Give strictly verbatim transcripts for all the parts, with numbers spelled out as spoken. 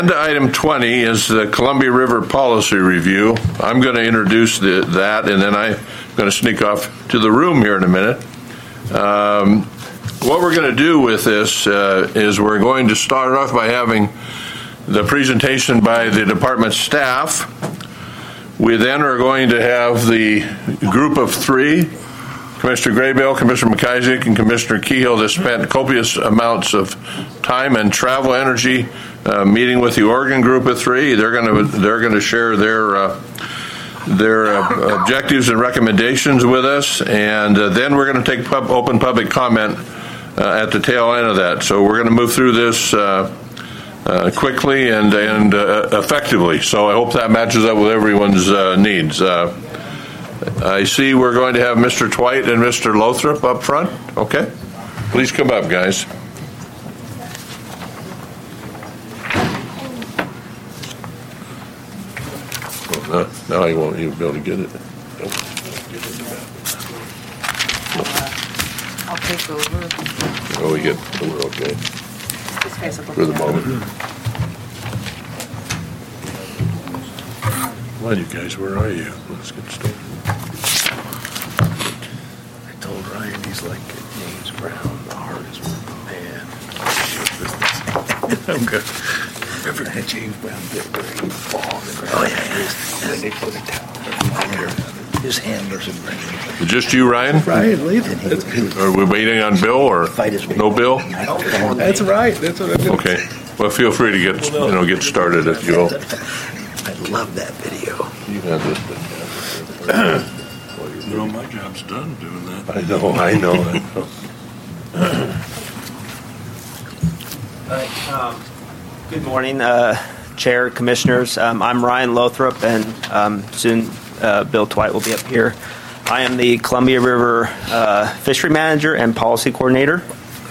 Agenda item twenty is the Columbia River Policy Review. I'm going to introduce the, that, and then I'm going to sneak off to the room here in a minute. Um, what we're going to do with this uh, is we're going to start off by having the presentation by the department staff. We then are going to have the group of three, Commissioner Graybill, Commissioner McIsaac, and Commissioner Kehill, that spent copious amounts of time and travel energy uh, meeting with the Oregon group of three. They're going to they're going to share their uh, their uh, objectives and recommendations with us, and uh, then we're going to take pub, open public comment uh, at the tail end of that. So we're going to move through this uh, uh, quickly and and uh, effectively. So I hope that matches up with everyone's uh, needs. Uh, I see we're going to have Mister Twite and Mister Lothrop up front. Okay, please come up, guys. Uh, now you won't even be able to get it. Nope. I'll take over. Oh, we get. We're okay for the moment. Well, you guys, where are you? Let's get started. I told Ryan he's like James Brown, the hardest working man. I'm good. Remember that James Brown bit where he would fall on the ground? Oh, yeah. And then they put a towel around his handlers and bring him. Just you, Ryan? Ryan, leave him. Are we waiting on Bill or no Bill? That's right. That's what I'm doing. Okay. Well, feel free to get you know get started if you will. I love that video. You have this. No, my job's done doing that. I know. I know. I know. All right, um, good morning, uh, Chair, Commissioners. Um, I'm Ryan Lothrop, and um, soon uh, Bill Twite will be up here. I am the Columbia River uh, Fishery Manager and Policy Coordinator.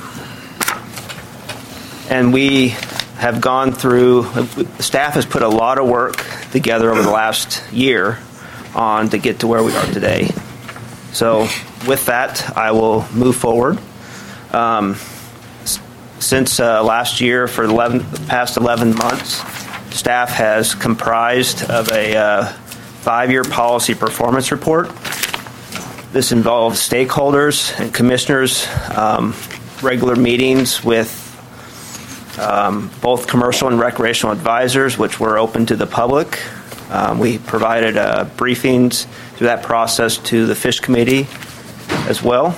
And we have gone through, the staff has put a lot of work together over the last year on to get to where we are today. So with that, I will move forward. Um, Since uh, last year, for the eleven, past eleven months, staff has comprised of a uh, five-year policy performance report. This involves stakeholders and commissioners, um, regular meetings with um, both commercial and recreational advisors, which were open to the public. Um, we provided uh, briefings through that process to the Fish Committee as well.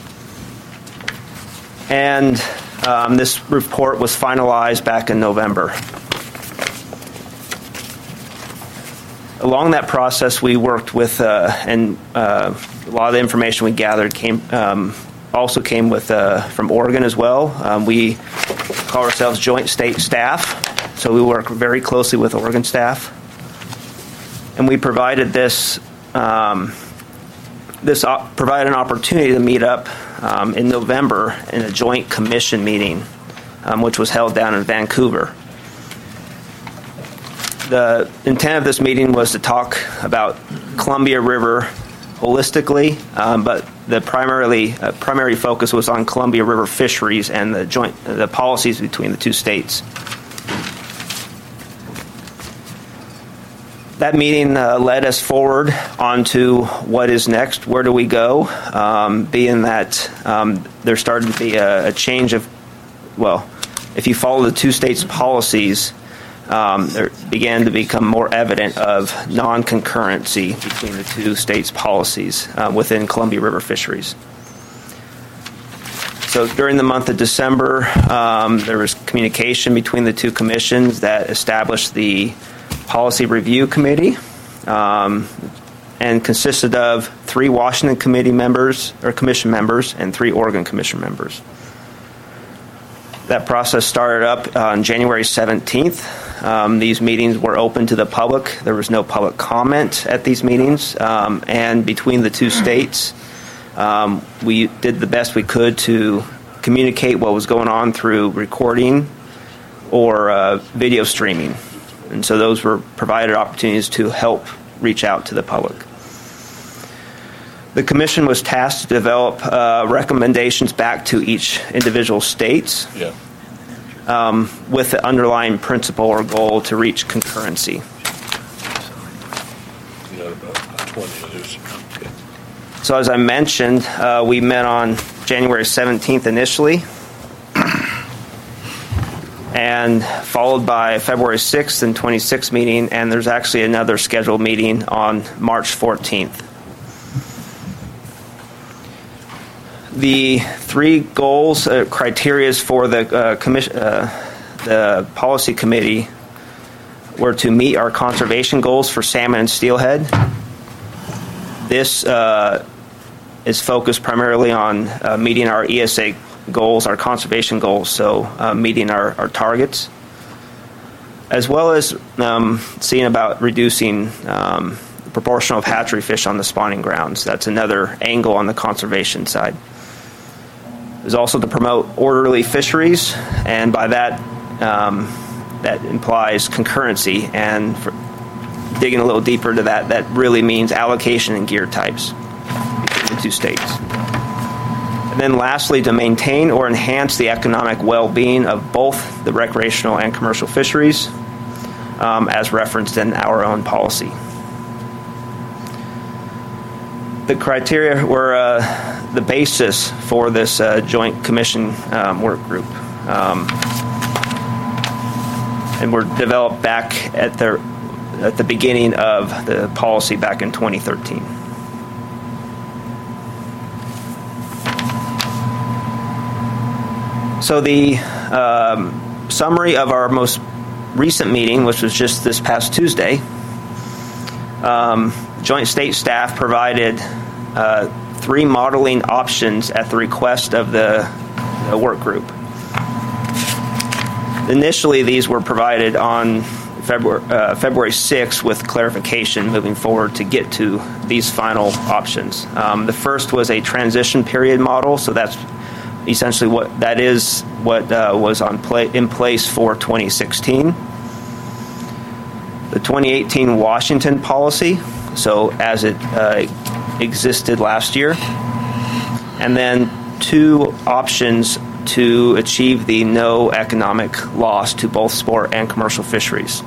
And Um, this report was finalized back in November. Along that process, we worked with, uh, and uh, a lot of the information we gathered came um, also came with uh, from Oregon as well. Um, we call ourselves Joint State Staff, so we work very closely with Oregon staff, and we provided this um, this op- provided an opportunity to meet up Um, in November in a joint commission meeting, um, which was held down in Vancouver. The intent of this meeting was to talk about Columbia River holistically, um, but the primarily uh, primary focus was on Columbia River fisheries and the joint the policies between the two states. That meeting uh, led us forward onto what is next. Where do we go? Um, being that um, there started to be a, a change of, well, if you follow the two states' policies, um, there began to become more evident of non-concurrency between the two states' policies uh, within Columbia River fisheries. So during the month of December, um, there was communication between the two commissions that established the Policy Review Committee, um, and consisted of three Washington Committee members or Commission members and three Oregon Commission members. That process started up on January seventeenth. Um, these meetings were open to the public. There was no public comment at these meetings, um, and between the two states, um, we did the best we could to communicate what was going on through recording or uh, video streaming. And so those were provided opportunities to help reach out to the public. The commission was tasked to develop uh, recommendations back to each individual states. Yeah. um, with the underlying principle or goal to reach concurrency. You got about twenty of those. So as I mentioned, uh, we met on January seventeenth initially, and followed by February sixth and twenty-sixth meeting, and there's actually another scheduled meeting on March fourteenth. The three goals, uh, criteria for the uh, commission, uh, the policy committee, were to meet our conservation goals for salmon and steelhead. This uh, is focused primarily on uh, meeting our E S A goals, our conservation goals, so uh, meeting our, our targets, as well as um, seeing about reducing um, the proportion of hatchery fish on the spawning grounds. That's another angle on the conservation side. Is also to promote orderly fisheries, and by that, um, that implies concurrency. And for digging a little deeper to that, that really means allocation and gear types between the two states. And then lastly, to maintain or enhance the economic well-being of both the recreational and commercial fisheries, um, as referenced in our own policy. The criteria were uh, the basis for this uh, joint commission um, work group, um, and were developed back at the at the beginning of the policy back in twenty thirteen. So the um, summary of our most recent meeting, which was just this past Tuesday. Um, Joint State staff provided uh, three modeling options at the request of the, the work group. Initially, these were provided on February, uh, February sixth with clarification moving forward to get to these final options. Um, the first was a transition period model, so that's essentially what that is what uh, was on play, in place for twenty sixteen. The twenty eighteen Washington policy, so as it uh, existed last year, and then two options to achieve the no economic loss to both sport and commercial fisheries.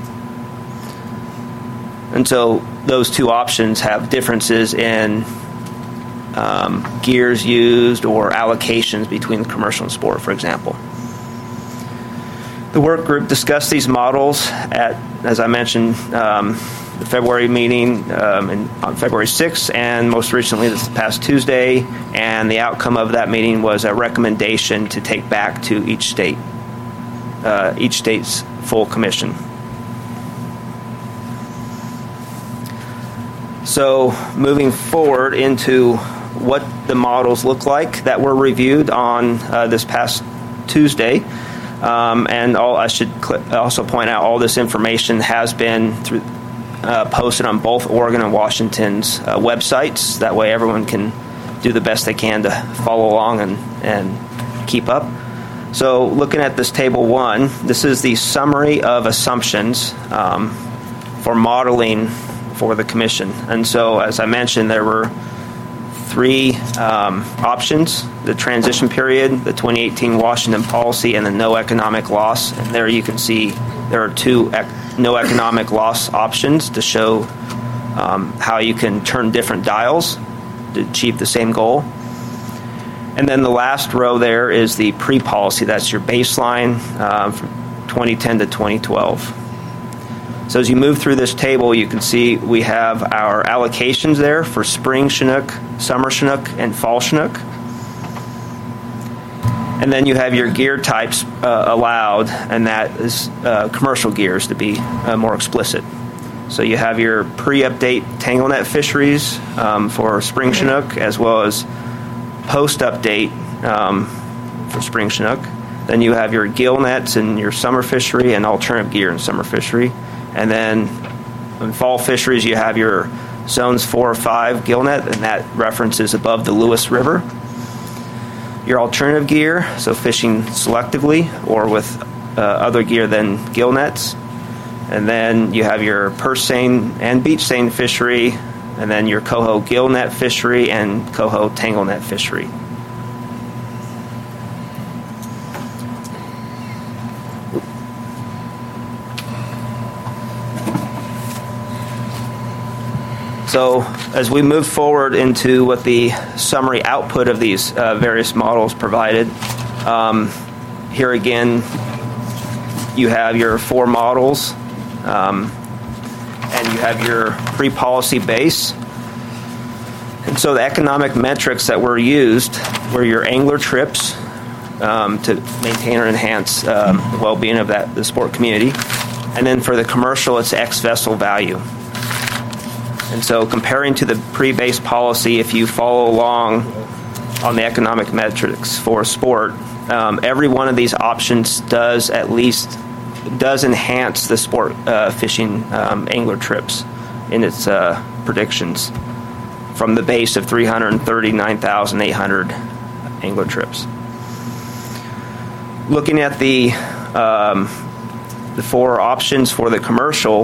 And so those two options have differences in um, gears used or allocations between commercial and sport, for example. The work group discussed these models at, as I mentioned, um, the February meeting um, in, on February sixth, and most recently this past Tuesday, and the outcome of that meeting was a recommendation to take back to each state, uh, each state's full commission. So moving forward into what the models look like that were reviewed on uh, this past Tuesday. Um, and all, I should cl- also point out all this information has been through, uh, posted on both Oregon and Washington's uh, websites. That way everyone can do the best they can to follow along and, and keep up. So looking at this table one, this is the summary of assumptions um, for modeling for the commission. And so as I mentioned, there were three um, options: the transition period, the twenty eighteen Washington policy, and the no economic loss. And there you can see there are two ec- no economic loss options to show um, how you can turn different dials to achieve the same goal. And then the last row there is the pre-policy. That's your baseline uh, from twenty ten to twenty twelve. So as you move through this table, you can see we have our allocations there for spring Chinook, summer Chinook, and fall Chinook. And then you have your gear types uh, allowed, and that is uh, commercial gears to be uh, more explicit. So you have your pre-update tanglenet fisheries um, for spring Chinook, as well as post-update um, for spring Chinook. Then you have your gill nets in your summer fishery and alternative gear in summer fishery. And then in fall fisheries, you have your zones four or five gillnet, and that references above the Lewis River. Your alternative gear, so fishing selectively or with uh, other gear than gillnets. And then you have your purse seine and beach seine fishery, and then your coho gillnet fishery and coho tanglenet fishery. So as we move forward into what the summary output of these uh, various models provided, um, here again, you have your four models, um, and you have your pre-policy base. And so the economic metrics that were used were your angler trips um, to maintain or enhance um, the well-being of that the sport community. And then for the commercial, it's ex-vessel value. And so comparing to the pre-base policy, if you follow along on the economic metrics for sport, um, every one of these options does at least does enhance the sport uh, fishing um, angler trips in its uh, predictions from the base of three hundred thirty-nine thousand eight hundred angler trips. Looking at the um, the four options for the commercial,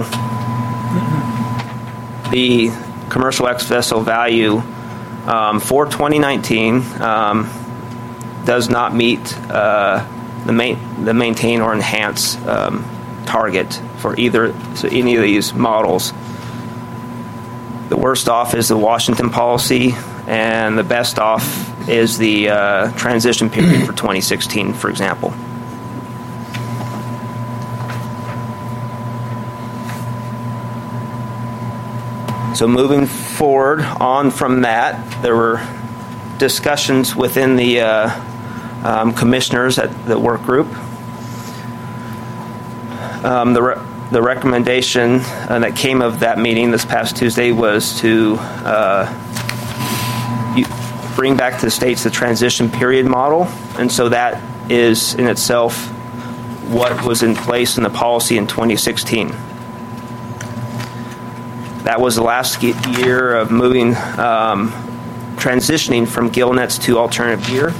the commercial ex-vessel value um, for twenty nineteen um, does not meet uh, the main, the maintain or enhance um, target for either so any of these models. The worst off is the Washington policy, and the best off is the uh, transition period for twenty sixteen, for example. So moving forward on from that, there were discussions within the uh, um, commissioners at the work group. Um, the, re- the recommendation uh, that came of that meeting this past Tuesday was to uh, you bring back to the states the transition period model, and so that is in itself what was in place in the policy in twenty sixteen. That was the last year of moving, um, transitioning from gill nets to alternative gear.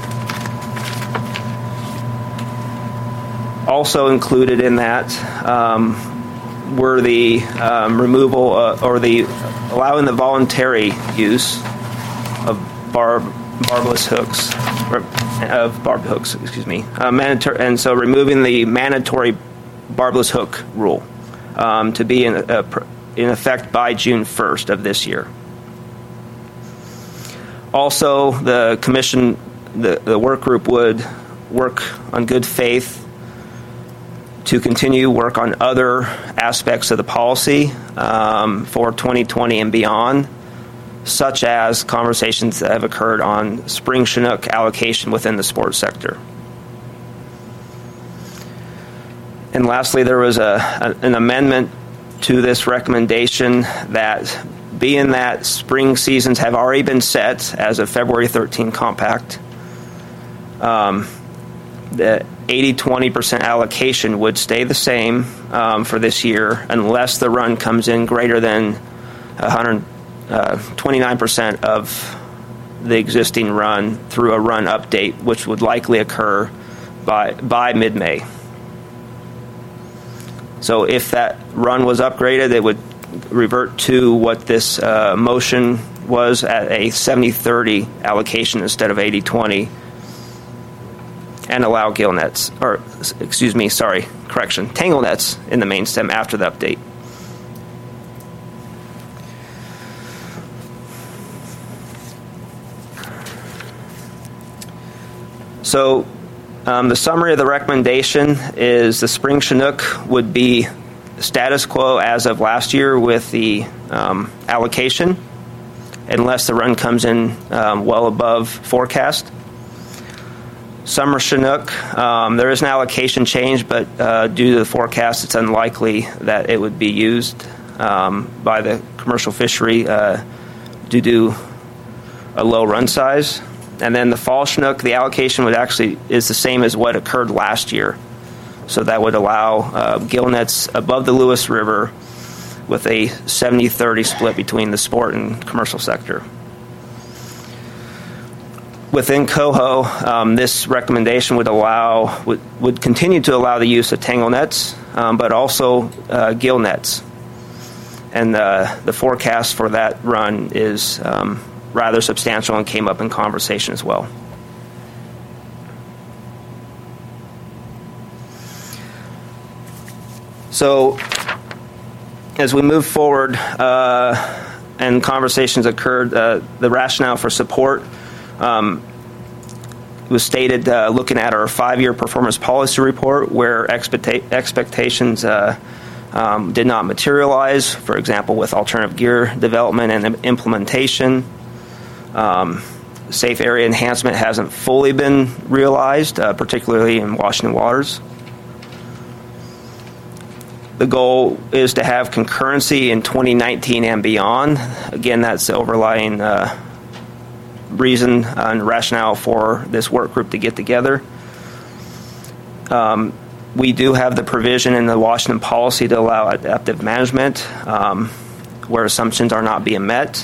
Also included in that um, were the um, removal uh, or the allowing the voluntary use of barb, barbless hooks, or, of barbed hooks, excuse me, uh, mandatory, and so removing the mandatory barbless hook rule um, to be in a, a in effect by June first of this year. Also, the commission, the, the work group would work on good faith to continue work on other aspects of the policy um, for twenty twenty and beyond, such as conversations that have occurred on spring Chinook allocation within the sports sector. And lastly, there was a, a an amendment to this recommendation that, being that spring seasons have already been set as of February thirteenth compact, um, the eighty twenty percent allocation would stay the same um, for this year unless the run comes in greater than one hundred twenty-nine percent of the existing run through a run update, which would likely occur by by mid-May. So if that run was upgraded, it would revert to what this uh, motion was at a seventy thirty allocation instead of eighty twenty, and allow gill nets, or excuse me, sorry, correction, tangle nets in the main stem after the update. So Um, the summary of the recommendation is the spring Chinook would be status quo as of last year with the um, allocation, unless the run comes in um, well above forecast. Summer Chinook, um, there is an allocation change, but uh, due to the forecast, it's unlikely that it would be used um, by the commercial fishery uh, due to a low run size. And then the fall Chinook, the allocation would actually is the same as what occurred last year. So that would allow uh, gill nets above the Lewis River with a seventy thirty split between the sport and commercial sector. Within coho, um, this recommendation would allow would, would continue to allow the use of tangle nets, um, but also uh, gill nets. And uh, the forecast for that run is um, rather substantial and came up in conversation as well. So as we move forward, uh, and conversations occurred. Uh, the rationale for support um, was stated uh, looking at our five-year performance policy report, where expecta- expectations uh, um, did not materialize. For example, with alternative gear development and implementation. Um, safe area enhancement hasn't fully been realized, uh, particularly in Washington waters. The goal is to have concurrency in twenty nineteen and beyond. Again, that's the overlying uh, reason and rationale for this work group to get together. Um, we do have the provision in the Washington policy to allow adaptive management um, where assumptions are not being met.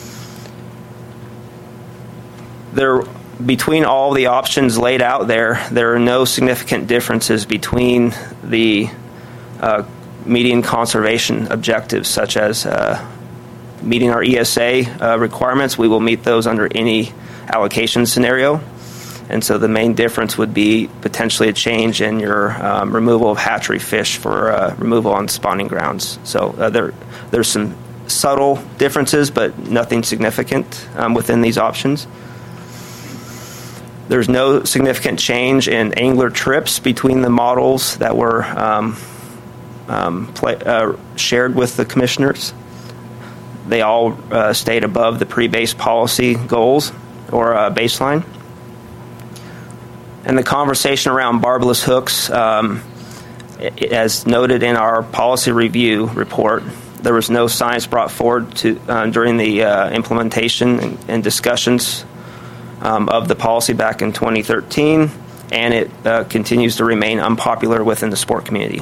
There, between all the options laid out there, there are no significant differences between the uh, meeting conservation objectives, such as uh, meeting our E S A uh, requirements. We will meet those under any allocation scenario. And so the main difference would be potentially a change in your um, removal of hatchery fish for uh, removal on spawning grounds. So uh, there, there's some subtle differences, but nothing significant um, within these options. There's no significant change in angler trips between the models that were um, um, play, uh, shared with the commissioners. They all uh, stayed above the pre-base policy goals or uh, baseline. And the conversation around barbless hooks, um, as noted in our policy review report, there was no science brought forward to uh, during the uh, implementation and, and discussions um, of the policy back in twenty thirteen, and it uh, continues to remain unpopular within the sport community.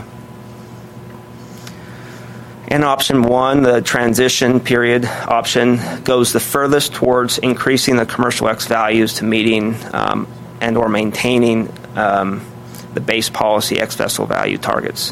And option one, the transition period option, goes the furthest towards increasing the commercial X values to meeting um, and or maintaining um, the base policy X vessel value targets.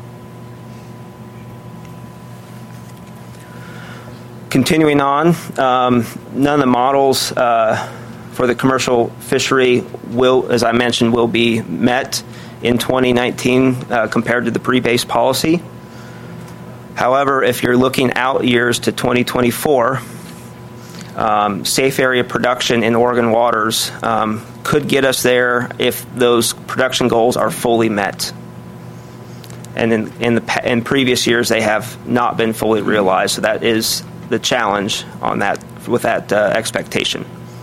Continuing on, um, none of the models uh, for the commercial fishery will, as I mentioned, will be met in twenty nineteen uh, compared to the pre-base policy. However, if you're looking out years to twenty twenty-four, um, safe area production in Oregon waters um, could get us there if those production goals are fully met. And in, in, the, in previous years, they have not been fully realized. So that is the challenge on that with that uh, expectation.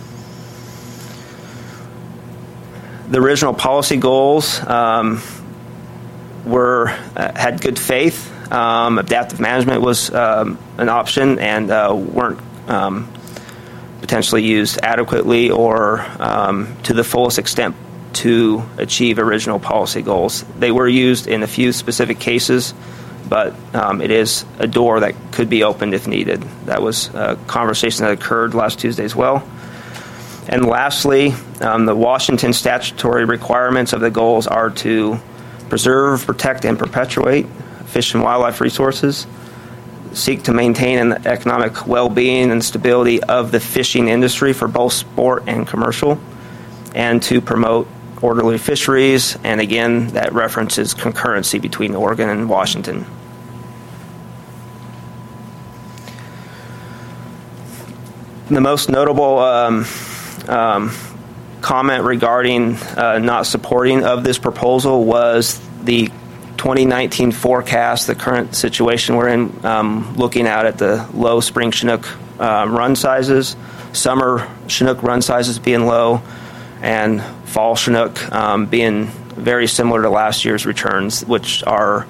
The original policy goals um, were uh, had good faith. Um, adaptive management was um, an option and uh, weren't um, potentially used adequately or um, to the fullest extent to achieve original policy goals. They were used in a few specific cases, but um, it is a door that could be opened if needed. That was a conversation that occurred last Tuesday as well. And lastly, um, the Washington statutory requirements of the goals are to preserve, protect, and perpetuate fish and wildlife resources, seek to maintain an economic well-being and stability of the fishing industry for both sport and commercial, and to promote orderly fisheries. And again, that references concurrency between Oregon and Washington. The most notable um, um, comment regarding uh, not supporting of this proposal was the twenty nineteen forecast, the current situation we're in, um, looking out at the low spring Chinook um, run sizes, summer Chinook run sizes being low, and fall Chinook um, being very similar to last year's returns, which are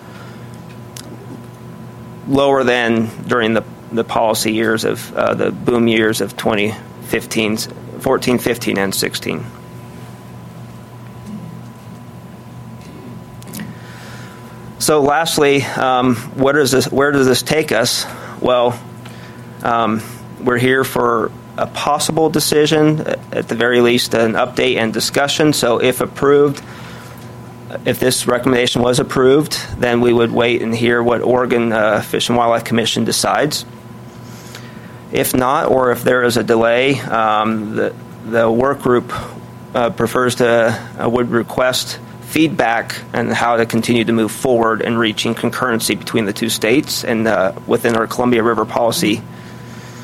lower than during the, the policy years of uh, the boom years of twenty fifteen, fourteen, fifteen, and sixteen. So lastly, um, what is this, where does this take us? Well, um, we're here for a possible decision, at the very least an update and discussion. So if approved, if this recommendation was approved, then we would wait and hear what Oregon uh, Fish and Wildlife Commission decides. If not, or if there is a delay, um, the, the work group uh, prefers to, uh, would request feedback on how to continue to move forward in reaching concurrency between the two states and uh, within our Columbia River policy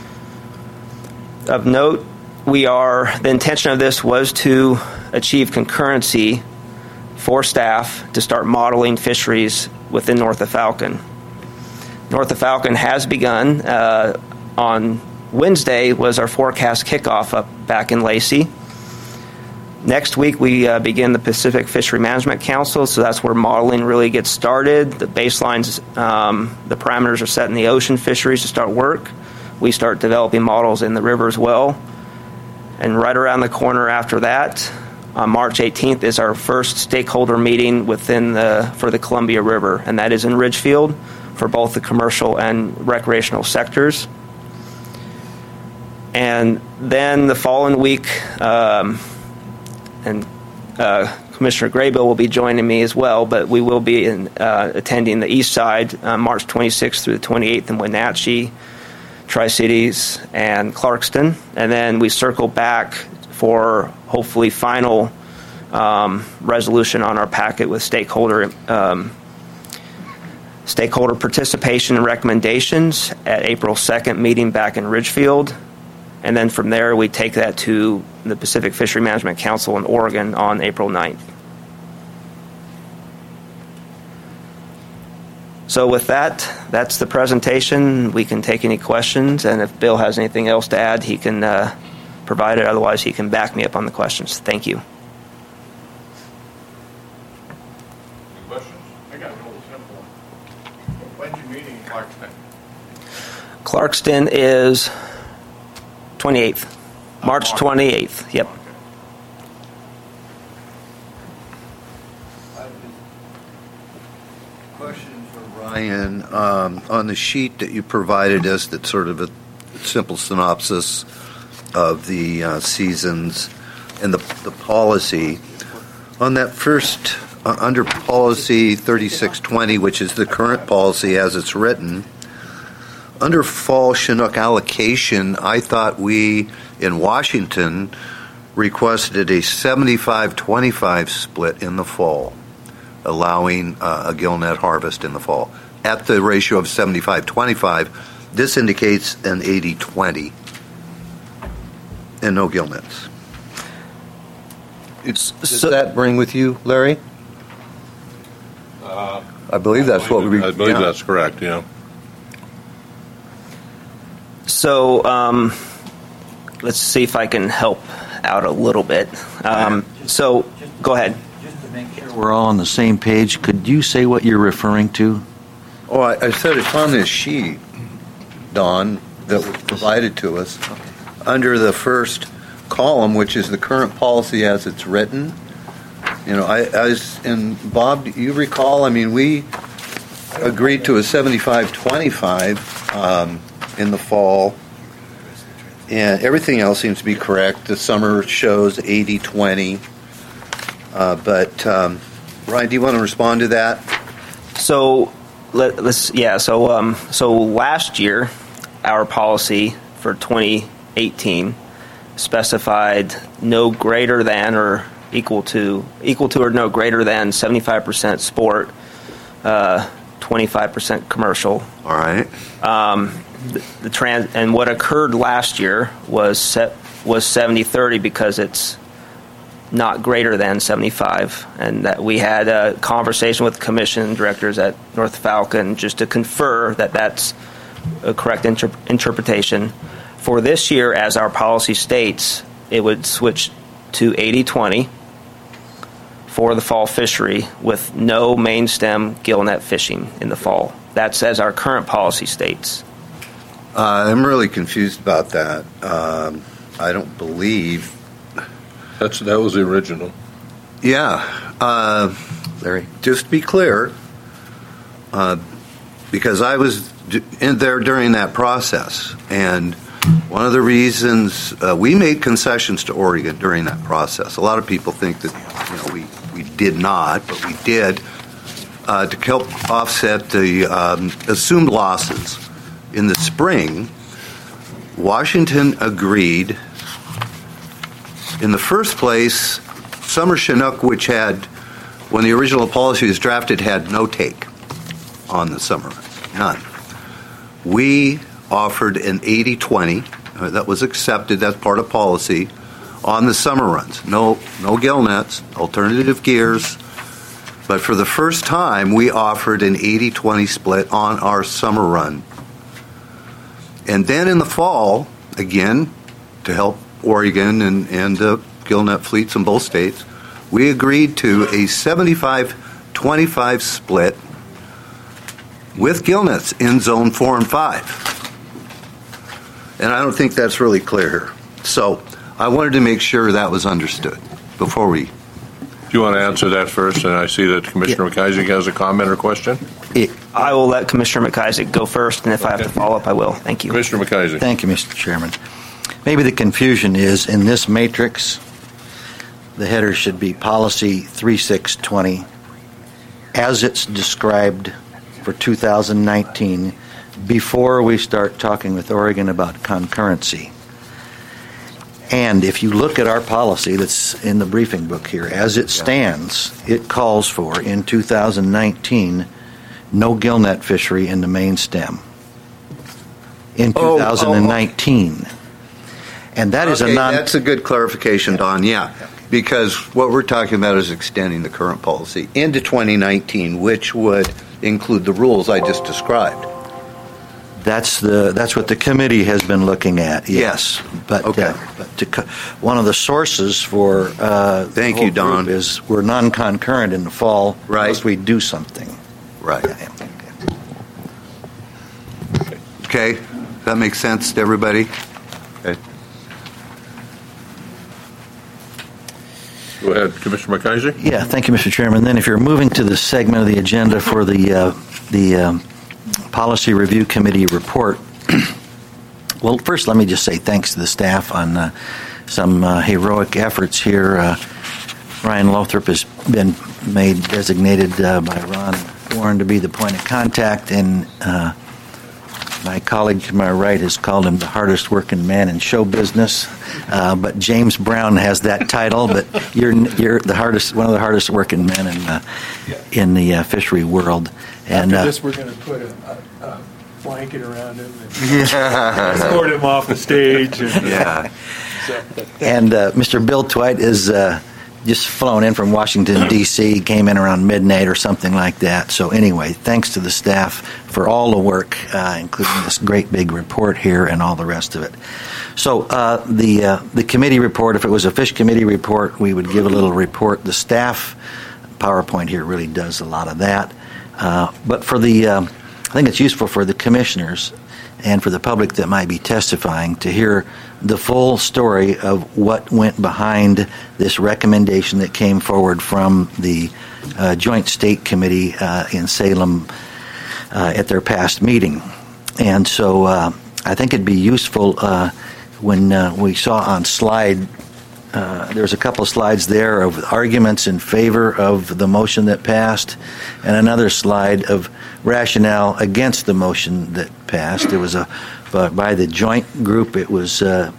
of note, we are, the intention of this was to achieve concurrency for staff to start modeling fisheries within North of Falcon. North of Falcon has begun. Uh, on Wednesday was our forecast kickoff up back in Lacey. Next week, we uh, begin the Pacific Fishery Management Council, so that's where modeling really gets started. The baselines, um, the parameters are set in the ocean fisheries to start work. We start developing models in the river as well. And right around the corner after that, on March eighteenth, is our first stakeholder meeting within the for the Columbia River, and that is in Ridgefield for both the commercial and recreational sectors. And then the following week, um, and uh, Commissioner Graybill will be joining me as well, but we will be in, uh, attending the east side uh, March twenty-sixth through the twenty-eighth in Wenatchee, Tri-Cities, and Clarkston. And then we circle back for hopefully final um, resolution on our packet with stakeholder um, stakeholder participation and recommendations at April second meeting back in Ridgefield. And then from there, we take that to the Pacific Fishery Management Council in Oregon on April ninth. So with that, that's the presentation. We can take any questions, and if Bill has anything else to add, he can uh, provide it. Otherwise, he can back me up on the questions. Thank you. Any questions? I got a little simple one. When's your meeting in Clarkston? Clarkston is twenty-eighth. March twenty-eighth. Yep. Question for Ryan. Um, on the sheet that you provided us, that's sort of a simple synopsis of the uh, seasons and the, the policy. On that first, uh, under policy thirty-six twenty, which is the current policy as it's written, under fall Chinook allocation, I thought we in Washington requested a seventy-five twenty-five split in the fall, allowing uh, a gillnet harvest in the fall. At the ratio of seventy-five twenty-five, this indicates an eighty twenty and no gillnets. It's, does So- that bring with you, Larry? Uh, I believe that's what we... I believe yeah. that's correct, yeah. So um, let's see if I can help out a little bit. Um, so go ahead. Just to make sure we're all on the same page, could you say what you're referring to? Oh, I, I said it's on this sheet, Don, that was provided to us. Under the first column, which is the current policy as it's written, you know, I, I was, and Bob, you recall, I mean, we agreed to a seventy-five twenty-five um, in the fall, and everything else seems to be correct. The summer shows eighty twenty, uh, but um, Ryan, do you want to respond to that? So let, let's yeah. So um, so last year, our policy for twenty eighteen specified no greater than or equal to equal to or no greater than seventy-five percent sport, uh, twenty-five percent commercial. All right. Um, the, the trans and what occurred last year was set was seventy thirty because it's not greater than seventy-five, and that we had a conversation with commission directors at North Falcon just to confer that that's a correct inter- interpretation. For this year, as our policy states, it would switch to eighty twenty for the fall fishery with no main stem gillnet fishing in the fall. That's as our current policy states. Uh, I'm really confused about that. Um, I don't believe. That's that was the original. Yeah, uh, Larry. Just to be clear, uh, because I was d- in there during that process, and one of the reasons uh, we made concessions to Oregon during that process. A lot of people think that you know we, we did not, but we did uh, to help offset the um, assumed losses. In the spring, Washington agreed. In the first place, summer Chinook, which had, when the original policy was drafted, had no take on the summer, none. We offered an eighty twenty, uh, that was accepted. That's part of policy on the summer runs. No, no gill nets, alternative gears. But for the first time, we offered an eighty twenty split on our summer run. And then in the fall, again, to help Oregon and, and the gill net fleets in both states, we agreed to a seventy-five twenty-five split with gill nets in zone four and five. And I don't think that's really clear here. So I wanted to make sure that was understood before we... Do you want to answer that first? And I see that Commissioner Yeah. McIsaac has a comment or question. It, I will let Commissioner McIsaac go first, and if I have to follow up, I will. Thank you. Commissioner McIsaac. Thank you, Mister Chairman. Maybe the confusion is in this matrix, the header should be policy thirty-six twenty as it's described for two thousand nineteen before we start talking with Oregon about concurrency. And if you look at our policy that's in the briefing book here, as it stands, it calls for, in two thousand nineteen, no gill net fishery in the main stem. In Oh, oh, oh. two thousand nineteen. And that is Okay, a non... that's a good clarification, Don, yeah. Because what we're talking about is extending the current policy into twenty nineteen, which would include the rules I just described. That's the that's what the committee has been looking at. Yes, but, Okay. uh, but to, co- one of the sources for uh, the Thank whole you, Don. group is we're non-concurrent in the fall Right. unless we do something. Right. Okay, that makes sense to everybody? Okay. Go ahead, Commissioner McIsaac. Yeah, thank you, Mister Chairman. Then, if you're moving to the segment of the agenda for the uh, the um, Policy Review Committee report, well, first let me just say thanks to the staff on uh, some uh, heroic efforts here. Uh, Ryan Lothrop has been made designated uh, by Ron Warren to be the point of contact, and uh, my colleague to my right has called him the hardest working man in show business. Uh, but James Brown has that title. But you're you're the hardest, one of the hardest working men in uh, in the uh, fishery world. And After uh, this, we're going to put a, a, a blanket around him and escort him off the stage. And, Yeah. so, but and uh, Mister Bill Twite is uh, just flown in from Washington, D C, came in around midnight or something like that. So anyway, thanks to the staff for all the work, uh, including this great big report here and all the rest of it. So uh, the uh, the committee report, if it was a fish committee report, we would give a little report. The staff PowerPoint here really does a lot of that. Uh, but for the, uh, I think it's useful for the commissioners and for the public that might be testifying to hear the full story of what went behind this recommendation that came forward from the uh, Joint State Committee uh, in Salem uh, at their past meeting. And so uh, I think it'd be useful uh, when uh, we saw on slide, uh, there's a couple of slides there of arguments in favor of the motion that passed, and another slide of rationale against the motion that passed. There was a, but by the joint group, it was uh,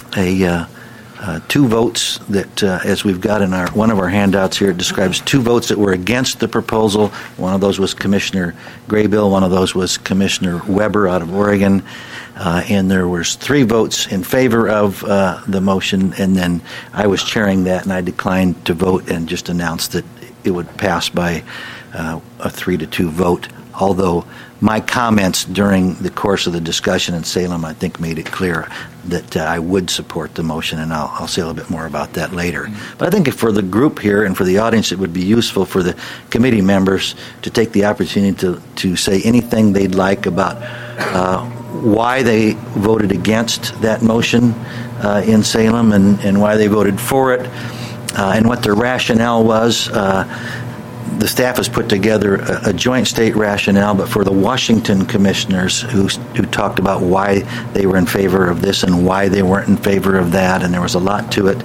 a uh, uh, two votes that, uh, as we've got in our one of our handouts here, it describes two votes that were against the proposal. One of those was Commissioner Graybill. One of those was Commissioner Weber out of Oregon. Uh, and there was three votes in favor of uh, the motion, and then I was chairing that, and I declined to vote and just announced that it would pass by uh, a three to two vote. Although my comments during the course of the discussion in Salem, I think, made it clear that uh, I would support the motion, and I'll, I'll say a little bit more about that later. But I think for the group here and for the audience, it would be useful for the committee members to take the opportunity to, to say anything they'd like about uh, why they voted against that motion uh, in Salem and, and why they voted for it uh, and what their rationale was. Uh, The staff has put together a, a joint state rationale, but for the Washington commissioners who who talked about why they were in favor of this and why they weren't in favor of that, and there was a lot to it.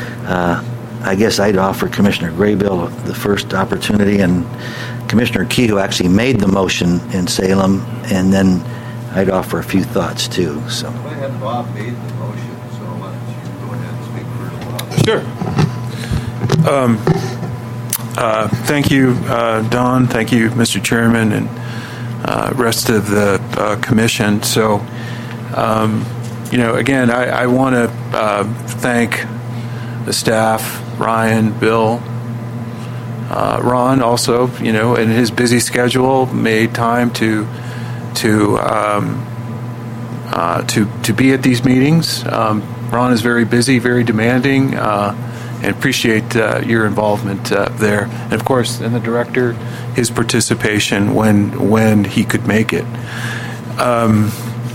Uh, I guess I'd offer Commissioner Graybill the first opportunity, and Commissioner Key, who actually made the motion in Salem, and then I'd offer a few thoughts too. So. Go ahead, Bob made the motion, so why don't you go ahead and speak first, Bob? Sure. Um, uh, thank you, uh, Don. Thank you, Mister Chairman, and uh, rest of the uh, commission. So, um, you know, again, I, I want to uh, thank the staff, Ryan, Bill, uh, Ron also, you know, in his busy schedule, made time to to um, uh, to to be at these meetings. Um, Ron is very busy, very demanding, uh, and appreciate uh, your involvement uh, there. And of course, and the director, his participation when when he could make it. Um,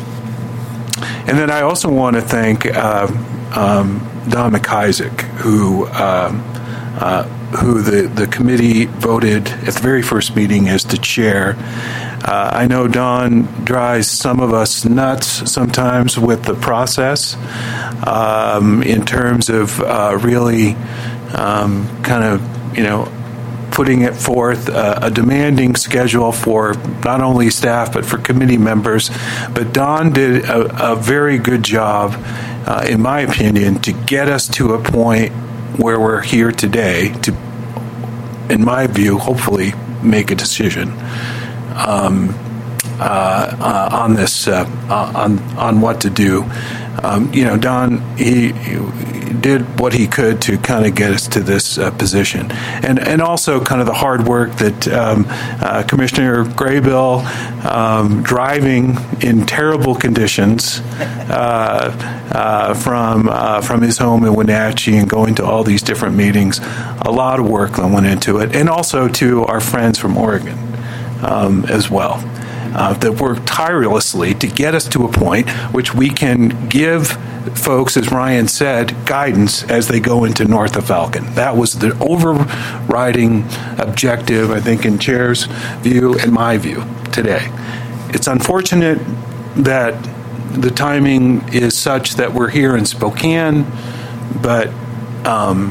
and then I also want to thank uh, um, Don McIsaac, who um, uh, who the, the committee voted at the very first meeting as the chair. Uh, I know Don drives some of us nuts sometimes with the process um, in terms of uh, really um, kind of, you know, putting it forth, uh, a demanding schedule for not only staff but for committee members. But Don did a, a very good job, uh, in my opinion, to get us to a point where we're here today to, in my view, hopefully make a decision um, uh, uh, on this, uh, on on what to do. Um, you know, Don, he, he did what he could to kind of get us to this uh, position, and and also kind of the hard work that um, uh, Commissioner Graybill, um, driving in terrible conditions uh, uh, from uh, from his home in Wenatchee and going to all these different meetings. A lot of work that went into it, and also to our friends from Oregon um, as well. Uh, that work tirelessly to get us to a point which we can give folks, as Ryan said, guidance as they go into north of Falcon. That was the overriding objective, I think, in Chair's view and my view today. It's unfortunate that the timing is such that we're here in Spokane, but um,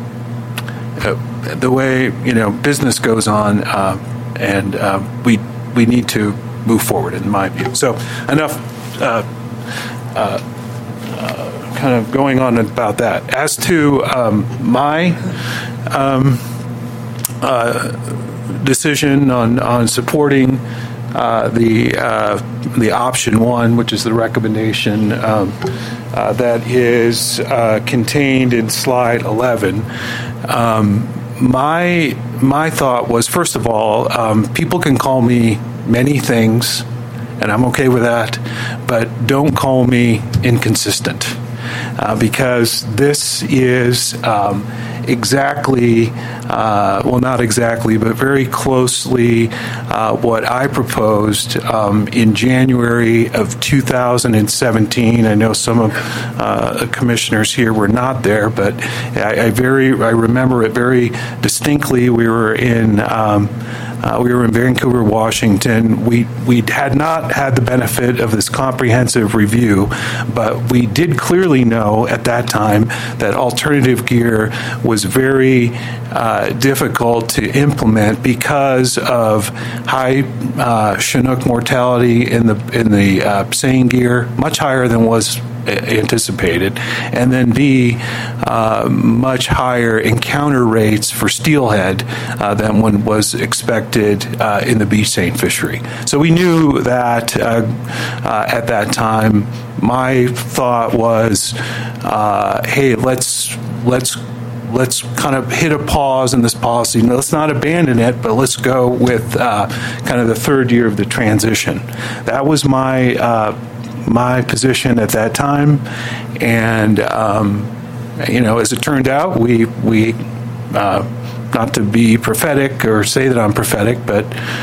uh, the way, you know, business goes on, uh, and uh, we we need to move forward, in my view. So enough uh, uh, uh, kind of going on about that. As to um, my um, uh, decision on, on supporting uh, the uh, the option one, which is the recommendation um, uh, that is uh, contained in slide eleven, um, my my thought was, first of all, um, people can call me many things, and I'm okay with that, but don't call me inconsistent, uh, because this is um, exactly, uh, well, not exactly, but very closely uh, what I proposed um, in January of two thousand seventeen. I know some of uh, the commissioners here were not there, but I, I very I remember it very distinctly. We were in um, Uh, we were in Vancouver, Washington. We we had not had the benefit of this comprehensive review, but we did clearly know at that time that alternative gear was very uh, difficult to implement because of high uh, Chinook mortality in the in the uh, seine gear, much higher than was anticipated, and then B, uh, much higher encounter rates for steelhead uh, than one was expected uh, in the beach seine fishery. So we knew that uh, uh, at that time. My thought was, uh, hey, let's let's let's kind of hit a pause in this policy. Let's not abandon it, but let's go with uh, kind of the third year of the transition. That was my uh, my position at that time, and um, you know, as it turned out, we we uh, not to be prophetic or say that I'm prophetic, but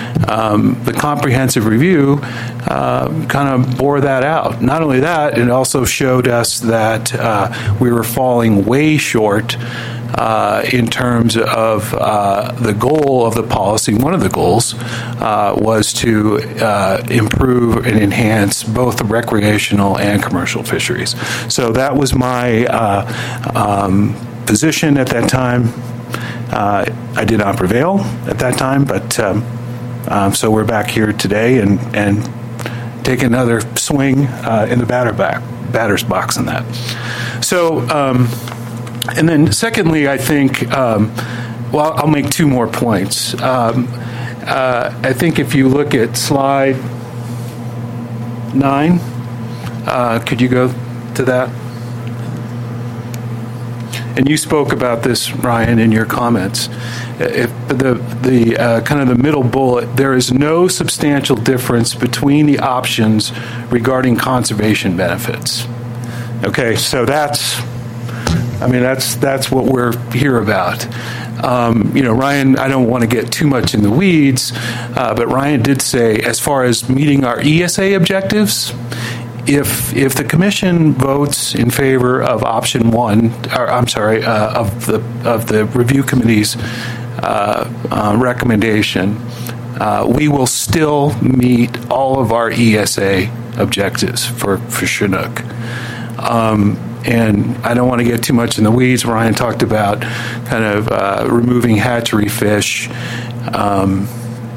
um, the comprehensive review uh, kind of bore that out. Not only that, it also showed us that uh, we were falling way short Uh, in terms of uh, the goal of the policy. One of the goals uh, was to uh, improve and enhance both the recreational and commercial fisheries. So that was my uh, um, position at that time. Uh, I did not prevail at that time, but um, um, so we're back here today and, and take another swing uh, in the batter back, batter's box on that. So, um, And then secondly, I think, um, well, I'll make two more points. Um, uh, I think if you look at slide nine, Uh, could you go to that? And you spoke about this, Ryan, in your comments. If the the uh, kind of the middle bullet, there is no substantial difference between the options regarding conservation benefits. Okay, so that's, I mean, that's that's what we're here about. Um, you know, Ryan, I don't want to get too much in the weeds, uh, but Ryan did say, as far as meeting our E S A objectives, if if the commission votes in favor of option one, or I'm sorry, uh, of the of the review committee's uh, uh, recommendation, uh, we will still meet all of our E S A objectives for for Chinook. Um, and I don't want to get too much in the weeds. Ryan talked about kind of uh, removing hatchery fish, um,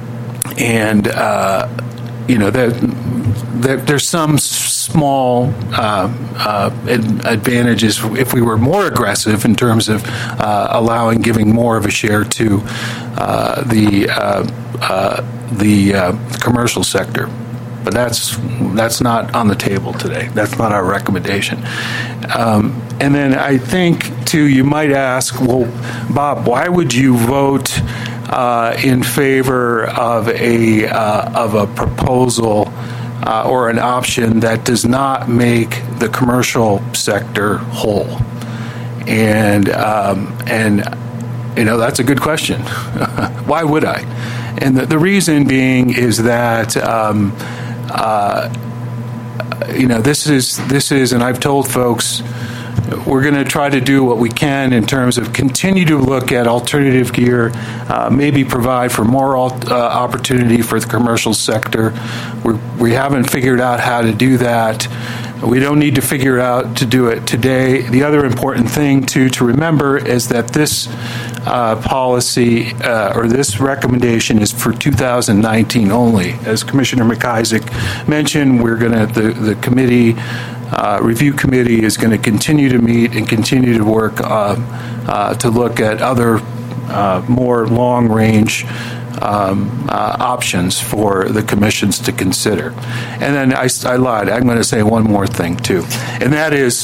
and uh, you know that there, there's some small uh, uh, advantages if we were more aggressive in terms of uh, allowing giving more of a share to uh, the uh, uh, the uh, commercial sector. But that's that's not on the table today. That's not our recommendation. Um, and then I think, too, you might ask, well, Bob, why would you vote uh, in favor of a uh, of a proposal uh, or an option that does not make the commercial sector whole? And um, and you know, that's a good question. Why would I? And the, the reason being is that. Um, Uh, you know, this is this is, and I've told folks, we're going to try to do what we can in terms of continue to look at alternative gear, uh, maybe provide for more alt, uh, opportunity for the commercial sector. We're, we haven't figured out how to do that. We don't need to figure out to do it today. The other important thing, too, to remember is that this uh, policy uh, or this recommendation is for two thousand nineteen only. As Commissioner McIsaac mentioned, we're going to, the, the committee, uh, review committee is going to continue to meet and continue to work uh, uh, to look at other uh, more long-range Um, uh, options for the commissions to consider. And then I, I lied. I'm going to say one more thing, too. And that is,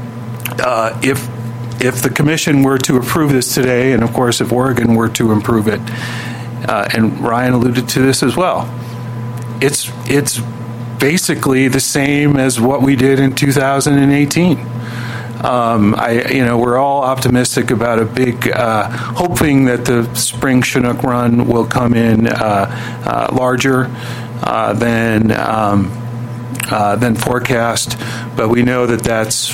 uh, if if the commission were to approve this today, and of course if Oregon were to approve it, uh, and Ryan alluded to this as well, it's it's basically the same as what we did in two thousand eighteen. Um, I, you know, we're all optimistic about a big, uh, hoping that the spring Chinook run will come in uh, uh, larger uh, than um, uh, than forecast, but we know that that's,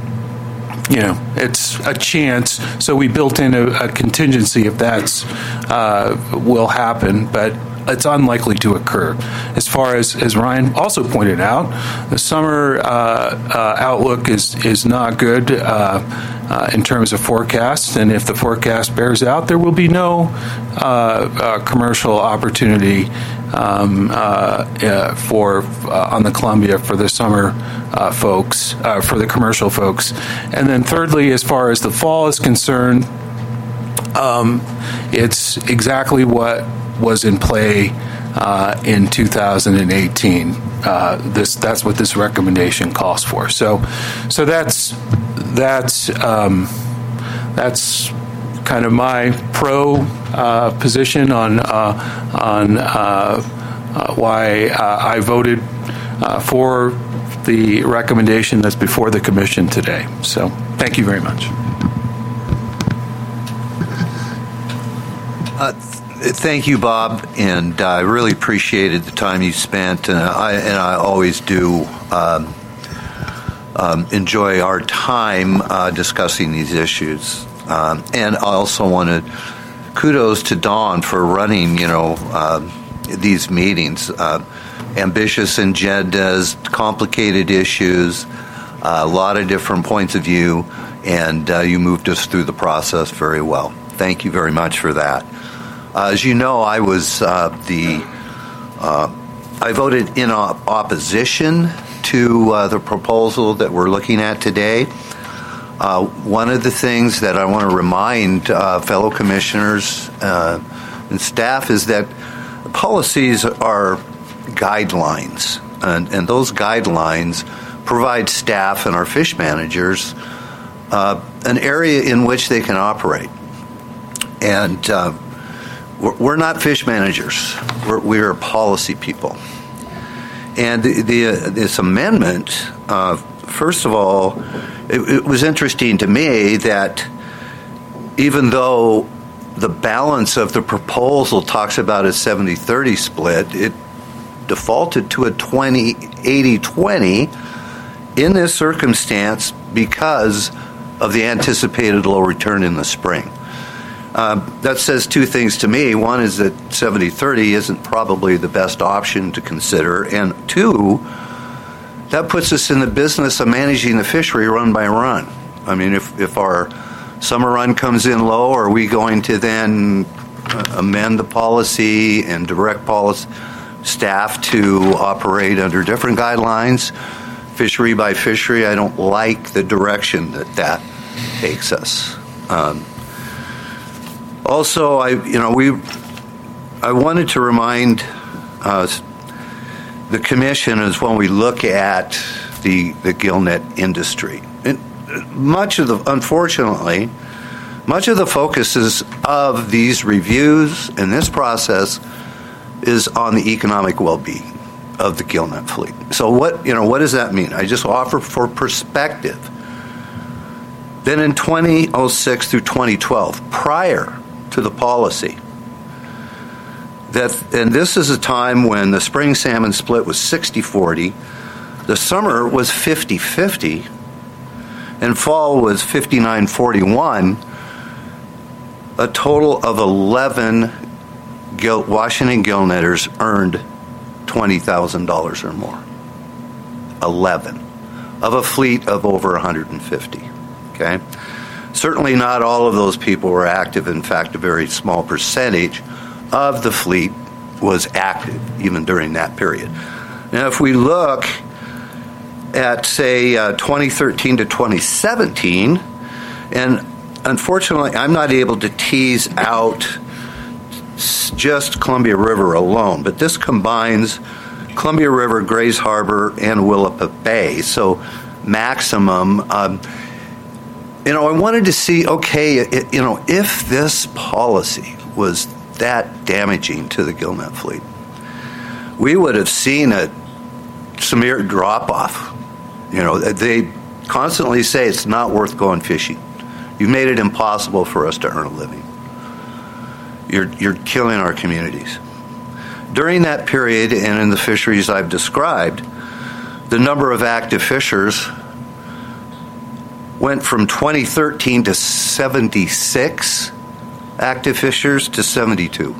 you know, it's a chance. So we built in a, a contingency if that's uh, will happen, but it's unlikely to occur. As far as, as Ryan also pointed out, the summer uh, uh, outlook is is not good uh, uh, in terms of forecasts, and if the forecast bears out, there will be no uh, uh, commercial opportunity um, uh, uh, for uh, on the Columbia for the summer uh, folks, uh, for the commercial folks. And then thirdly, as far as the fall is concerned, um, it's exactly what was in play uh, in two thousand eighteen. Uh, this that's what this recommendation calls for. So, so that's that's um, that's kind of my pro uh, position on uh, on uh, uh, why uh, I voted uh, for the recommendation that's before the commission today. So, thank you very much. Uh, Thank you, Bob, and I really appreciated the time you spent, and I, and I always do um, um, enjoy our time uh, discussing these issues. Um, and I also want to kudos to Dawn for running, you know, uh, these meetings. Uh, ambitious agendas, complicated issues, uh, a lot of different points of view, and uh, you moved us through the process very well. Thank you very much for that. Uh, as you know, I was uh, the uh, I voted in op- opposition to uh, the proposal that we're looking at today. Uh, one of the things that I want to remind uh, fellow commissioners uh, and staff is that policies are guidelines, and, and those guidelines provide staff and our fish managers uh, an area in which they can operate. And uh, we're, we're not fish managers. We're, we're policy people. And the, the, uh, this amendment, uh, first of all, it, it was interesting to me that even though the balance of the proposal talks about a seventy thirty split, it defaulted to a twenty eighty twenty in this circumstance because of the anticipated low return in the spring. Uh, that says two things to me. One is that seventy thirty isn't probably the best option to consider, and two, that puts us in the business of managing the fishery run by run. I mean, if, if our summer run comes in low, are we going to then amend the policy and direct policy staff to operate under different guidelines, fishery by fishery? I don't like the direction that that takes us. Um, also, I you know we I wanted to remind uh, the commission is when we look at the the gillnet industry. And much of the, unfortunately, much of the focuses of these reviews and this process is on the economic well-being of the gillnet fleet. So what, you know, what does that mean? I just offer for perspective. Then in twenty oh six through twenty twelve, prior to the policy, that, and this is a time when the spring salmon split was sixty forty, the summer was fifty fifty, and fall was fifty-nine forty-one, a total of eleven Gil- Washington gillnetters earned twenty thousand dollars or more. eleven of a fleet of over one hundred fifty. Okay? Certainly not all of those people were active. In fact, a very small percentage of the fleet was active even during that period. Now, if we look at, say, uh, twenty thirteen to twenty seventeen, and unfortunately, I'm not able to tease out just Columbia River alone, but this combines Columbia River, Grays Harbor, and Willapa Bay, so maximum. Um, you know, I wanted to see, okay, it, you know, if this policy was that damaging to the gillnet fleet, we would have seen a severe drop-off. You know, they constantly say it's not worth going fishing. You've made it impossible for us to earn a living. You're, you're killing our communities. During that period, and in the fisheries I've described, the number of active fishers went from twenty thirteen to seventy-six active fishers to seventy-two.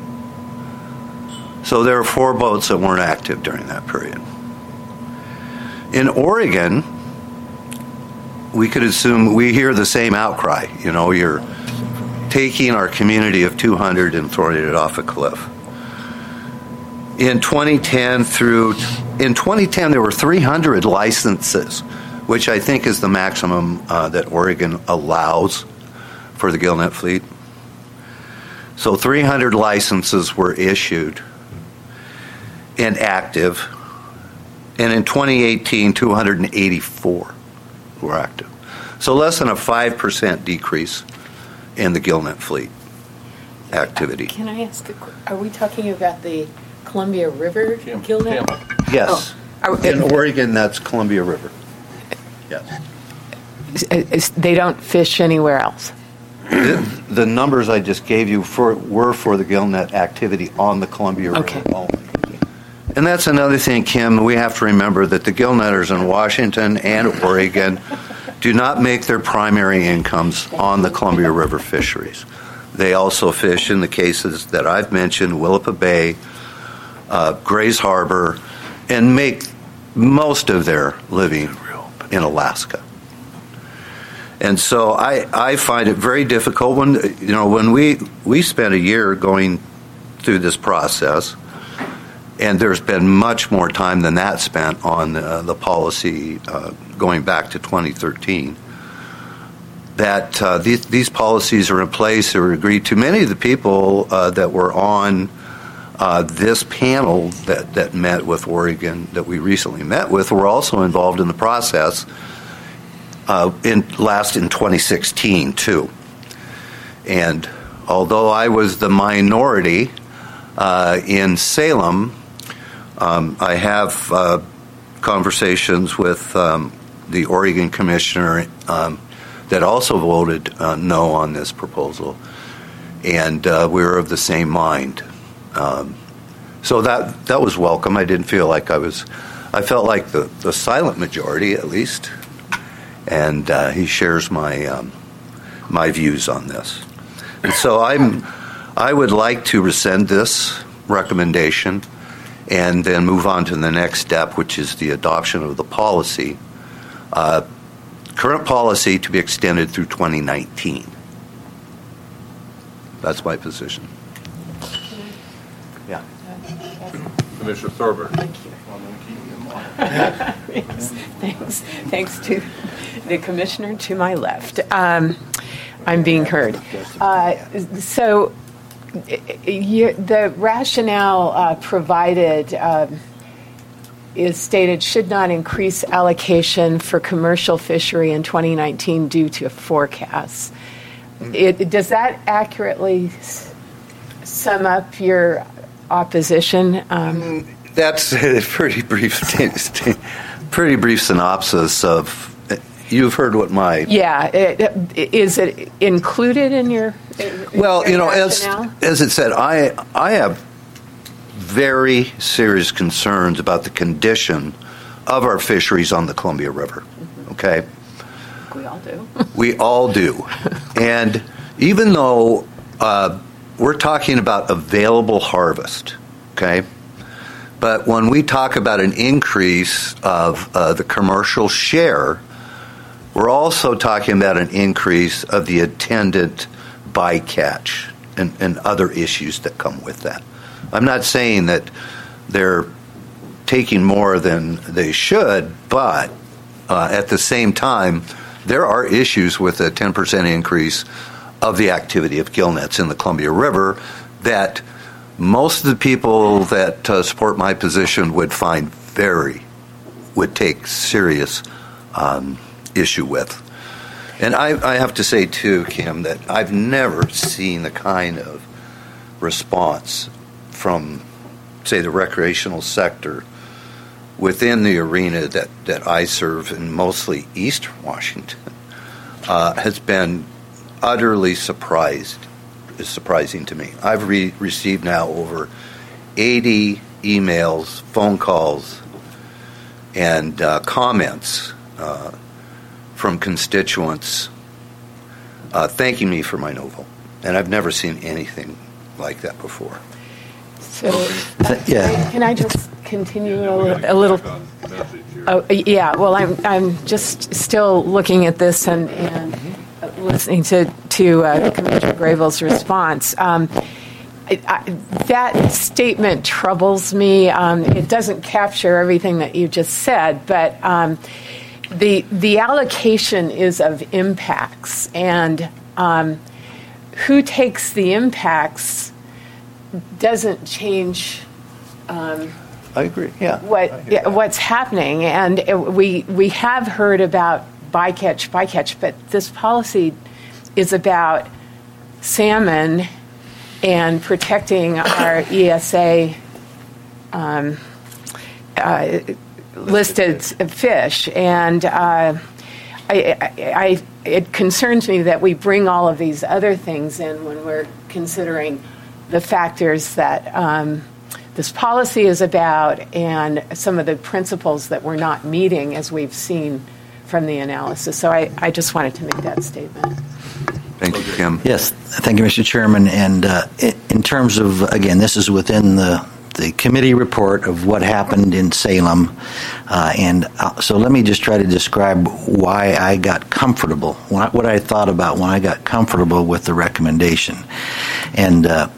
So there are four boats that weren't active during that period. In Oregon, we could assume we hear the same outcry. You know, you're taking our community of two hundred and throwing it off a cliff. In twenty ten through, in twenty ten there were three hundred licenses, which I think is the maximum uh, that Oregon allows for the gillnet fleet. So three hundred licenses were issued and active. And in twenty eighteen, two hundred eighty-four were active. So less than a five percent decrease in the gillnet fleet activity. Can I ask, a, qu- are we talking about the Columbia River Kim, gillnet? Kim. Yes. Oh, are- In Oregon, that's Columbia River. Yes. Is- They don't fish anywhere else? The, the numbers I just gave you for were for the gillnet activity on the Columbia River Okay. only. And that's another thing, Kim, we have to remember that the gillnetters in Washington and Oregon do not make their primary incomes on the Columbia River fisheries. They also fish in the cases that I've mentioned, Willapa Bay, uh, Grays Harbor, and make most of their living in Alaska. And so I, I find it very difficult when, you know, when we, we spent a year going through this process, and there's been much more time than that spent on uh, the policy uh, going back to twenty thirteen, that uh, these, these policies are in place or agreed to. Many of the people uh, that were on uh, this panel that, that met with Oregon, that we recently met with, were also involved in the process uh, in last in twenty sixteen, too. And although I was the minority uh, in Salem, um, I have uh, conversations with um, the Oregon commissioner um, that also voted uh, no on this proposal, and uh, we were of the same mind. Um, so that that was welcome. I didn't feel like I was. I felt like the, the silent majority, at least, and uh, he shares my um, my views on this. And so I'm. I would like to rescind this recommendation, and then move on to the next step, which is the adoption of the policy. Uh, current policy to be extended through twenty nineteen. That's my position. Yeah. Commissioner Thorburn. Thank you. Thanks. Thanks. Thanks to the commissioner to my left. Um, I'm being heard. Uh, so you, the rationale uh, provided um, is stated should not increase allocation for commercial fishery in twenty nineteen due to forecasts. It, does that accurately s- sum up your opposition? Um, That's a pretty brief, pretty brief synopsis of. You've heard what my yeah. It, is it included in your? Well, your you know, as rationale? as it said, I I have very serious concerns about the condition of our fisheries on the Columbia River. Okay. We all do. We all do. And even though uh, we're talking about available harvest, okay, but when we talk about an increase of uh, the commercial share, we're also talking about an increase of the attendant bycatch and, and other issues that come with that. I'm not saying that they're taking more than they should, but uh, at the same time, there are issues with a ten percent increase of the activity of gill nets in the Columbia River that most of the people that uh, support my position would find very, would take serious um, issue with. And I, I have to say, too, Kim, that I've never seen the kind of response from, say, the recreational sector within the arena that, that I serve in mostly Eastern Washington uh, has been utterly surprised, is surprising to me. I've re- received now over eighty emails, phone calls, and uh, comments uh, from constituents uh, thanking me for my no vote. And I've never seen anything like that before. So, uh, yeah. Can I just continue a little? A little oh, yeah. Well, I'm I'm just still looking at this and, and listening to to uh, Commissioner Gravel's response. Um, I, I, that statement troubles me. Um, it doesn't capture everything that you just said, but um, the the allocation is of impacts, and um, who takes the impacts doesn't change um, I agree, yeah. what yeah, what's happening. And it, we we have heard about bycatch, bycatch, but this policy is about salmon and protecting our E S A um, uh, listed fish. And uh, I, I, I, it concerns me that we bring all of these other things in when we're considering the factors that um, this policy is about and some of the principles that we're not meeting, as we've seen from the analysis. So I, I just wanted to make that statement. Thank you, Kim. Yes, thank you, Mister Chairman. And uh, in terms of, again, this is within the, the committee report of what happened in Salem. Uh, and uh, so let me just try to describe why I got comfortable, what I thought about when I got comfortable with the recommendation. And uh,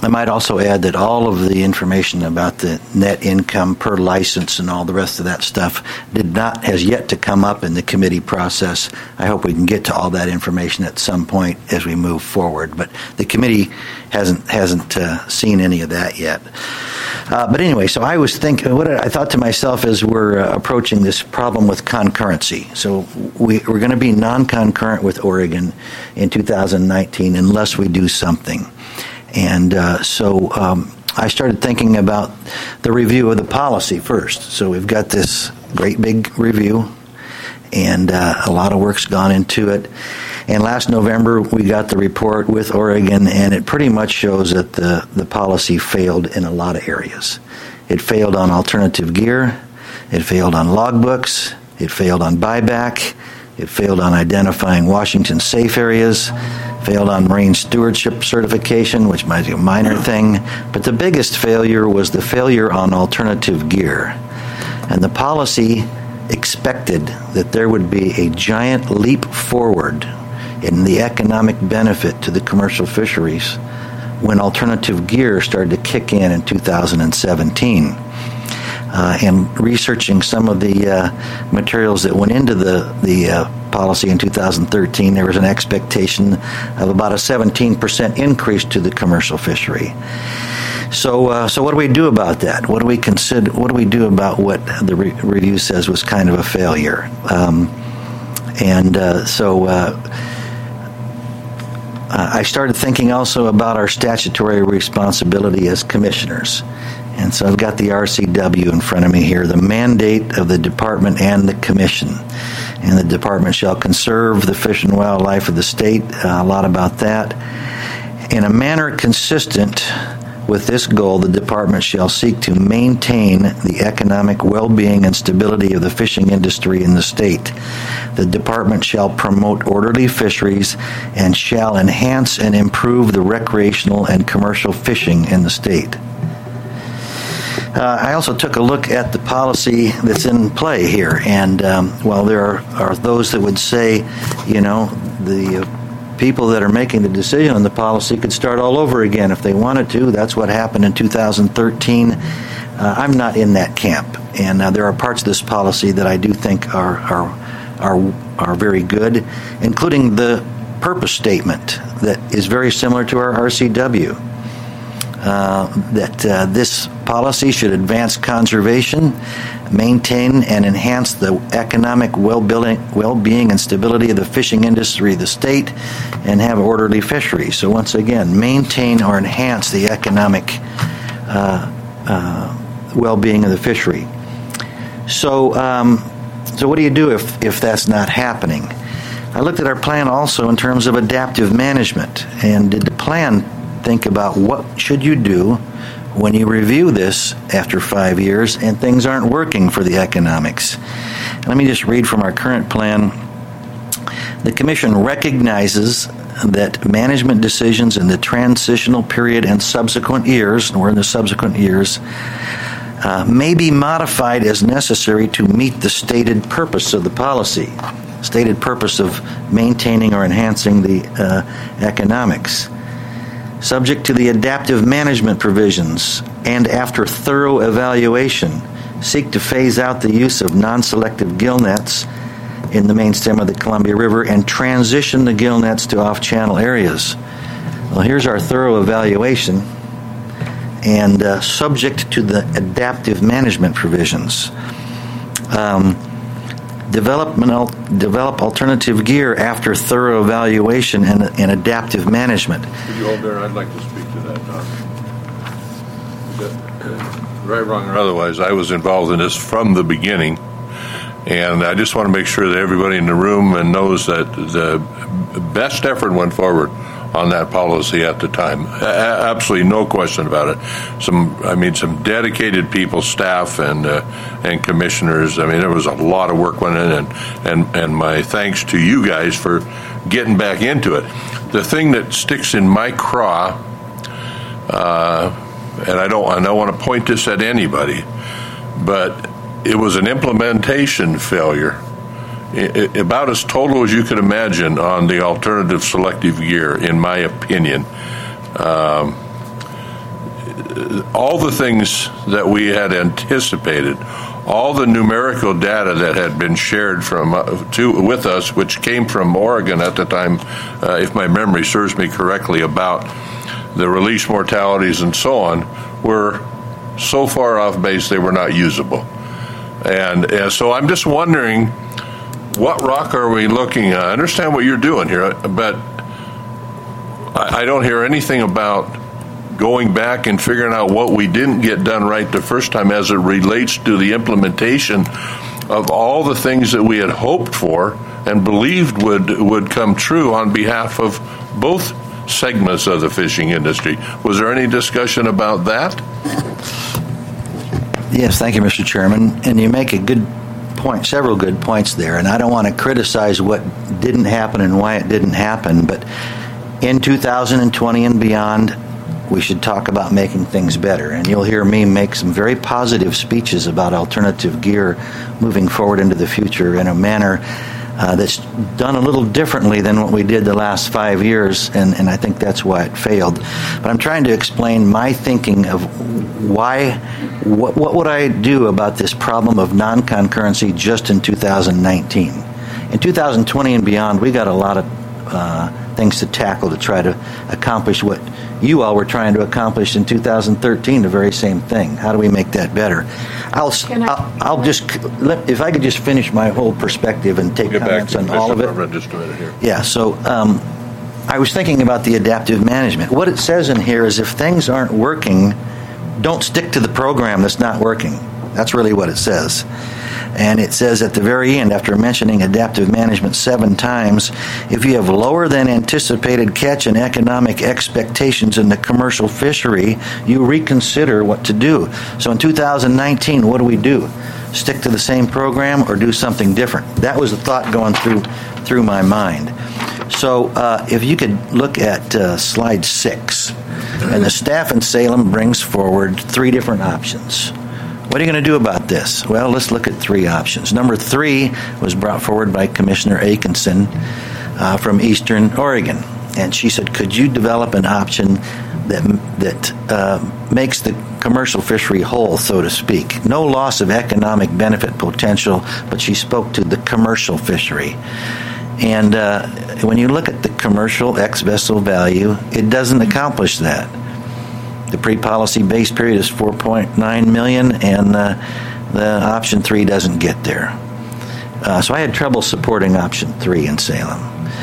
I might also add that all of the information about the net income per license and all the rest of that stuff did not, has yet to come up in the committee process. I hope we can get to all that information at some point as we move forward. But the committee hasn't hasn't uh, seen any of that yet. Uh, but anyway, so I was thinking, what I thought to myself as we're uh, approaching this problem with concurrency. So we, we're going to be non-concurrent with Oregon in two thousand nineteen unless we do something. And uh, so um, I started thinking about the review of the policy first. So we've got this great big review, and uh, a lot of work's gone into it. And last November, we got the report with Oregon, and it pretty much shows that the, the policy failed in a lot of areas. It failed on alternative gear. It failed on logbooks. It failed on buyback. It failed on identifying Washington safe areas. Failed on marine stewardship certification, which might be a minor thing. But the biggest failure was the failure on alternative gear. And the policy expected that there would be a giant leap forward in the economic benefit to the commercial fisheries when alternative gear started to kick in in two thousand seventeen. Uh, and researching some of the uh, materials that went into the, the uh, policy in two thousand thirteen, there was an expectation of about a seventeen percent increase to the commercial fishery. So, uh, so what do we do about that? What do we consider? What do we do about what the re- review says was kind of a failure? Um, and uh, so. Uh, Uh, I started thinking also about our statutory responsibility as commissioners. And so I've got the R C W in front of me here, the mandate of the department and the commission. And the department shall conserve the fish and wildlife of the state, uh, a lot about that. In a manner consistent with this goal, the department shall seek to maintain the economic well-being and stability of the fishing industry in the state. The department shall promote orderly fisheries and shall enhance and improve the recreational and commercial fishing in the state. Uh, I also took a look at the policy that's in play here, and um, while there are, are those that would say, you know, the uh, people that are making the decision on the policy could start all over again if they wanted to. That's what happened in two thousand thirteen. Uh, I'm not in that camp, and uh, there are parts of this policy that I do think are are are are very good, including the purpose statement that is very similar to our R C W. Uh, that uh, this policy should advance conservation, maintain and enhance the economic well-being, well-being and stability of the fishing industry of the state, and have orderly fisheries. So once again, maintain or enhance the economic uh, uh, well-being of the fishery. So, um, so what do you do if, if that's not happening? I looked at our plan also in terms of adaptive management, and did the plan think about what should you do when you review this after five years and things aren't working for the economics. Let me just read from our current plan. The Commission recognizes that management decisions in the transitional period and subsequent years, and we're in the subsequent years, uh, may be modified as necessary to meet the stated purpose of the policy, stated purpose of maintaining or enhancing the uh, economics. Subject to the adaptive management provisions, and after thorough evaluation, seek to phase out the use of non-selective gill nets in the main stem of the Columbia River and transition the gill nets to off-channel areas. Well, here's our thorough evaluation, and uh, subject to the adaptive management provisions. Um, Developmental, develop alternative gear after thorough evaluation and, and adaptive management. Could you hold there? I'd like to speak to that, Don. Right, wrong, or otherwise, I was involved in this from the beginning, and I just want to make sure that everybody in the room knows that the best effort went forward on that policy at the time. A- absolutely no question about it. Some, I mean, some dedicated people, staff, and uh, and commissioners. I mean, there was a lot of work went in, and and and my thanks to you guys for getting back into it. The thing that sticks in my craw, uh, and I don't, I don't want to point this at anybody, but it was an implementation failure. About as total as you could imagine on the alternative selective gear, in my opinion. Um, all the things that we had anticipated, all the numerical data that had been shared from uh, to with us, which came from Oregon at the time, uh, if my memory serves me correctly, about the release mortalities and so on, were so far off base they were not usable. And, and so I'm just wondering, what rock are we looking at? I understand what you're doing here, but I, I don't hear anything about going back and figuring out what we didn't get done right the first time as it relates to the implementation of all the things that we had hoped for and believed would would come true on behalf of both segments of the fishing industry. Was there any discussion about that? Yes, thank you, Mister Chairman. And you make a good point, several good points there. And I don't want to criticize what didn't happen and why it didn't happen, but in two thousand twenty and beyond, we should talk about making things better. And you'll hear me make some very positive speeches about alternative gear moving forward into the future in a manner uh, that's done a little differently than what we did the last five years, and, and I think that's why it failed. But I'm trying to explain my thinking of why, what, what would I do about this problem of non-concurrency just in two thousand nineteen. In two thousand twenty and beyond, we got a lot of uh, things to tackle to try to accomplish what you all were trying to accomplish in two thousand thirteen, the very same thing. How do we make that better? I'll, I, I'll, I'll just, let, if I could just finish my whole perspective and take We'll get comments back to on all of it. Commissioner Just a minute here. Yeah, so um, I was thinking about the adaptive management. What it says in here is if things aren't working, don't stick to the program that's not working. That's really what it says. And it says at the very end, after mentioning adaptive management seven times, if you have lower than anticipated catch and economic expectations in the commercial fishery, you reconsider what to do. So in two thousand nineteen, what do we do? Stick to the same program or do something different? That was the thought going through through my mind. So uh, if you could look at uh, slide six, and the staff in Salem brings forward three different options. What are you going to do about this? Well, let's look at three options. Number three was brought forward by Commissioner Atkinson uh, from Eastern Oregon. And she said, could you develop an option that that uh, makes the commercial fishery whole, so to speak? No loss of economic benefit potential, but she spoke to the commercial fishery. And uh, when you look at the commercial ex-vessel value, it doesn't accomplish that. The pre-policy base period is four point nine million dollars, and uh, the option three doesn't get there. Uh, so I had trouble supporting option three in Salem.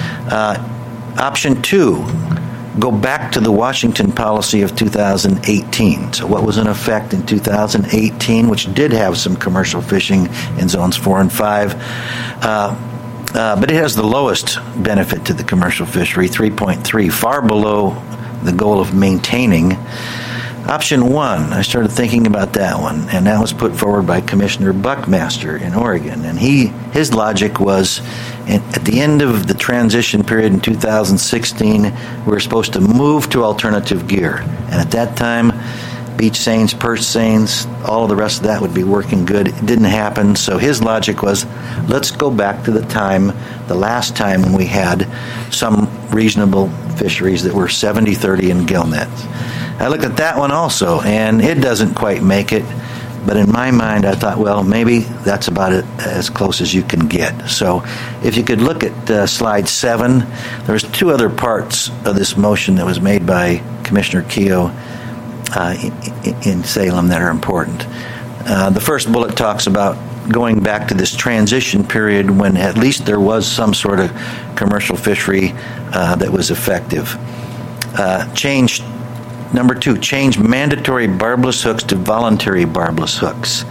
Uh, option two, go back to the Washington policy of two thousand eighteen. So what was in effect in two thousand eighteen, which did have some commercial fishing in zones four and five, uh, uh, but it has the lowest benefit to the commercial fishery, three point three, far below the goal of maintaining. Option one, I started thinking about that one, and that was put forward by Commissioner Buckmaster in Oregon. And he, his logic was, at the end of the transition period in two thousand sixteen, we were supposed to move to alternative gear. And at that time, beach seines, perch seines, all of the rest of that would be working good. It didn't happen, so his logic was, let's go back to the time, the last time when we had some reasonable fisheries that were seventy thirty in gill nets. I looked at that one also, and it doesn't quite make it, but in my mind I thought, well, maybe that's about it, as close as you can get. So if you could look at uh, slide seven, there's two other parts of this motion that was made by Commissioner Keogh uh, in, in Salem that are important. Uh, the first bullet talks about going back to this transition period when at least there was some sort of commercial fishery uh, that was effective. Uh, change, number two, change mandatory barbless hooks to voluntary barbless hooks.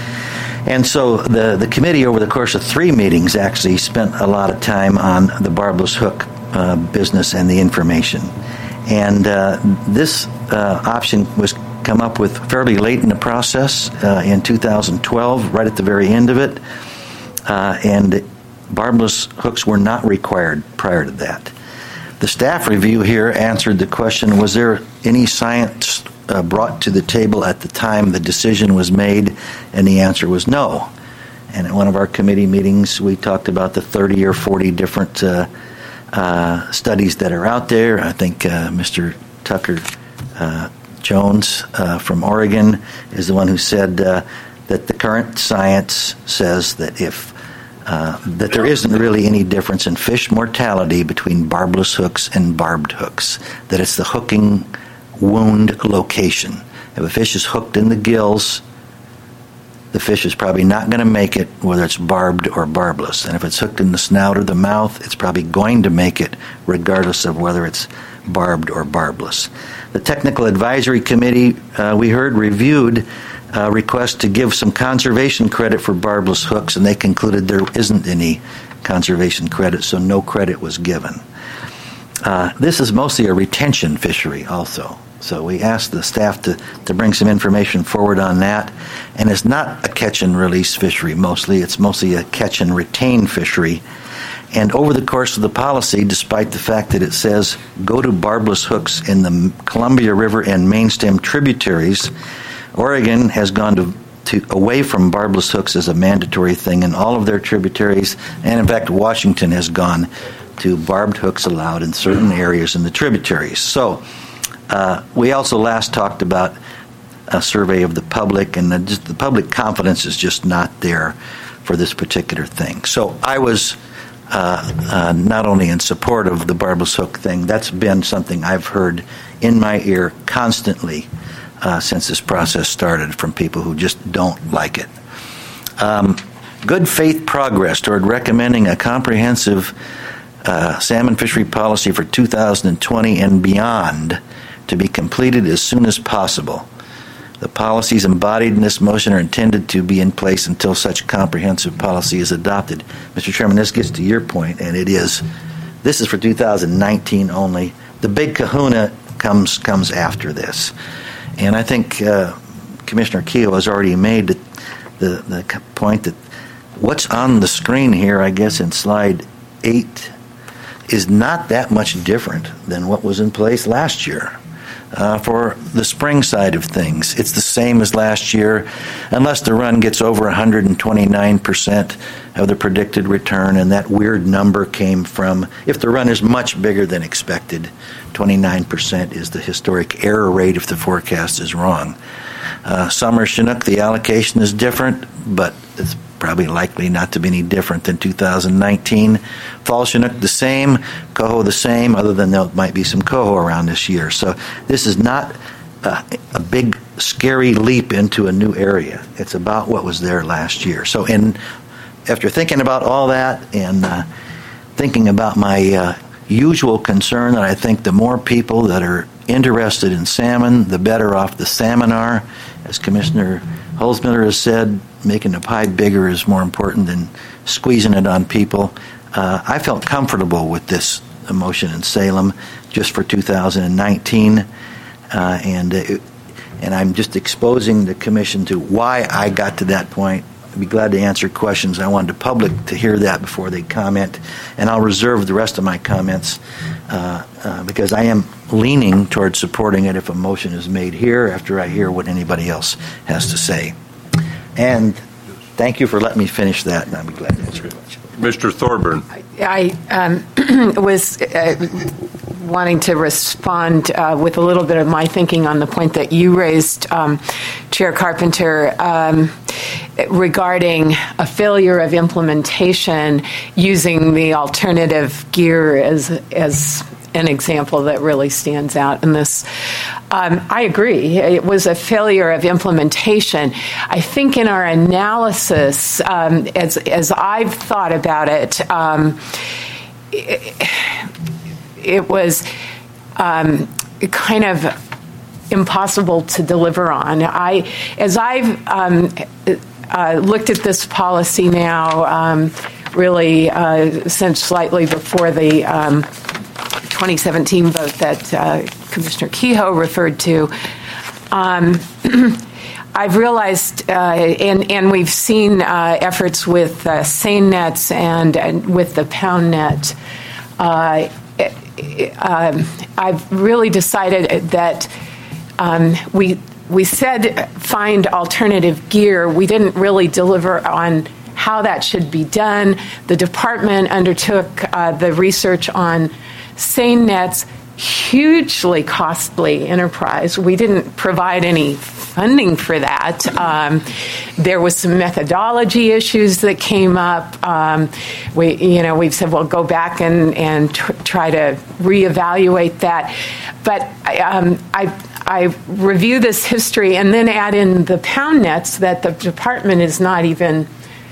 And so the, the committee over the course of three meetings actually spent a lot of time on the barbless hook uh, business and the information. And uh, this uh, option was come up with fairly late in the process uh, in two thousand twelve, right at the very end of it. Uh, and barbless hooks were not required prior to that. The staff review here answered the question, was there any science uh, brought to the table at the time the decision was made? And the answer was no. And at one of our committee meetings, we talked about the thirty or forty different uh, uh, studies that are out there. I think uh, Mister Tucker uh, Jones uh, from Oregon is the one who said uh, that the current science says that if uh, that there isn't really any difference in fish mortality between barbless hooks and barbed hooks, that it's the hooking wound location. If a fish is hooked in the gills, the fish is probably not going to make it, whether it's barbed or barbless. And if it's hooked in the snout or the mouth, it's probably going to make it, regardless of whether it's barbed or barbless. The Technical Advisory Committee, uh, we heard, reviewed a request to give some conservation credit for barbless hooks, and they concluded there isn't any conservation credit, so no credit was given. Uh, this is mostly a retention fishery also. So we asked the staff to, to bring some information forward on that. And it's not a catch and release fishery mostly. It's mostly a catch and retain fishery. And over the course of the policy, despite the fact that it says go to barbless hooks in the Columbia River and main stem tributaries, Oregon has gone to, to away from barbless hooks as a mandatory thing in all of their tributaries. And in fact, Washington has gone to barbed hooks allowed in certain areas in the tributaries. So Uh, we also last talked about a survey of the public, and the, just the public confidence is just not there for this particular thing. So I was uh, uh, not only in support of the barbless hook thing, that's been something I've heard in my ear constantly uh, since this process started from people who just don't like it. Um, good faith progress toward recommending a comprehensive uh, salmon fishery policy for two thousand twenty and beyond to be completed as soon as possible. The policies embodied in this motion are intended to be in place until such comprehensive policy is adopted. Mister Chairman, this gets to your point, and it is, this is for two thousand nineteen only. The big kahuna comes comes after this. And I think uh, Commissioner Kehoe has already made the, the, the point that what's on the screen here, I guess in slide eight, is not that much different than what was in place last year. Uh, for the spring side of things, it's the same as last year, unless the run gets over one hundred twenty-nine percent of the predicted return, and that weird number came from, if the run is much bigger than expected, twenty-nine percent is the historic error rate if the forecast is wrong. Uh, summer Chinook, the allocation is different, but it's probably likely not to be any different than two thousand nineteen. Fall Chinook the same, coho the same, other than there might be some coho around this year. So this is not uh, a big, scary leap into a new area. It's about what was there last year. So in, after thinking about all that and uh, thinking about my uh, usual concern that I think the more people that are interested in salmon, the better off the salmon are. As Commissioner Holzmiller has said, making the pie bigger is more important than squeezing it on people. Uh, I felt comfortable with this motion in Salem just for two thousand nineteen, uh, and it, and I'm just exposing the Commission to why I got to that point. I'd be glad to answer questions. I wanted the public to hear that before they comment, and I'll reserve the rest of my comments uh, uh, because I am leaning towards supporting it if a motion is made here after I hear what anybody else has to say. And thank you for letting me finish that, and I'll be glad to answer questions. Mister Thorburn. I um, was uh, wanting to respond uh, with a little bit of my thinking on the point that you raised, um, Chair Carpenter, um, regarding a failure of implementation using the alternative gear as as an example that really stands out in this. Um, I agree. It was a failure of implementation. I think in our analysis, um, as as I've thought about it, um, it, it was um, kind of impossible to deliver on. I, as I've um, uh, looked at this policy now, um, really uh, since slightly before the um, twenty seventeen vote that uh, Commissioner Kehoe referred to, um, I've realized, uh, and, and we've seen uh, efforts with uh, seine nets and, and with the pound net, uh, um, I've really decided that um, we we said find alternative gear. We didn't really deliver on how that should be done. The department undertook uh, the research on seine nets. hugely costly enterprise. We didn't provide any funding for that. Um, there was some methodology issues that came up. Um, we, you know, we've said, well, go back and, and tr- try to reevaluate that. But um, I, I review this history and then add in the pound nets that the department is not even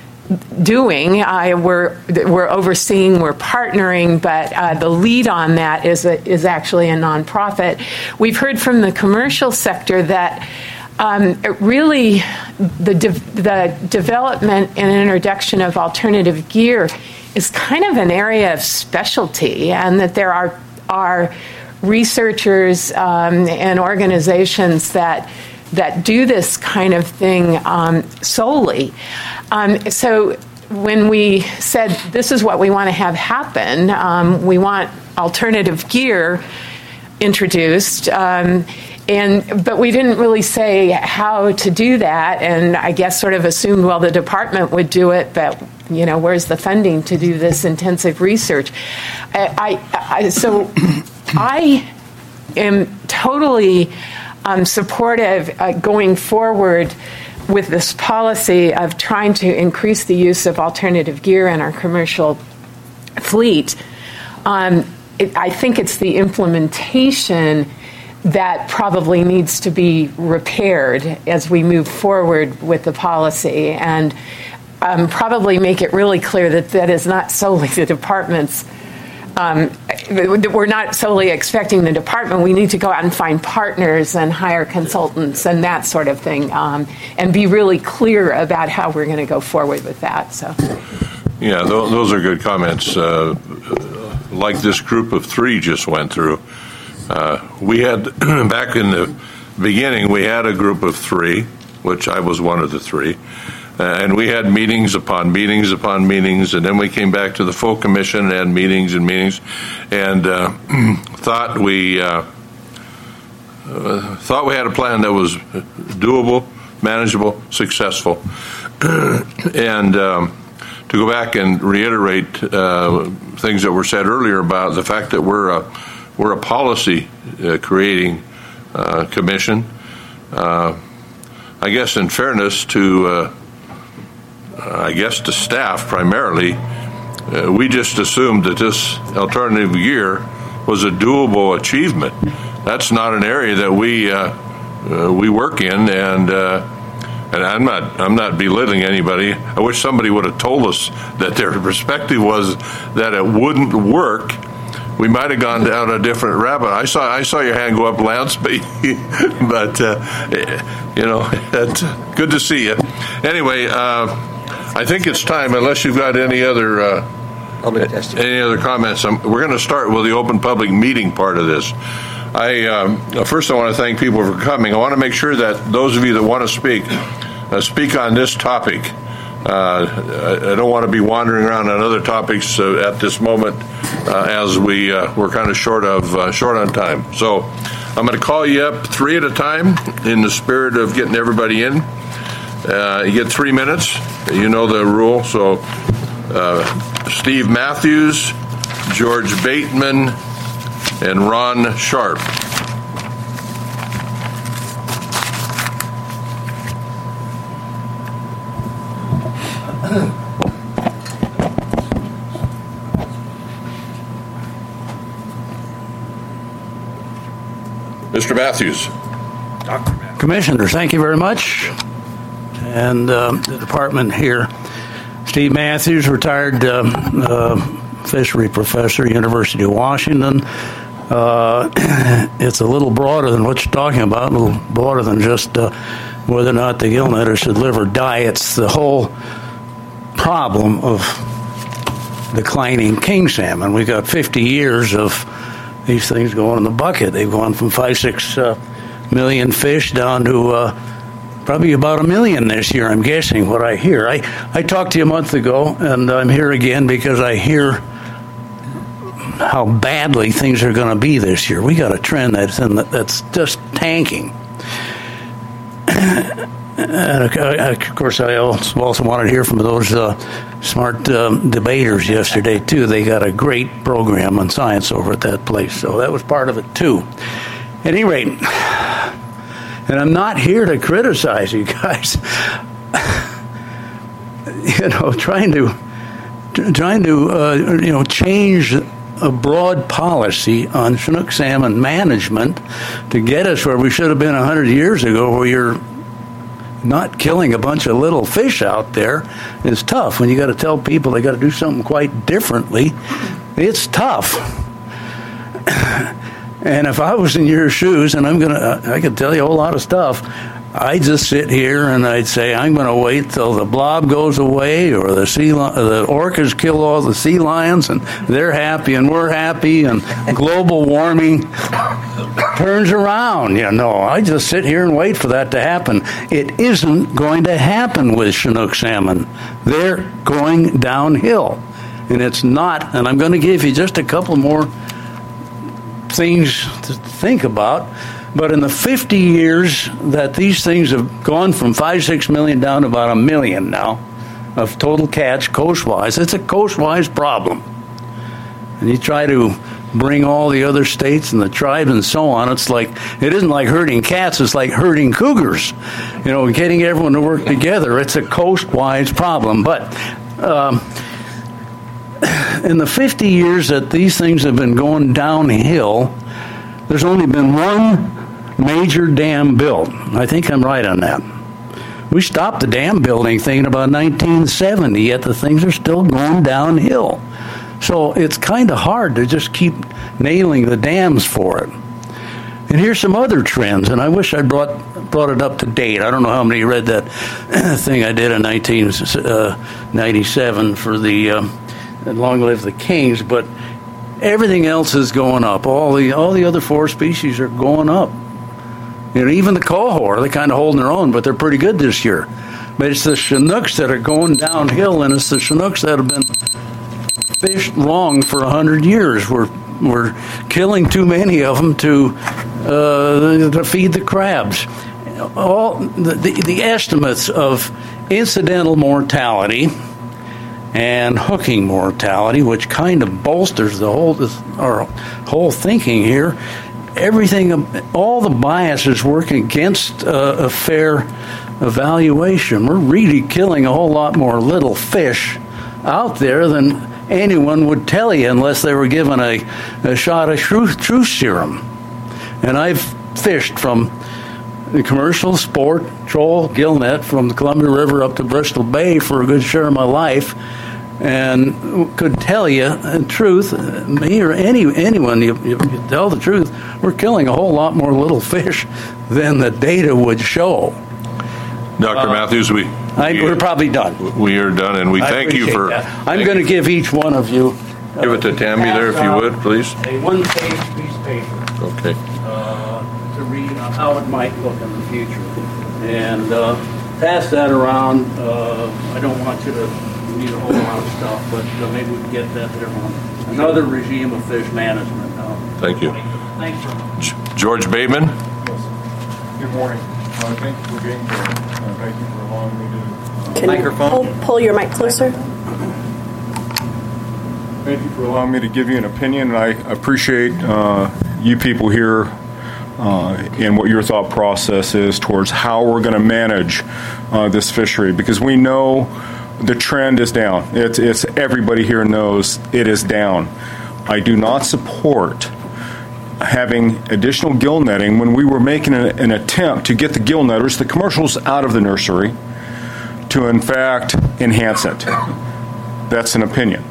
doing. Uh, we're we're overseeing, we're partnering, but uh, the lead on that is a, is actually a nonprofit. We've heard from the commercial sector that um, it really the de- the development and introduction of alternative gear is kind of an area of specialty, and that there are are researchers um, and organizations that that do this kind of thing um, solely. Um, so when we said this is what we want to have happen, um, we want alternative gear introduced, um, and but we didn't really say how to do that, and I guess sort of assumed, well, the department would do it, but you know, where's the funding to do this intensive research? I, I, I so I am totally Um, supportive uh, going forward with this policy of trying to increase the use of alternative gear in our commercial fleet. Um, it, I think it's the implementation that probably needs to be repaired as we move forward with the policy, and um, probably make it really clear that that is not solely the department's Um, we're not solely expecting the department. We need to go out and find partners and hire consultants and that sort of thing, um, and be really clear about how we're going to go forward with that. So, yeah, th- those are good comments. Uh, like this group of three just went through. Uh, we had back in the beginning, we had a group of three, which I was one of the three. Uh, and we had meetings upon meetings upon meetings, and then we came back to the full commission and had meetings and meetings, and uh, thought we uh, uh, thought we had a plan that was doable, manageable, successful. And um, to go back and reiterate uh, things that were said earlier about the fact that we're a we're a policy uh, creating uh, commission. Uh, I guess, in fairness to. Uh, I guess to staff primarily, uh, we just assumed that this alternative gear was a doable achievement. That's not an area that we uh, uh, we work in, and uh, and I'm not I'm not belittling anybody. I wish somebody would have told us that their perspective was that it wouldn't work. We might have gone down a different rabbit. I saw I saw your hand go up, Lance, but, but uh, you know, it's good to see you. Anyway. Uh, I think it's time, unless you've got any other uh, any other comments. Um, we're going to start with the open public meeting part of this. I um, first I want to thank people for coming. I want to make sure that those of you that want to speak uh, speak on this topic. Uh, I, I don't want to be wandering around on other topics uh, at this moment, uh, as we uh, we're kind of short of uh, short on time. So I'm going to call you up three at a time in the spirit of getting everybody in. Uh, you get three minutes. You know the rule. So uh, Steve Matthews, George Bateman, and Ron Sharp. Mister Matthews. Commissioners, thank you very much. And uh, the department here. Steve Matthews, retired uh, uh, fishery professor, University of Washington. Uh, it's a little broader than what you're talking about, a little broader than just uh, whether or not the gillnetter should live or die. It's the whole problem of declining king salmon. We've got fifty years of these things going in the bucket. They've gone from five, six uh, million fish down to uh, probably about a million this year, I'm guessing, what I hear. I, I talked to you a month ago, and I'm here again because I hear how badly things are going to be this year. We got a trend that's in the, that's just tanking. and of course, I also wanted to hear from those uh, smart um, debaters yesterday, too. They got a great program on science over at that place, so that was part of it, too. At any rate, and I'm not here to criticize you guys, you know, trying to, trying to, uh, you know, change a broad policy on Chinook salmon management to get us where we should have been one hundred years ago, where you're not killing a bunch of little fish out there, is tough. When you got to tell people they got to do something quite differently, it's tough. And if I was in your shoes, and I'm gonna, I could tell you a whole lot of stuff, I'd just sit here and I'd say, I'm going to wait till the blob goes away, or the sea, the orcas kill all the sea lions, and they're happy and we're happy, and global warming turns around. You know, I just sit here and wait for that to happen. It isn't going to happen with Chinook salmon. They're going downhill, and it's not. And I'm going to give you just a couple more things to think about. But in the fifty years that these things have gone from five, six million down to about a million now of total catch coastwise, it's a coastwise problem. And you try to bring all the other states and the tribes and so on, it's like, it isn't like herding cats, it's like herding cougars. You know, getting everyone to work together, it's a coastwise problem. But um, in the fifty years that these things have been going downhill, there's only been one major dam built. I think I'm right on that. We stopped the dam building thing in about nineteen seventy, yet the things are still going downhill. So it's kind of hard to just keep nailing the dams for it. And here's some other trends, and I wish I brought brought it up to date. I don't know how many read that thing I did in nineteen ninety-seven for the uh, Long Live the Kings, but everything else is going up. All the all the other four species are going up. You know, even the coho, they're kind of holding their own, but they're pretty good this year. But it's the Chinooks that are going downhill, and it's the Chinooks that have been fished wrong for a hundred years. We're we're killing too many of them to uh, to feed the crabs. All the, the the estimates of incidental mortality and hooking mortality, which kind of bolsters the whole this, our whole thinking here. Everything, all the biases work against uh, a fair evaluation. We're really killing a whole lot more little fish out there than anyone would tell you unless they were given a, a shot of truth, truth serum. And I've fished from the commercial, sport, troll, gillnet, from the Columbia River up to Bristol Bay for a good share of my life, and could tell you the truth, me or any anyone, you, you, you tell the truth, we're killing a whole lot more little fish than the data would show. Doctor Uh, Matthews, we, I, we're probably done. We are done, and we I thank you for... That. I'm going to give each one of you... Give it to Tammy there, if you would, please. A one-page piece of paper. Okay. Uh, to read on how it might look in the future. And uh, pass that around. Uh, I don't want you to read a whole lot of stuff, but uh, maybe we can get that to everyone. Another regime of fish management. Uh, Thank you. Thanks very much. George Bateman. Yes. Good morning. Uh, thank you for being here. Uh, thank you for allowing me to... Uh, Can Microphone. Pull, pull your mic closer. Thank you for allowing me to give you an opinion, and I appreciate uh, you people here uh, and what your thought process is towards how we're going to manage uh, this fishery, because we know the trend is down. It's, it's everybody here knows it is down. I do not support having additional gill netting when we were making a, an attempt to get the gill netters, the commercials, out of the nursery to, in fact, enhance it. That's an opinion.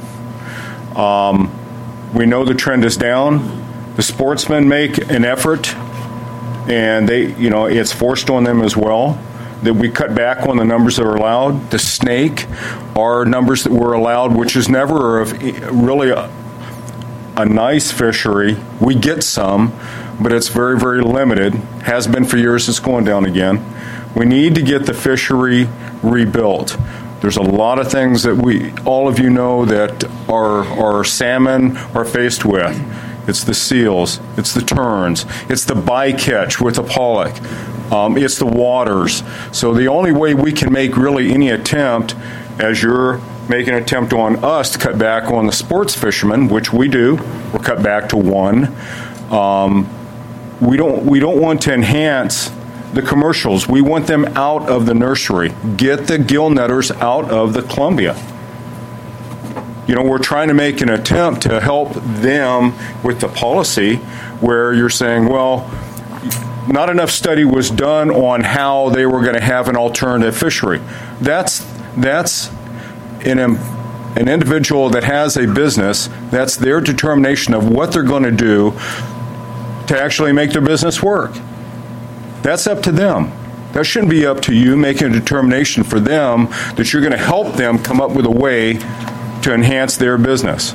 Um, we know the trend is down. The sportsmen make an effort, and they, you know, it's forced on them as well, that we cut back on the numbers that are allowed. The snake are numbers that were allowed, which is never a, really a, a nice fishery. We get some, but it's very, very limited. Has been for years. It's going down again. We need to get the fishery rebuilt. There's a lot of things that we, all of you know, that our, our salmon are faced with. It's the seals. It's the terns. It's the bycatch with the pollock. Um, it's the waters. So the only way we can make really any attempt, as you're making an attempt on us to cut back on the sports fishermen, which we do, we're cut back to one. Um, we don't we don't want to enhance the commercials. We want them out of the nursery. Get the gill netters out of the Columbia. You know, we're trying to make an attempt to help them with the policy where you're saying, well, not enough study was done on how they were going to have an alternative fishery. That's that's an, an individual that has a business. That's their determination of what they're going to do to actually make their business work. That's up to them. That shouldn't be up to you making a determination for them that you're going to help them come up with a way to enhance their business.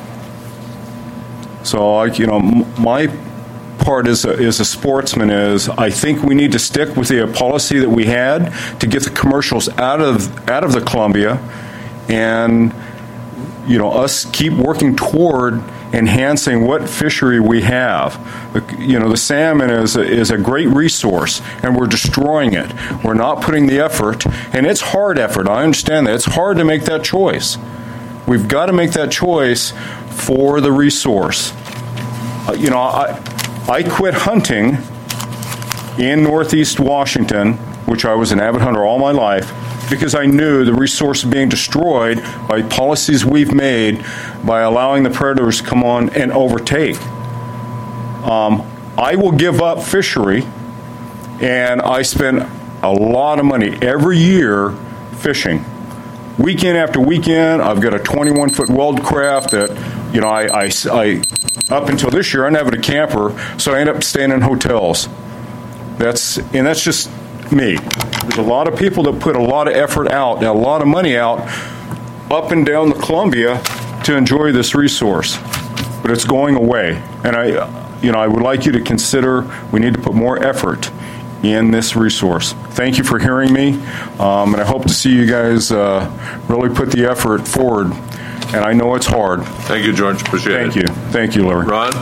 So, like, you know, my part as a, as a sportsman is I think we need to stick with the policy that we had to get the commercials out of out of the Columbia, and you know, us keep working toward enhancing what fishery we have. You know, the salmon is a, is a great resource, and we're destroying it. We're not putting the effort, and it's hard effort. I understand that. It's hard to make that choice. We've got to make that choice for the resource. Uh, you know, I, I quit hunting in Northeast Washington, which I was an avid hunter all my life, because I knew the resource was being destroyed by policies we've made by allowing the predators to come on and overtake. Um, I will give up fishery, and I spend a lot of money every year fishing. Weekend after weekend, I've got a twenty-one foot weld craft that, you know, I, I, I up until this year, I didn't have a camper, so I end up staying in hotels. That's and that's just me. There's a lot of people that put a lot of effort out, and a lot of money out, up and down the Columbia to enjoy this resource, but it's going away. And I, you know, I would like you to consider we need to put more effort in this resource. Thank you for hearing me, um, and I hope to see you guys uh, really put the effort forward. And I know it's hard. Thank you, George. Appreciate Thank it. you. Thank you, Larry. Ron?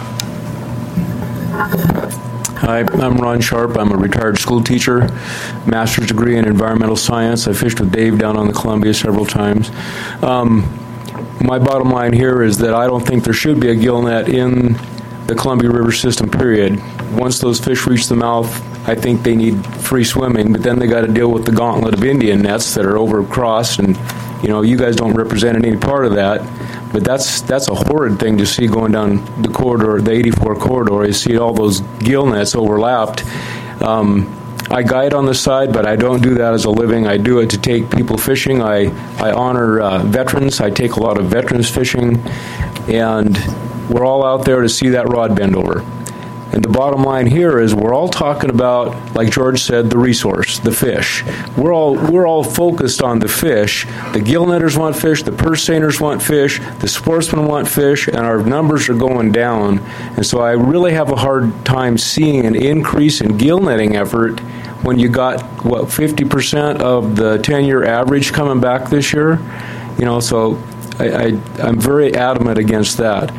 Hi, I'm Ron Sharp. I'm a retired school teacher, master's degree in environmental science. I fished with Dave down on the Columbia several times. Um, my bottom line here is that I don't think there should be a gill net in the Columbia River system, period. Once those fish reach the mouth, I think they need free swimming, but then they got to deal with the gauntlet of Indian nets that are overcrossed, and you know, you guys don't represent any part of that, but that's that's a horrid thing to see going down the corridor, the eighty-four corridor. You see all those gill nets overlapped. Um, I guide on the side, but I don't do that as a living. I do it to take people fishing. I, I honor uh, veterans. I take a lot of veterans fishing, and we're all out there to see that rod bend over. And the bottom line here is we're all talking about, like George said, the resource, the fish. We're all we're all focused on the fish. The gill netters want fish, the purse seiners want fish, the sportsmen want fish, and our numbers are going down. And so I really have a hard time seeing an increase in gill netting effort when you got, what, fifty percent of the ten-year average coming back this year? You know, so I, I, I'm very adamant against that.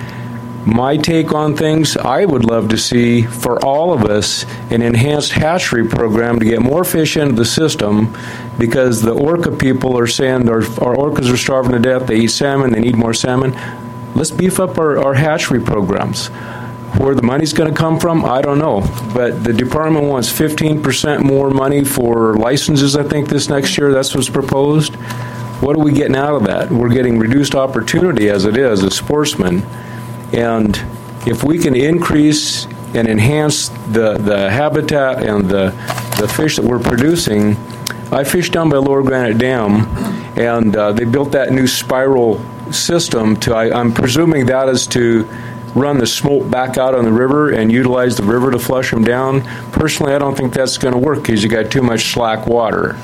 My take on things, I would love to see, for all of us, an enhanced hatchery program to get more fish into the system, because the orca people are saying our, our orcas are starving to death, they eat salmon, they need more salmon. Let's beef up our, our hatchery programs. Where the money's going to come from, I don't know. But the department wants fifteen percent more money for licenses, I think, this next year. That's what's proposed. What are we getting out of that? We're getting reduced opportunity as it is, as sportsmen. And if we can increase and enhance the, the habitat and the, the fish that we're producing, I fished down by Lower Granite Dam, and uh, they built that new spiral system to, I, I'm presuming that is to run the smolt back out on the river and utilize the river to flush them down. Personally, I don't think that's going to work because you got too much slack water.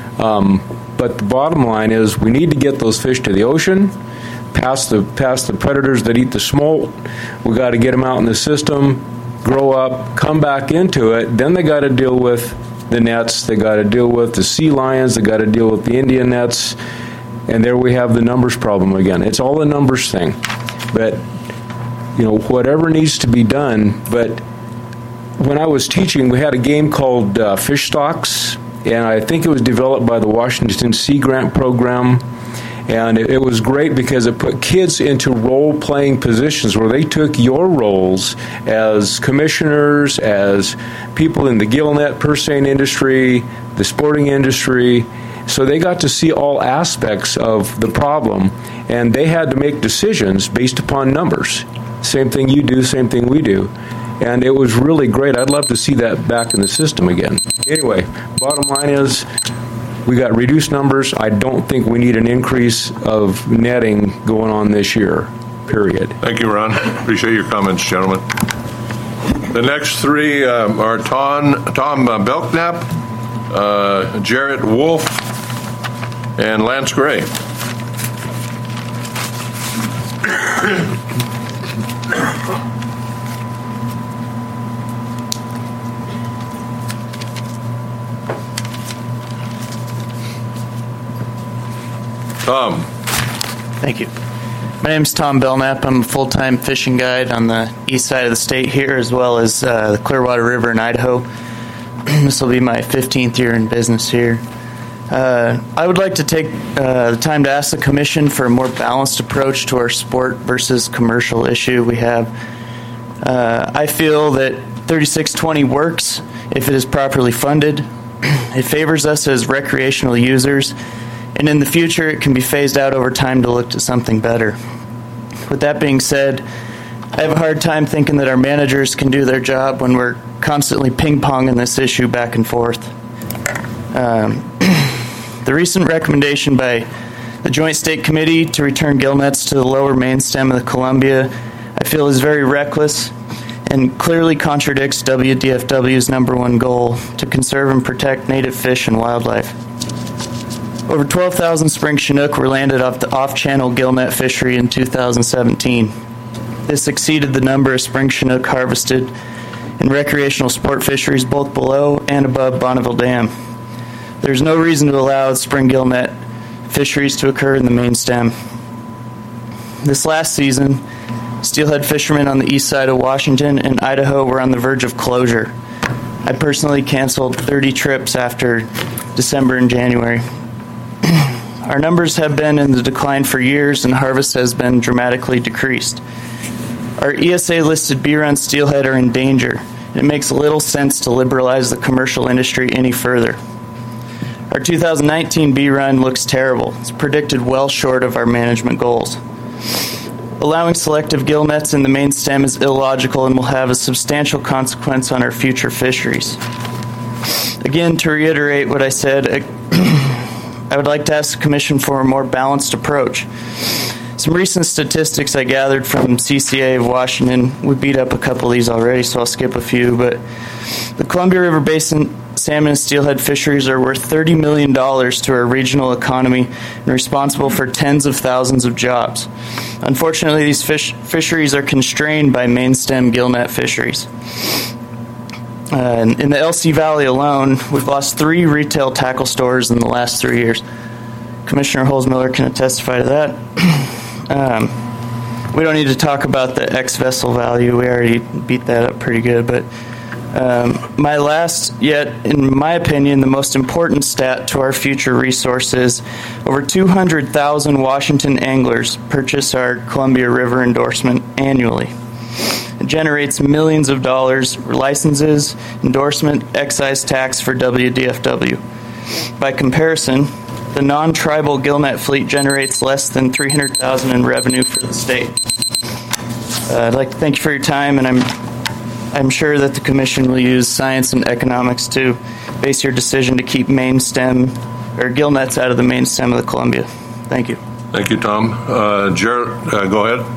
Um, but the bottom line is we need to get those fish to the ocean, past the past the predators that eat the smolt. We got to get them out in the system, grow up, come back into it. Then they got to deal with the nets. They got to deal with the sea lions. They got to deal with the Indian nets. And there we have the numbers problem again. It's all a numbers thing. But, you know, whatever needs to be done, but when I was teaching, we had a game called uh, Fish Stocks, and I think it was developed by the Washington Sea Grant Program. And it, it was great because it put kids into role-playing positions where they took your roles as commissioners, as people in the gillnet purse seine industry, the sporting industry. So they got to see all aspects of the problem, and they had to make decisions based upon numbers. Same thing you do, same thing we do. And it was really great. I'd love to see that back in the system again. Anyway, bottom line is, we got reduced numbers. I don't think we need an increase of netting going on this year, period. Thank you, Ron. Appreciate your comments, gentlemen. The next three um, are Tom, Tom uh, Belknap, uh, Jarrett Wolf, and Lance Gray. Tom. Thank you. My name is Tom Belknap. I'm a full-time fishing guide on the east side of the state here, as well as uh, the Clearwater River in Idaho. This will be my fifteenth year in business here. Uh, I would like to take uh, the time to ask the Commission for a more balanced approach to our sport versus commercial issue we have. Uh, I feel that thirty-six twenty works if it is properly funded. It favors us as recreational users, and in the future it can be phased out over time to look to something better. With that being said, I have a hard time thinking that our managers can do their job when we're constantly ping-ponging this issue back and forth. Um, the recent recommendation by the Joint State Committee to return gill nets to the lower main stem of the Columbia, I feel is very reckless and clearly contradicts W D F W's number one goal to conserve and protect native fish and wildlife. Over twelve thousand spring Chinook were landed off the off-channel gillnet fishery in two thousand seventeen. This exceeded the number of spring Chinook harvested in recreational sport fisheries both below and above Bonneville Dam. There's no reason to allow spring gillnet fisheries to occur in the main stem. This last season, steelhead fishermen on the east side of Washington and Idaho were on the verge of closure. I personally canceled thirty trips after December and January. Our numbers have been in the decline for years, and harvest has been dramatically decreased. Our E S A-listed B-run steelhead are in danger. It makes little sense to liberalize the commercial industry any further. Our two thousand nineteen B-run looks terrible. It's predicted well short of our management goals. Allowing selective gill nets in the main stem is illogical and will have a substantial consequence on our future fisheries. Again, to reiterate what I said, I would like to ask the Commission for a more balanced approach. Some recent statistics I gathered from C C A of Washington, we beat up a couple of these already, so I'll skip a few, but the Columbia River Basin salmon and steelhead fisheries are worth thirty million dollars to our regional economy and responsible for tens of thousands of jobs. Unfortunately, these fish, fisheries are constrained by main stem gillnet fisheries. Uh, in the L C Valley alone, we've lost three retail tackle stores in the last three years. Commissioner Holzmiller can testify to that. um, we don't need to talk about the ex-vessel value. We already beat that up pretty good. But um, my last, yet in my opinion, the most important stat to our future resources, over two hundred thousand Washington anglers purchase our Columbia River endorsement annually. It generates millions of dollars for licenses, endorsement, excise tax for W D F W. By comparison, the non-tribal gillnet fleet generates less than three hundred thousand dollars in revenue for the state. Uh, I'd like to thank you for your time, and I'm I'm sure that the Commission will use science and economics to base your decision to keep main stem or gillnets out of the main stem of the Columbia. Thank you. Thank you, Tom. Uh, Jarrett, uh, go ahead.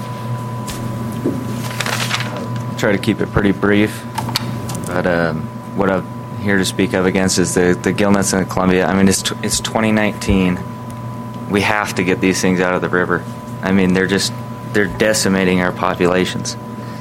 Try to keep it pretty brief, but um, what I'm here to speak of against is the, the gillnets in the Columbia. I mean, it's it's twenty nineteen. We have to get these things out of the river. I mean, they're just they're decimating our populations.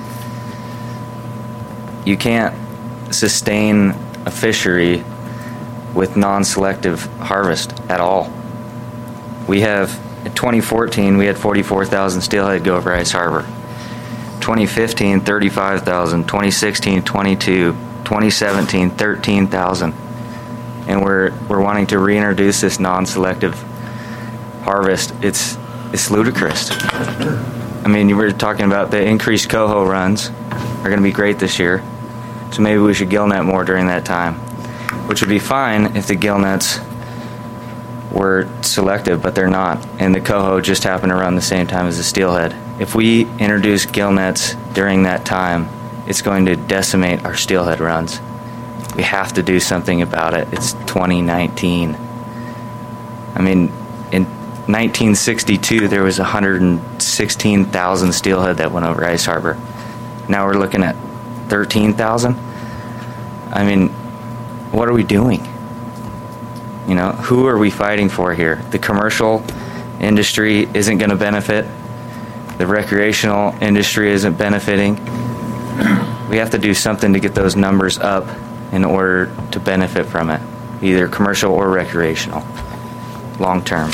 You can't sustain a fishery with non-selective harvest at all. We have in twenty fourteen we had forty-four thousand steelhead go over Ice Harbor. twenty fifteen, thirty-five thousand, twenty sixteen, twenty-two, twenty seventeen, thirteen thousand. And we're we're wanting to reintroduce this non-selective harvest. It's it's ludicrous. I mean, you were talking about the increased coho runs are going to be great this year. So maybe we should gill net more during that time, which would be fine if the gill nets were selective, but they're not. And the coho just happened to run the same time as the steelhead. If we introduce gill nets during that time, it's going to decimate our steelhead runs. We have to do something about it. It's twenty nineteen. I mean, in nineteen sixty-two, there was one hundred sixteen thousand steelhead that went over Ice Harbor. Now we're looking at thirteen thousand. I mean, what are we doing? You know, who are we fighting for here? The commercial industry isn't going to benefit. The recreational industry isn't benefiting. We have to do something to get those numbers up in order to benefit from it, either commercial or recreational, long term.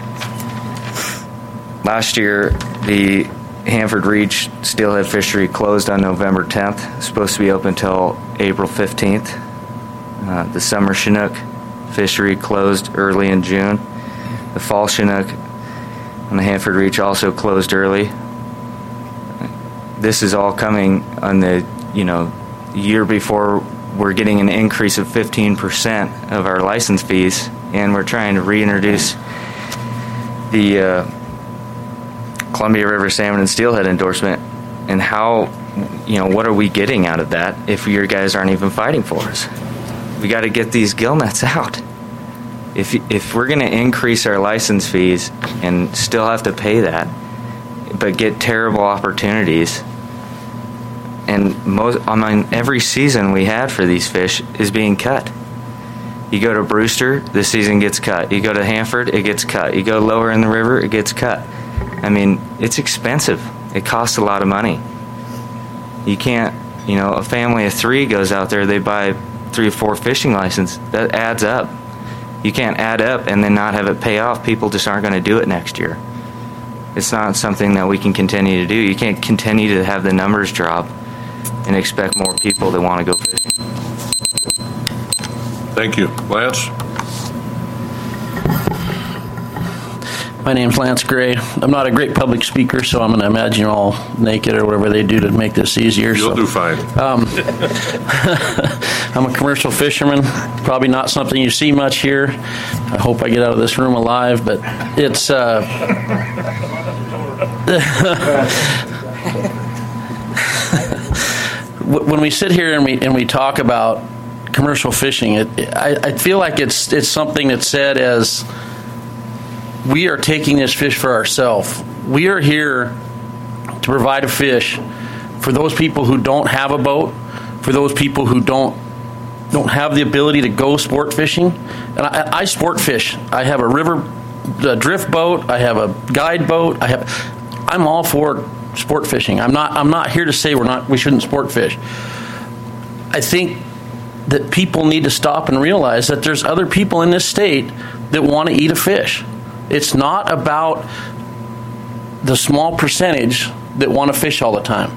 Last year, the Hanford Reach steelhead fishery closed on November tenth. It's supposed to be open until April fifteenth. Uh, the summer Chinook fishery closed early in June. The fall Chinook on the Hanford Reach also closed early. This is all coming on the, you know, year before we're getting an increase of fifteen percent of our license fees, and we're trying to reintroduce the uh, Columbia River salmon and steelhead endorsement. And how, you know, what are we getting out of that if your guys aren't even fighting for us? We got to get these gill nets out. If if we're going to increase our license fees and still have to pay that, but get terrible opportunities, and most, I mean, every season we had for these fish is being cut. You go to Brewster, the season gets cut. You go to Hanford, it gets cut. You go lower in the river, it gets cut. I mean, it's expensive. It costs a lot of money. You can't, you know, a family of three goes out there, they buy three or four fishing licenses. That adds up. You can't add up and then not have it pay off. People just aren't going to do it next year. It's not something that we can continue to do. You can't continue to have the numbers drop and expect more people that want to go fishing. Thank you. Lance? My name's Lance Gray. I'm not a great public speaker, so I'm going to imagine you're all naked or whatever they do to make this easier. You'll so. do fine. Um, I'm a commercial fisherman. Probably not something you see much here. I hope I get out of this room alive, but it's... Uh, when we sit here and we and we talk about commercial fishing, it, it, I, I feel like it's it's something that's said as we are taking this fish for ourselves. We are here to provide a fish for those people who don't have a boat, for those people who don't don't have the ability to go sport fishing. And I, I sport fish. I have a river a drift boat. I have a guide boat. I have. I'm all for sport fishing. I'm not. I'm not here to say we're not. We shouldn't sport fish. I think that people need to stop and realize that there's other people in this state that want to eat a fish. It's not about the small percentage that want to fish all the time.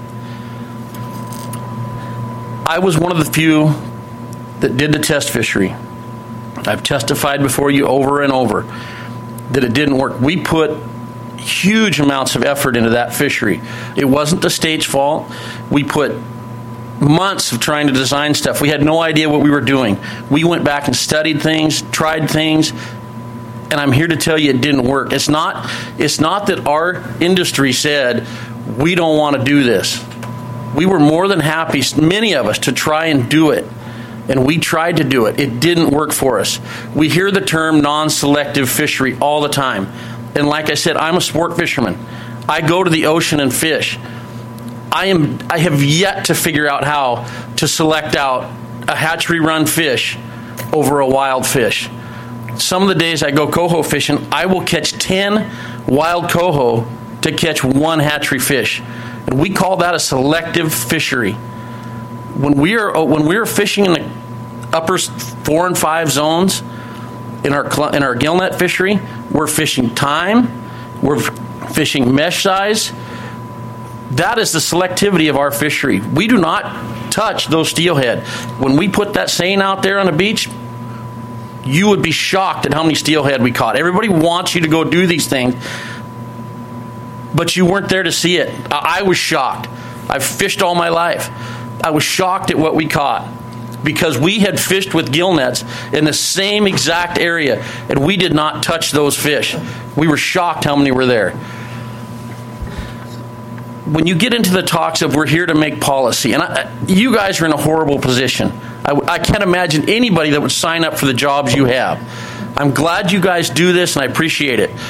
I was one of the few that did the test fishery. I've testified before you over and over that it didn't work. We put huge amounts of effort into that fishery. It wasn't the state's fault. We put months of trying to design stuff. We had no idea what we were doing. We went back and studied things, tried things, and I'm here to tell you it didn't work. It's not, it's not that our industry said, we don't want to do this. We were more than happy, many of us, to try and do it. And we tried to do it. It didn't work for us. We hear the term non-selective fishery all the time. And like I said, I'm a sport fisherman. I go to the ocean and fish. I am. I have yet to figure out how to select out a hatchery run fish over a wild fish. Some of the days I go coho fishing, I will catch ten wild coho to catch one hatchery fish. And we call that a selective fishery. When we are when we are fishing in the upper four and five zones in our in our gill net fishery, we're fishing time, we're fishing mesh size, That is the selectivity of our fishery. We do not touch those steelhead. When we put that seine out there on the beach, you would be shocked at how many steelhead we caught. Everybody wants you to go do these things, but you weren't there to see it. I, I was shocked. I've fished all my life. I was shocked at what we caught because we had fished with gill nets in the same exact area, and we did not touch those fish. We were shocked how many were there. When you get into the talks of we're here to make policy, and I, you guys are in a horrible position. I, I can't imagine anybody that would sign up for the jobs you have. I'm glad you guys do this, and I appreciate it.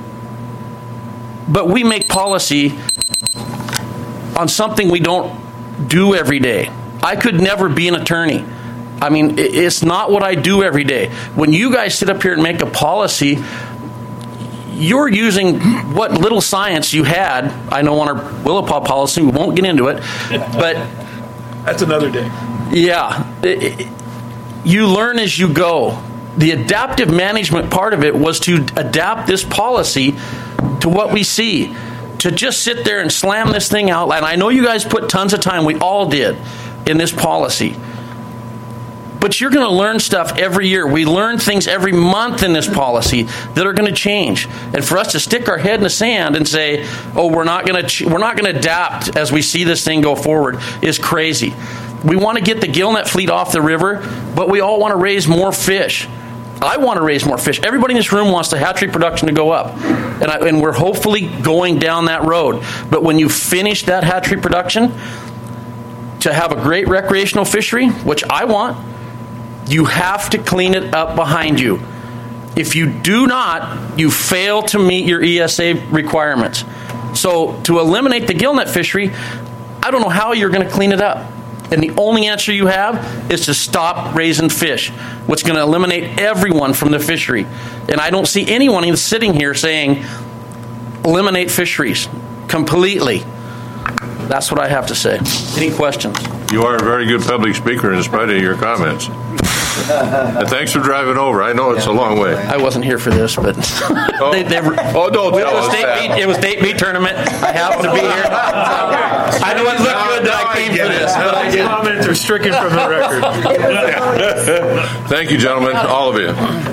But we make policy on something we don't do every day. I could never be an attorney. I mean, it's not what I do every day. When you guys sit up here and make a policy, you're using what little science you had. I know on our Willapa policy, we won't get into it, but that's another day. Yeah, it, it, you learn as you go. The adaptive management part of it was to adapt this policy to what we see. To just sit there and slam this thing out, and I know you guys put tons of time, we all did, in this policy. But you're going to learn stuff every year. We learn things every month in this policy that are going to change. And for us to stick our head in the sand and say, "Oh, we're not going to ch- we're not going to adapt as we see this thing go forward," is crazy. We want to get the gillnet fleet off the river, but we all want to raise more fish. I want to raise more fish. Everybody in this room wants the hatchery production to go up, and, I, and we're hopefully going down that road. But when you finish that hatchery production, to have a great recreational fishery, which I want, you have to clean it up behind you. If you do not, you fail to meet your E S A requirements. So to eliminate the gillnet fishery, I don't know how you're going to clean it up. And the only answer you have is to stop raising fish, which is going to eliminate everyone from the fishery. And I don't see anyone even sitting here saying, eliminate fisheries completely. That's what I have to say. Any questions? You are a very good public speaker in spite of your comments. And thanks for driving over. I know it's a long way. I wasn't here for this, but oh, they, they were, oh don't it tell was us state that. beat, it was state beat tournament. I happened to be here. I know it looked good that I came for this. But I did. Comments are stricken from the record. Thank you, gentlemen, all of you.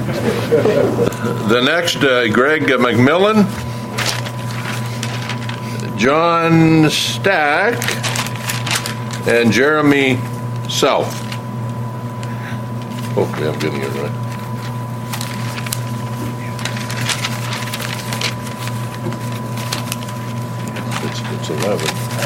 The next, uh, Greg McMillan, John Stack, and Jeremy South. Hopefully I'm getting it right. It's, it's eleven.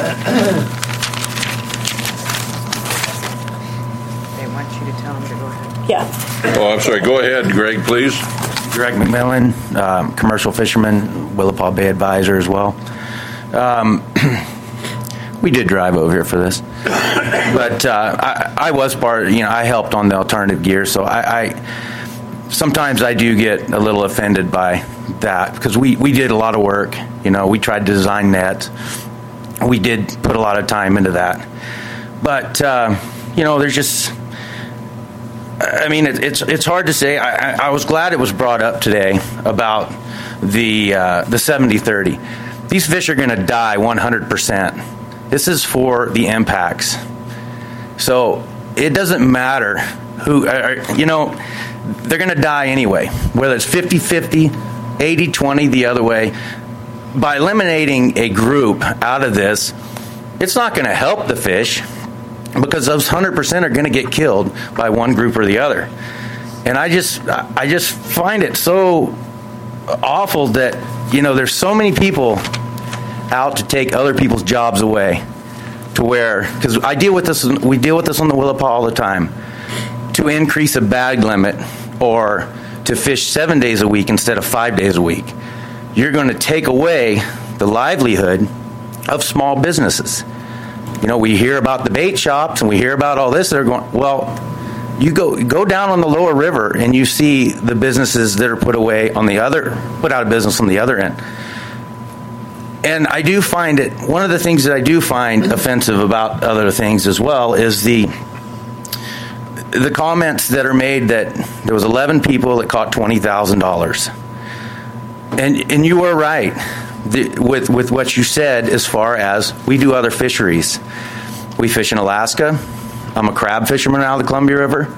They want you to tell them to go ahead. Yeah. Oh, I'm sorry. Go ahead, Greg, please. Greg McMillan, um, commercial fisherman, Willapa Bay advisor as well. Um, we did drive over here for this, but uh, I, I was part. You know, I helped on the alternative gear, so I, I sometimes I do get a little offended by that because we we did a lot of work. You know, we tried to design nets. We did put a lot of time into that, but uh, you know, there's just. I mean, it, it's it's hard to say. I, I, I was glad it was brought up today about the uh, the seventy thirty. These fish are going to die one hundred percent. This is for the impacts. So it doesn't matter who, uh, you know, they're going to die anyway, whether it's fifty fifty, eighty twenty the other way. By eliminating a group out of this, it's not going to help the fish because those one hundred percent are going to get killed by one group or the other. And I just, I just find it so awful that, you know, there's so many people out to take other people's jobs away, to where, because I deal with this, we deal with this on the Willapa all the time, to increase a bag limit or to fish seven days a week instead of five days a week. You're going to take away the livelihood of small businesses. You know, we hear about the bait shops and we hear about all this. They're going, well, you go go down on the lower river and you see the businesses that are put away on the other, put out of business on the other end. And I do find it, one of the things that I do find offensive about other things as well is the the comments that are made that there was eleven people that caught twenty thousand dollars. And and you were right. the, with with what you said as far as we do other fisheries. We fish in Alaska. I'm a crab fisherman out of the Columbia River.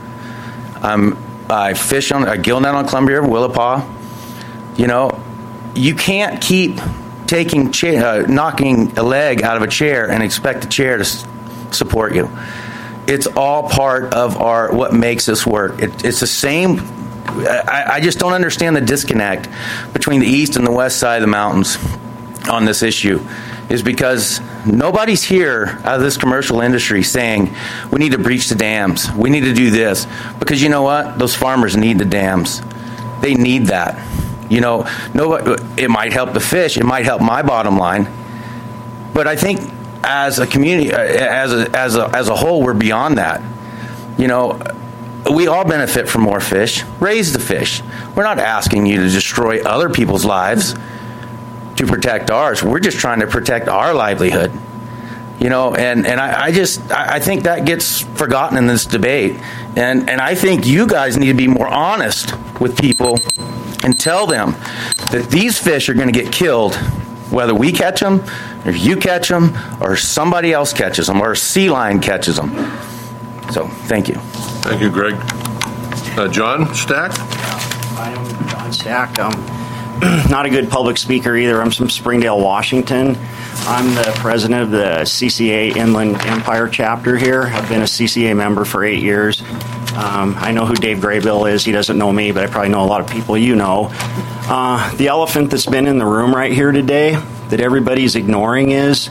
Um, I fish on a gillnet on Columbia River, Willapa. You know, you can't keep taking cha- uh, knocking a leg out of a chair and expect a chair to s- support you. It's all part of our what makes us work. It, it's the same. I, I just don't understand the disconnect between the east and the west side of the mountains on this issue. Is because nobody's here out of this commercial industry saying we need to breach the dams, we need to do this, because you know what? Those farmers need the dams. They need that. You know, nobody, it might help the fish, it might help my bottom line, but I think as a community, as a, as a, as a whole, we're beyond that. You know, we all benefit from more fish. Raise the fish. We're not asking you to destroy other people's lives to protect ours. We're just trying to protect our livelihood. You know, and, and I, I just, I think that gets forgotten in this debate. And, and I think you guys need to be more honest with people and tell them that these fish are going to get killed whether we catch them, or you catch them, or somebody else catches them, or a sea lion catches them. So, thank you. Thank you, Greg. Uh, John Stack? I am John Stack. Um, not a good public speaker either. I'm from Springdale, Washington. I'm the president of the C C A Inland Empire chapter here. I've been a C C A member for eight years. Um, I know who Dave Graybill is. He doesn't know me, but I probably know a lot of people you know. Uh, the elephant that's been in the room right here today that everybody's ignoring is,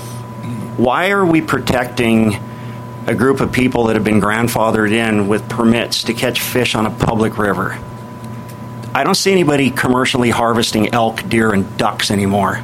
why are we protecting a group of people that have been grandfathered in with permits to catch fish on a public river? I don't see anybody commercially harvesting elk, deer, and ducks anymore.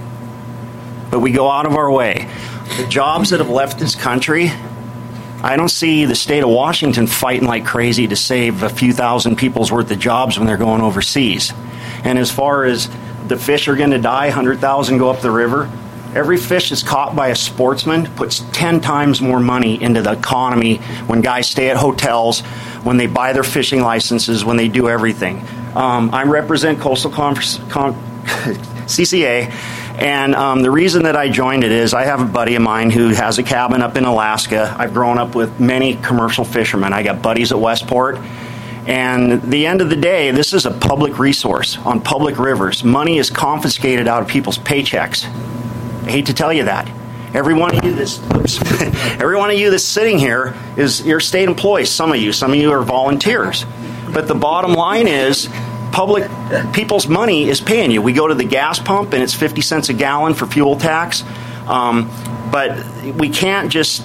But we go out of our way. The jobs that have left this country, I don't see the state of Washington fighting like crazy to save a few thousand people's worth of jobs when they're going overseas. And as far as the fish are going to die, one hundred thousand go up the river, every fish that's caught by a sportsman puts ten times more money into the economy when guys stay at hotels, when they buy their fishing licenses, when they do everything. Um, I represent Coastal Conference, Con- C C A, and um, the reason that I joined it is I have a buddy of mine who has a cabin up in Alaska. I've grown up with many commercial fishermen. I got buddies at Westport. And at the end of the day, this is a public resource on public rivers. Money is confiscated out of people's paychecks. I hate to tell you that. Every one of you that's oops, every one of you that's sitting here is you're state employees. Some of you, some of you are volunteers. But the bottom line is, public people's money is paying you. We go to the gas pump and it's fifty cents a gallon for fuel tax. Um, but we can't just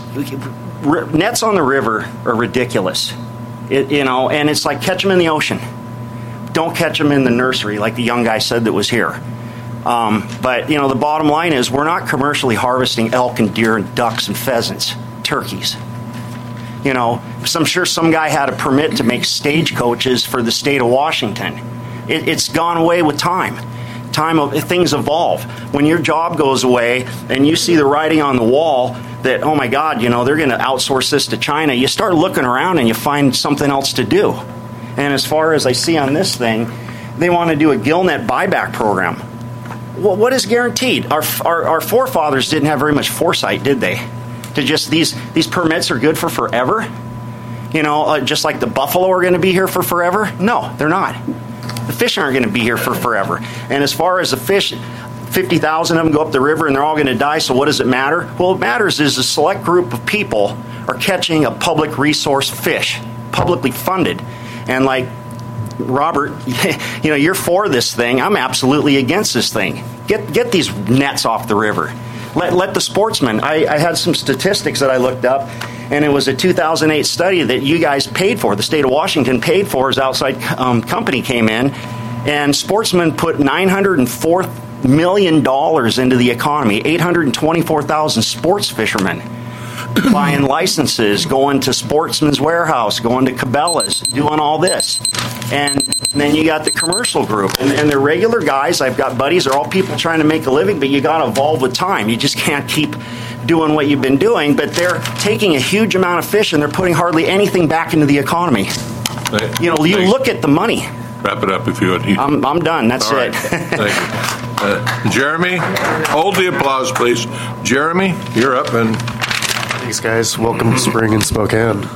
nets on the river are ridiculous. It, you know, and it's like catch them in the ocean. Don't catch them in the nursery, like the young guy said that was here. Um, but, you know, the bottom line is we're not commercially harvesting elk and deer and ducks and pheasants, turkeys. You know, I'm sure some guy had a permit to make stagecoaches for the state of Washington. It, it's gone away with time. Time, things evolve. When your job goes away and you see the writing on the wall that, oh my God, you know, they're going to outsource this to China, you start looking around and you find something else to do. And as far as I see on this thing, they want to do a gillnet buyback program. Well, what is guaranteed? Our, our our forefathers didn't have very much foresight, did they? To just these these permits are good for forever. You know, uh, just like the buffalo are going to be here for forever. No, they're not. The fish aren't going to be here for forever. And as far as the fish, fifty thousand of them go up the river and they're all going to die. So what does it matter? Well, what matters is a select group of people are catching a public resource fish, publicly funded, and like. Robert, you know, you're for this thing. I'm absolutely against this thing. Get get these nets off the river. Let let the sportsmen. I, I had some statistics that I looked up, and it was a two thousand eight study that you guys paid for. The state of Washington paid for. As outside um, company came in, and sportsmen put nine hundred four million dollars into the economy. eight hundred twenty-four thousand sports fishermen buying licenses, going to Sportsman's Warehouse, going to Cabela's, doing all this. And then you got the commercial group. And, and the regular guys, I've got buddies, are all people trying to make a living, but you got to evolve with time. You just can't keep doing what you've been doing. But they're taking a huge amount of fish and they're putting hardly anything back into the economy. You know, you look at the money. Wrap it up if you would. I'm, I'm done. That's all right. it. Thank you. Uh, Jeremy, hold the applause, please. Jeremy, you're up. And thanks, guys. Welcome to spring in Spokane.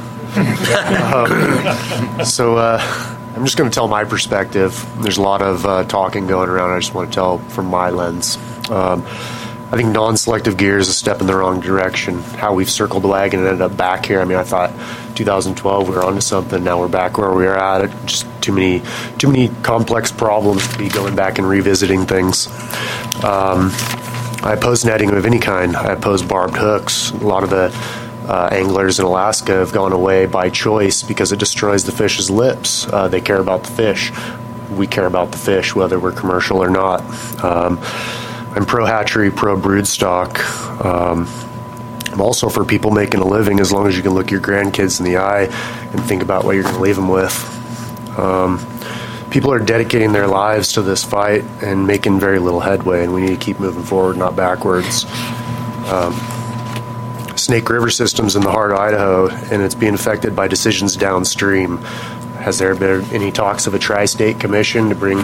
um, so uh, I'm just going to tell my perspective. There's a lot of uh, talking going around. I just want to tell from my lens. Um, I think non-selective gear is a step in the wrong direction. How we've circled the wagon and ended up back here. I mean, I thought two thousand twelve we were onto something. Now we're back where we were at. Just too many, too many complex problems to be going back and revisiting things. Um, I oppose netting of any kind. I oppose barbed hooks. A lot of the uh, anglers in Alaska have gone away by choice because it destroys the fish's lips. Uh, they care about the fish. We care about the fish, whether we're commercial or not. Um, I'm pro-hatchery, pro-broodstock. Um, I'm also for people making a living as long as you can look your grandkids in the eye and think about what you're going to leave them with. Um, people are dedicating their lives to this fight and making very little headway, and we need to keep moving forward, not backwards. Um, Snake River system's in the heart of Idaho, and it's being affected by decisions downstream. Has there been any talks of a tri-state commission to bring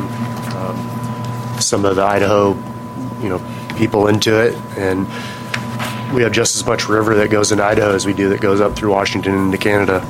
um, some of the Idaho, you know, people into it? And we have just as much river that goes into Idaho as we do that goes up through Washington into Canada.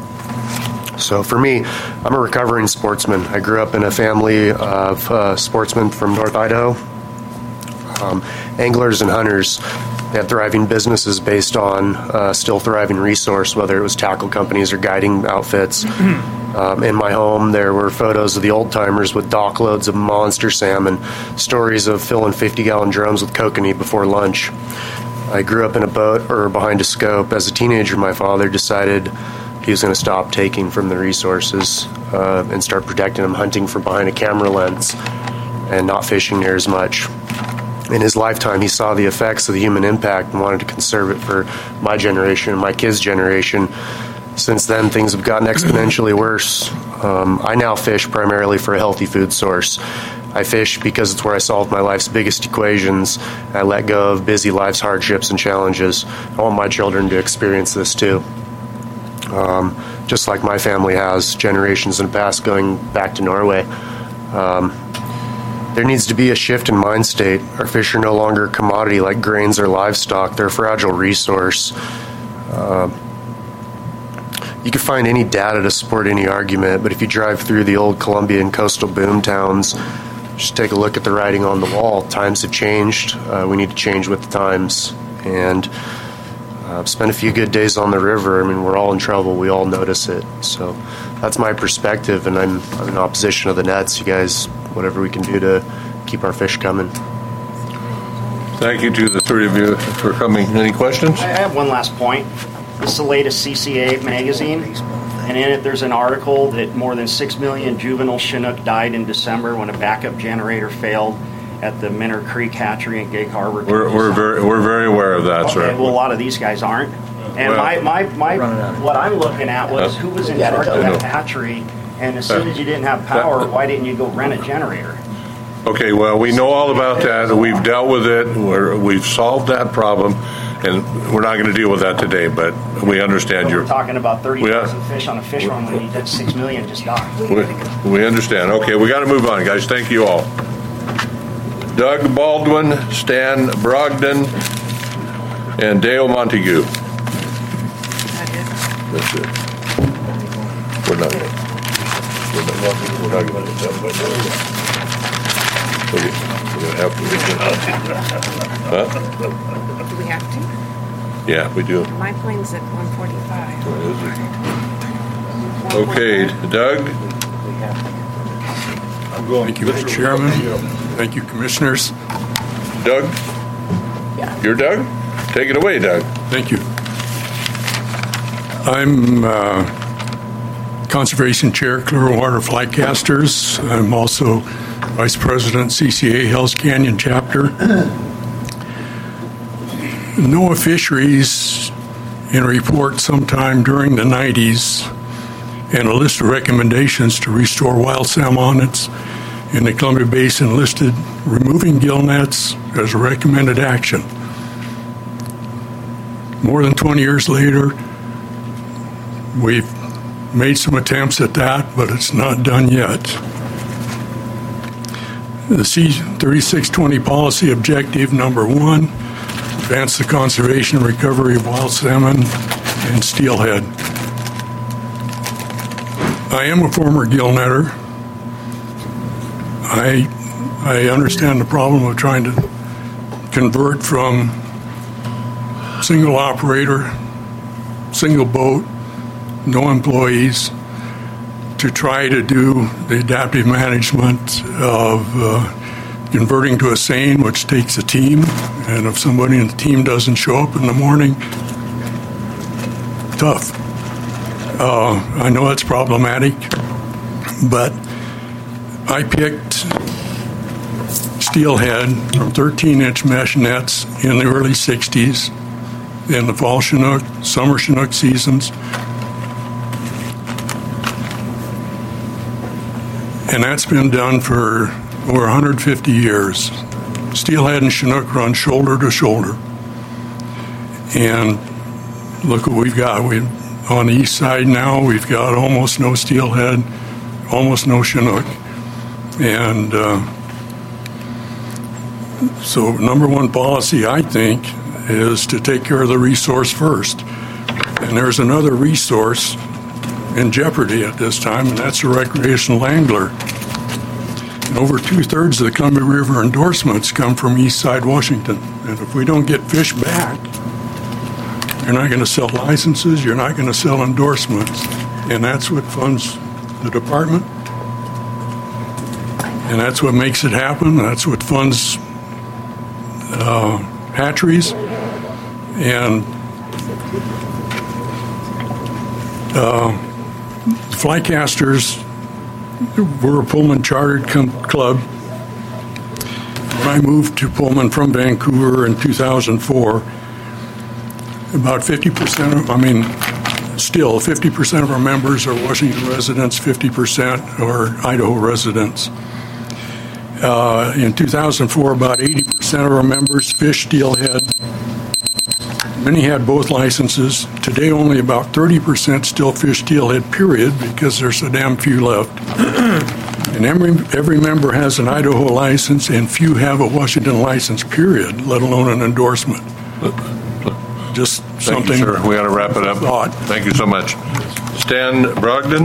So for me, I'm a recovering sportsman. I grew up in a family of uh, sportsmen from North Idaho, um, anglers and hunters. They had thriving businesses based on uh, still thriving resource, whether it was tackle companies or guiding outfits. Um, in my home, there were photos of the old timers with dock loads of monster salmon, stories of filling fifty-gallon drums with kokanee before lunch. I grew up in a boat or behind a scope. As a teenager, my father decided he was going to stop taking from the resources uh, and start protecting them, hunting from behind a camera lens and not fishing near as much. In his lifetime, he saw the effects of the human impact and wanted to conserve it for my generation and my kids' generation. Since then, things have gotten exponentially worse. Um, I now fish primarily for a healthy food source. I fish because it's where I solve my life's biggest equations. I let go of busy life's hardships and challenges. I want my children to experience this too. Um, just like my family has, generations in the past going back to Norway. Um, there needs to be a shift in mind state. Our fish are no longer a commodity like grains or livestock. They're a fragile resource. Uh, you can find any data to support any argument, but if you drive through the old Colombian coastal boom towns, just take a look at the writing on the wall. Times have changed. Uh, we need to change with the times. And uh, spend a few good days on the river. I mean, we're all in trouble. We all notice it. So that's my perspective, and I'm, I'm in opposition of the nets. You guys, whatever we can do to keep our fish coming. Thank you to the three of you for coming. Any questions? I have one last point. This is the latest C C A magazine, and in it there's an article that more than six million juvenile Chinook died in December when a backup generator failed at the Minner Creek Hatchery in Gig Harbor. We're, we're very we're very aware of that, okay, sir. Well, a lot of these guys aren't. And Well, my, my, my what I'm looking at was who was in Yeah, charge of I know. that hatchery, and as soon as you didn't have power, why didn't you go rent a generator? Okay, well, we know all about that. We've dealt with it. We're, we've solved that problem, and we're not going to deal with that today, but we understand We're your... talking about thirty We thousand are- fish on a fish run when you did six million just died. We, we understand. Okay, we got to move on, guys. Thank you all. Doug Baldwin, Stan Brogdon, and Dale Montague. That's it. We're not. We're not. We're not going to. We're going to have to. Huh? Do we have to? Yeah, we do. My plane's at one forty-five. Okay, Doug. I'm going. Thank you, Mister Chairman. Thank you, Commissioners. Doug? Yeah. You're Doug? Take it away, Doug. Thank you. I'm uh, Conservation Chair, Clearwater Flycasters. I'm also Vice President, C C A Hells Canyon Chapter. NOAA Fisheries, in a report sometime during the nineties, and a list of recommendations to restore wild salmonids in the Columbia Basin listed removing gill nets as a recommended action. More than twenty years later, we've made some attempts at that, but it's not done yet. The C thirty-six twenty policy objective number one, advance the conservation and recovery of wild salmon and steelhead. I am a former gill netter. I, I understand the problem of trying to convert from single operator, single boat, no employees, to try to do the adaptive management of uh, converting to a seine, which takes a team, and if somebody in the team doesn't show up in the morning, tough. Uh, I know it's problematic, but I picked steelhead from thirteen-inch mesh nets in the early sixties, in the fall Chinook, summer Chinook seasons. And that's been done for over one hundred fifty years. Steelhead and Chinook run shoulder to shoulder. And look what we've got. We on the east side now, we've got almost no steelhead, almost no Chinook. And uh, so number one policy, I think, is to take care of the resource first. And there's another resource in jeopardy at this time, and that's a recreational angler. And over two-thirds of the Columbia River endorsements come from East Side Washington. And if we don't get fish back, you're not going to sell licenses, you're not going to sell endorsements. And that's what funds the department. And that's what makes it happen. That's what funds uh, hatcheries. And uh, Flycasters, we're a Pullman chartered com- club. When I moved to Pullman from Vancouver in two thousand four, about fifty percent of, I mean, still fifty percent of our members are Washington residents, fifty percent are Idaho residents. Uh, in two thousand four, about eighty percent of our members fished steelhead. Many had both licenses. Today, only about thirty percent still fish steelhead, period, because there's so damn few left. And every, every member has an Idaho license, and few have a Washington license, period, let alone an endorsement. Just Thank something. you, sir. We got to wrap it up. Thought. Thank you so much. Stan Brogdon.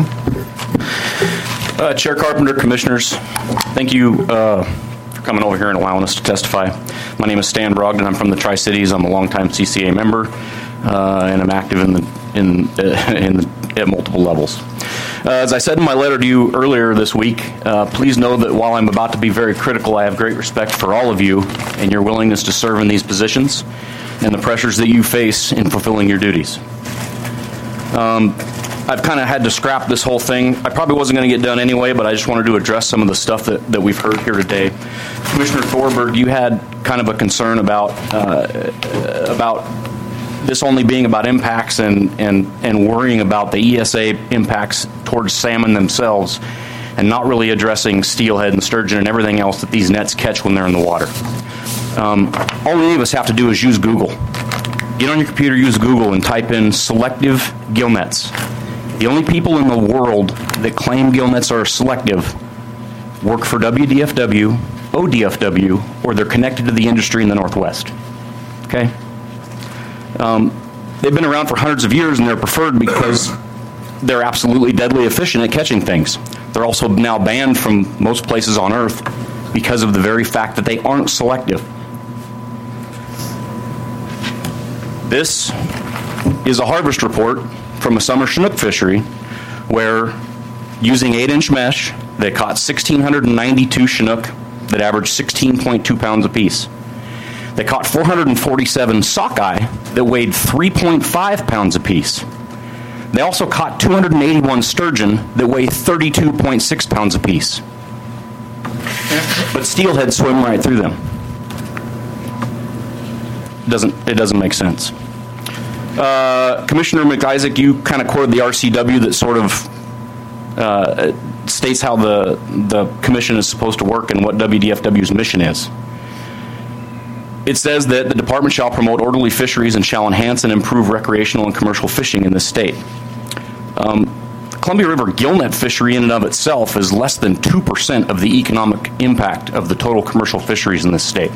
Uh, Chair Carpenter, Commissioners, thank you uh, for coming over here and allowing us to testify. My name is Stan Brogdon. I'm from the Tri-Cities. I'm a longtime C C A member, uh, and I'm active in the in uh, in the, at multiple levels. Uh, as I said in my letter to you earlier this week, uh, please know that while I'm about to be very critical, I have great respect for all of you and your willingness to serve in these positions and the pressures that you face in fulfilling your duties. Um, I've kind of had to scrap this whole thing. I probably wasn't going to get done anyway, but I just wanted to address some of the stuff that, that we've heard here today. Commissioner Thorberg, you had kind of a concern about uh, about this only being about impacts and, and, and worrying about the E S A impacts towards salmon themselves and not really addressing steelhead and sturgeon and everything else that these nets catch when they're in the water. Um, all any of us have to do is use Google. Get on your computer, use Google, and type in selective gill nets. The only people in the world that claim gill nets are selective work for W D F W, O D F W, or they're connected to the industry in the Northwest. Okay? Um, they've been around for hundreds of years, and they're preferred because they're absolutely deadly efficient at catching things. They're also now banned from most places on Earth because of the very fact that they aren't selective. This is a harvest report from a summer Chinook fishery where, using eight-inch mesh, they caught one thousand six hundred ninety-two Chinook that averaged sixteen point two pounds apiece. They caught four hundred forty-seven sockeye that weighed three point five pounds apiece. They also caught two hundred eighty-one sturgeon that weighed thirty-two point six pounds apiece. But steelhead swim right through them. Doesn't it doesn't make sense. Uh, Commissioner McIsaac, you kind of quoted the R C W that sort of uh, states how the the commission is supposed to work and what W D F W's mission is. It says that the department shall promote orderly fisheries and shall enhance and improve recreational and commercial fishing in this state. Um, Columbia River gillnet fishery in and of itself is less than two percent of the economic impact of the total commercial fisheries in this state.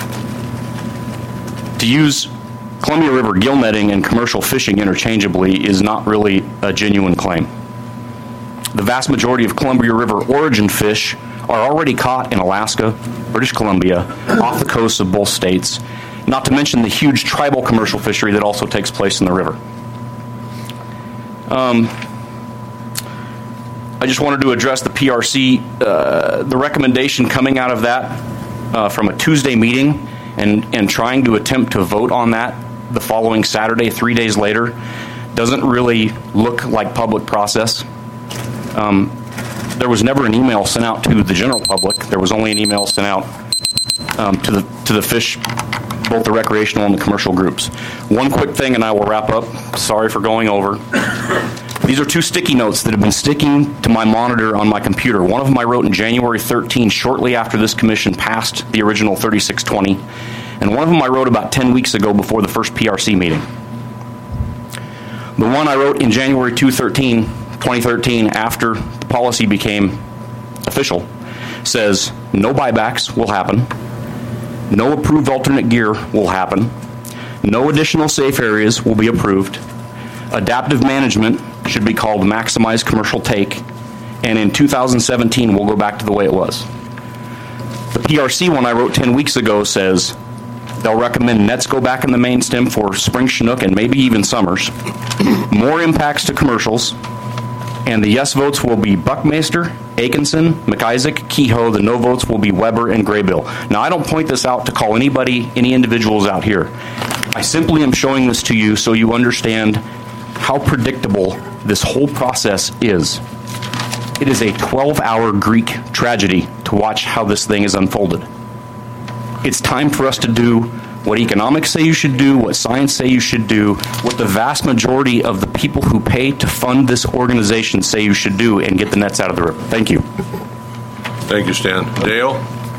To use Columbia River gillnetting and commercial fishing interchangeably is not really a genuine claim. The vast majority of Columbia River origin fish are already caught in Alaska, British Columbia, off the coasts of both states, not to mention the huge tribal commercial fishery that also takes place in the river. Um, I just wanted to address the P R C, uh, the recommendation coming out of that uh, from a Tuesday meeting and, and trying to attempt to vote on that the following Saturday, three days later, doesn't really look like public process. Um, there was never an email sent out to the general public. There was only an email sent out um, to the to the fish, both the recreational and the commercial groups. One quick thing, and I will wrap up. Sorry for going over. These are two sticky notes that have been sticking to my monitor on my computer. One of them I wrote in January thirteenth, shortly after this commission passed the original thirty-six twenty, and one of them I wrote about ten weeks ago before the first P R C meeting. The one I wrote in January twenty thirteen, after the policy became official, says no buybacks will happen, no approved alternate gear will happen, no additional safe areas will be approved, adaptive management should be called maximize commercial take, and in two thousand seventeen we'll go back to the way it was. The P R C one I wrote ten weeks ago says they'll recommend nets go back in the main stem for spring Chinook and maybe even summers, more impacts to commercials, and the yes votes will be Buckmaster, Atkinson, McIsaac, Kehoe. The no votes will be Weber and Graybill. Now, I don't point this out to call anybody, any individuals out here. I simply am showing this to you so you understand how predictable this whole process is. It is a twelve-hour Greek tragedy to watch how this thing is unfolded. It's time for us to do what economics say you should do, what science say you should do, what the vast majority of the people who pay to fund this organization say you should do, and get the nets out of the river. Thank you. Thank you, Stan. Dale?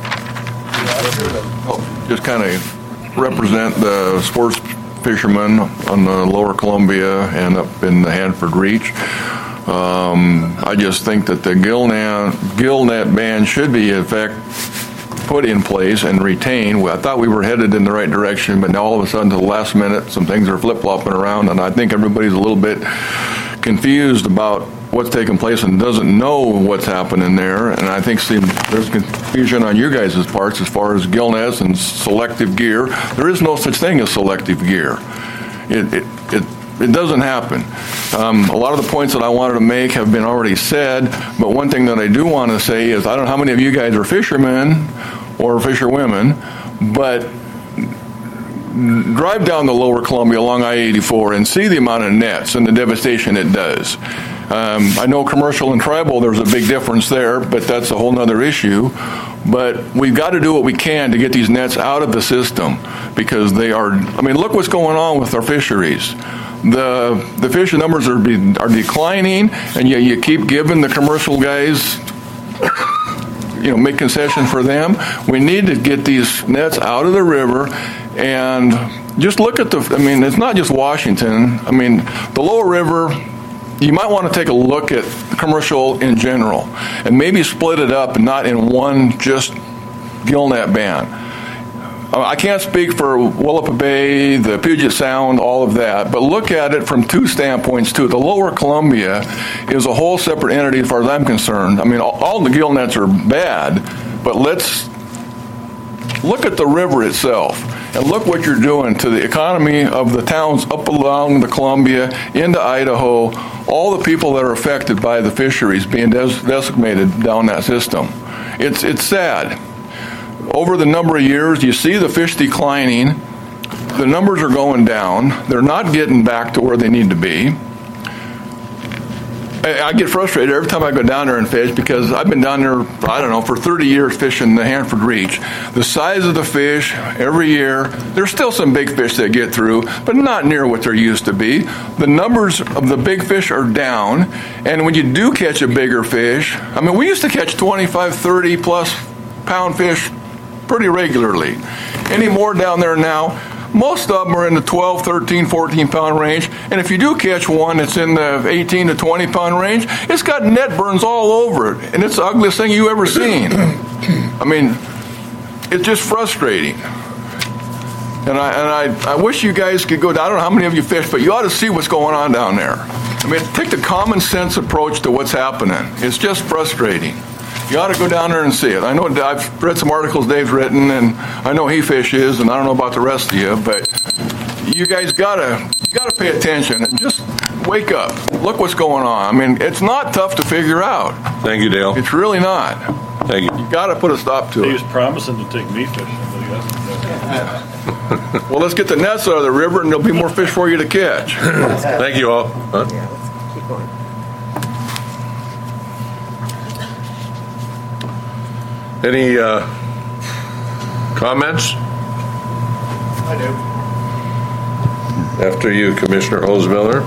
Just kind of represent the sports fishermen on the lower Columbia and up in the Hanford Reach. Um, I just think that the gillnet, gillnet ban should be, in fact, put in place and retained. I thought we were headed in the right direction, but now all of a sudden to the last minute, some things are flip-flopping around, and I think everybody's a little bit confused about what's taking place and doesn't know what's happening there. And I think see, there's confusion on you guys' parts as far as gillnets and selective gear. There is no such thing as selective gear. It it it, it doesn't happen. Um, a lot of the points that I wanted to make have been already said, but one thing that I do want to say is I don't know how many of you guys are fishermen or fisherwomen, but drive down the lower Columbia along I eighty-four and see the amount of nets and the devastation it does. Um, I know commercial and tribal, there's a big difference there, but that's a whole other issue. But we've got to do what we can to get these nets out of the system because they are, I mean, look what's going on with our fisheries. The the fish numbers are be, are declining, and yet you keep giving the commercial guys, you know, make concession for them. We need to get these nets out of the river, and just look at the, I mean, it's not just Washington. I mean, the lower river, you might want to take a look at commercial in general, and maybe split it up and not in one just gillnet ban. I can't speak for Willapa Bay, the Puget Sound, all of that, but look at it from two standpoints, too. The lower Columbia is a whole separate entity as far as I'm concerned. I mean, all, all the gill nets are bad, but let's look at the river itself and look what you're doing to the economy of the towns up along the Columbia, into Idaho, all the people that are affected by the fisheries being des- decimated down that system. It's it's sad. Over the number of years, you see the fish declining. The numbers are going down. They're not getting back to where they need to be. I get frustrated every time I go down there and fish because I've been down there, I don't know, for thirty years fishing the Hanford Reach. The size of the fish every year, there's still some big fish that get through, but not near what there used to be. The numbers of the big fish are down, and when you do catch a bigger fish, I mean, we used to catch twenty-five, thirty plus pound fish pretty regularly. Any more down there now? most of them are in the twelve, thirteen, fourteen pound range. And if you do catch one that's in the eighteen to twenty pound range, it's got net burns all over it. And it's the ugliest thing you ever seen. I mean, it's just frustrating. And I and I, I wish you guys could go down. I don't know how many of you fish, but you ought to see what's going on down there. I mean, take the common sense approach to what's happening. It's just frustrating. You ought to go down there and see it. I know I've read some articles Dave's written, and I know he fishes, and I don't know about the rest of you, but you guys gotta you gotta pay attention and just wake up. Look what's going on. I mean, it's not tough to figure out. Thank you, Dale. It's really not. Thank you. You gotta put a stop to He it. was promising to take me fishing. Well, let's get the nets out of the river, and there'll be more fish for you to catch. Thank you all. Huh? Yeah, let's keep going. Any uh, comments? I do. After you, Commissioner Holzmiller.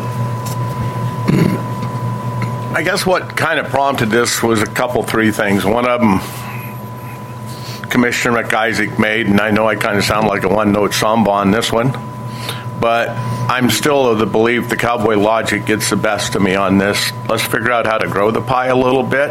I guess what kind of prompted this was a couple, three things. One of them, Commissioner McIsaac made, and I know I kind of sound like a one-note samba on this one, but I'm still of the belief the cowboy logic gets the best of me on this. Let's figure out how to grow the pie a little bit.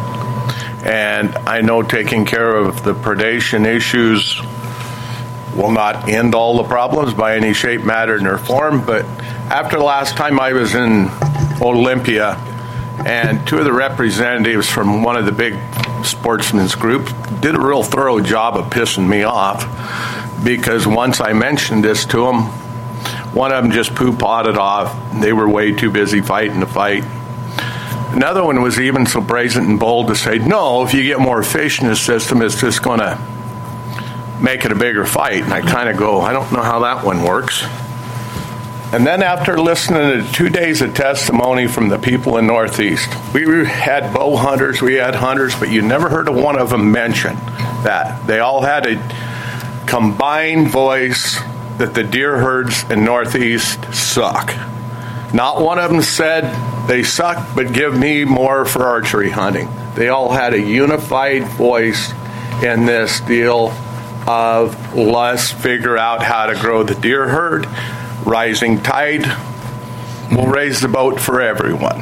And I know taking care of the predation issues will not end all the problems by any shape, matter, or form, but after the last time I was in Olympia, and two of the representatives from one of the big sportsmen's group did a real thorough job of pissing me off, because once I mentioned this to them, one of them just poo-potted off. They were way too busy fighting the fight. Another one was even so brazen and bold to say, no, if you get more fish in the system, it's just going to make it a bigger fight. And I kind of go, I don't know how that one works. And then after listening to two days of testimony from the people in Northeast, we had bow hunters, we had hunters, but you never heard of one of them mention that. They all had a combined voice that the deer herds in Northeast suck. Not one of them said they suck, but give me more for archery hunting. They all had a unified voice in this deal of let's figure out how to grow the deer herd. Rising tide will raise the boat for everyone.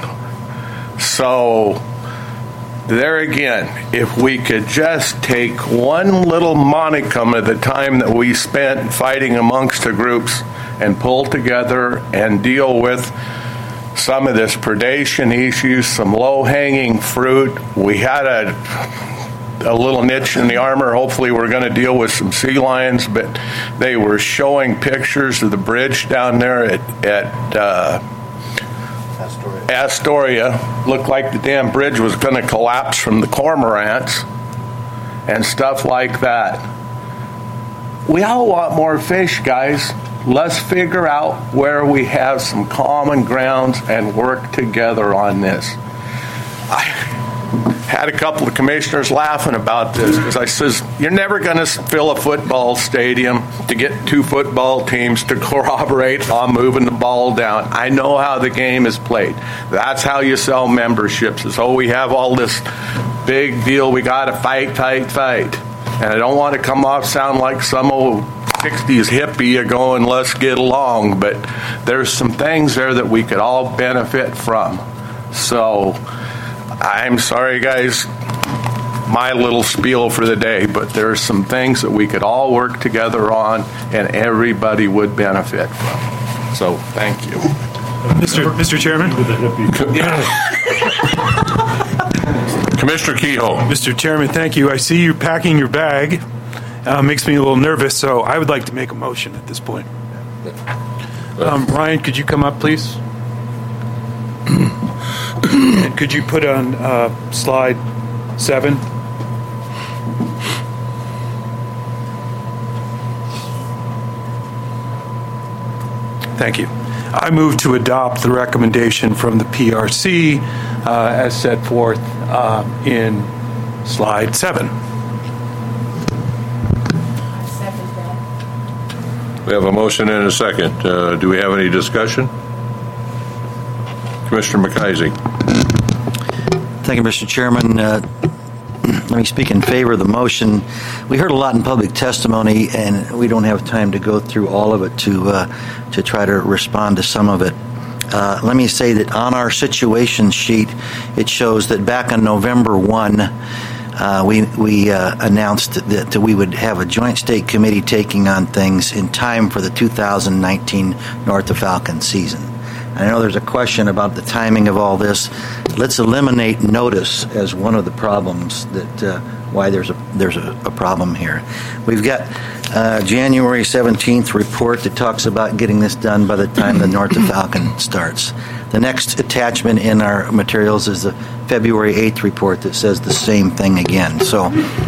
So there again, if we could just take one little monicum of the time that we spent fighting amongst the groups and pull together and deal with some of this predation issues, some low-hanging fruit. We had a a little niche in the armor. Hopefully we're going to deal with some sea lions, but they were showing pictures of the bridge down there at, at uh, Astoria. Astoria. Looked like the damn bridge was going to collapse from the cormorants and stuff like that. We all want more fish, guys. Let's figure out where we have some common grounds and work together on this. I had a couple of commissioners laughing about this because I says, you're never going to fill a football stadium to get two football teams to corroborate on moving the ball down. I know how the game is played. That's how you sell memberships. Is, oh, we have all this big deal. We got to fight, fight, fight. And I don't want to come off sound like some old sixties hippie going, let's get along. But there's some things there that we could all benefit from. So I'm sorry, guys, my little spiel for the day, but there are some things that we could all work together on and everybody would benefit from. So thank you. Mister Mister Chairman? Commissioner Kehoe. Mister Chairman, thank you. I see you packing your bag. Uh, makes me a little nervous, so I would like to make a motion at this point. Um, Ryan, could you come up, please? And could you put on uh, slide seven? Thank you. I move to adopt the recommendation from the P R C uh, as set forth uh, in slide seven. We have a motion and a second. Uh, do we have any discussion? Commissioner McIsaac. Thank you, Mister Chairman. Uh, let me speak in favor of the motion. We heard a lot in public testimony, and we don't have time to go through all of it to uh, to try to respond to some of it. Uh, let me say that on our situation sheet, it shows that back on November first, uh, we we uh, announced that, that we would have a joint state committee taking on things in time for the two thousand nineteen North of Falcon season. I know there's a question about the timing of all this. Let's eliminate notice as one of the problems that uh, why there's a there's a, a problem here. We've got uh, January seventeenth report that talks about getting this done by the time the North of Falcon starts. The next attachment in our materials is the February eighth report that says the same thing again. So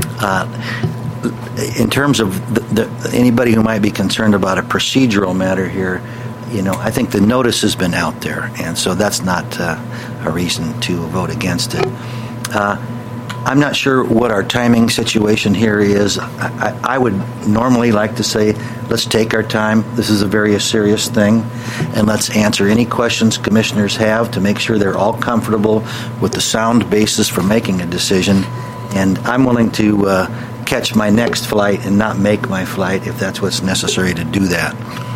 uh, in terms of the, the, anybody who might be concerned about a procedural matter here, you know, I think the notice has been out there, and so that's not uh, a reason to vote against it. Uh, I'm not sure what our timing situation here is. I, I, I would normally like to say, let's take our time. This is a very serious thing, and let's answer any questions commissioners have to make sure they're all comfortable with the sound basis for making a decision. And I'm willing to uh, catch my next flight and not make my flight if that's what's necessary to do that.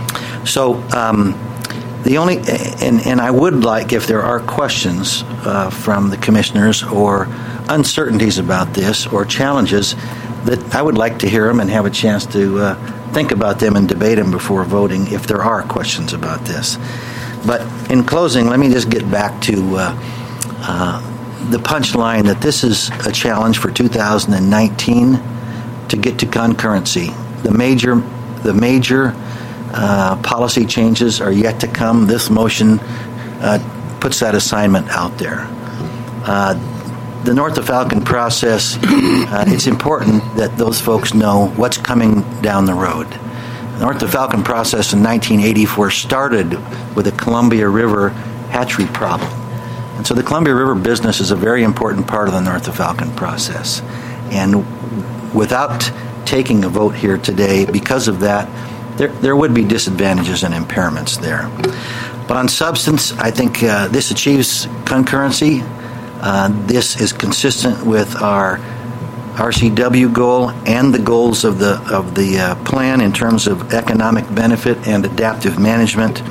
So um, the only, and, and I would like, if there are questions uh, from the commissioners or uncertainties about this or challenges, that I would like to hear them and have a chance to uh, think about them and debate them before voting if there are questions about this. But in closing, let me just get back to uh, uh, the punchline that this is a challenge for two thousand nineteen to get to concurrency. The major, the major Uh, policy changes are yet to come. This motion uh, puts that assignment out there. Uh, the North of Falcon process, uh, it's important that those folks know what's coming down the road. The North of Falcon process in nineteen eighty-four started with the Columbia River hatchery problem. And so the Columbia River business is a very important part of the North of Falcon process. And without taking a vote here today, because of that, There, there would be disadvantages and impairments there. But on substance, I think uh, this achieves concurrency. Uh, this is consistent with our R C W goal and the goals of the of the uh, plan in terms of economic benefit and adaptive management.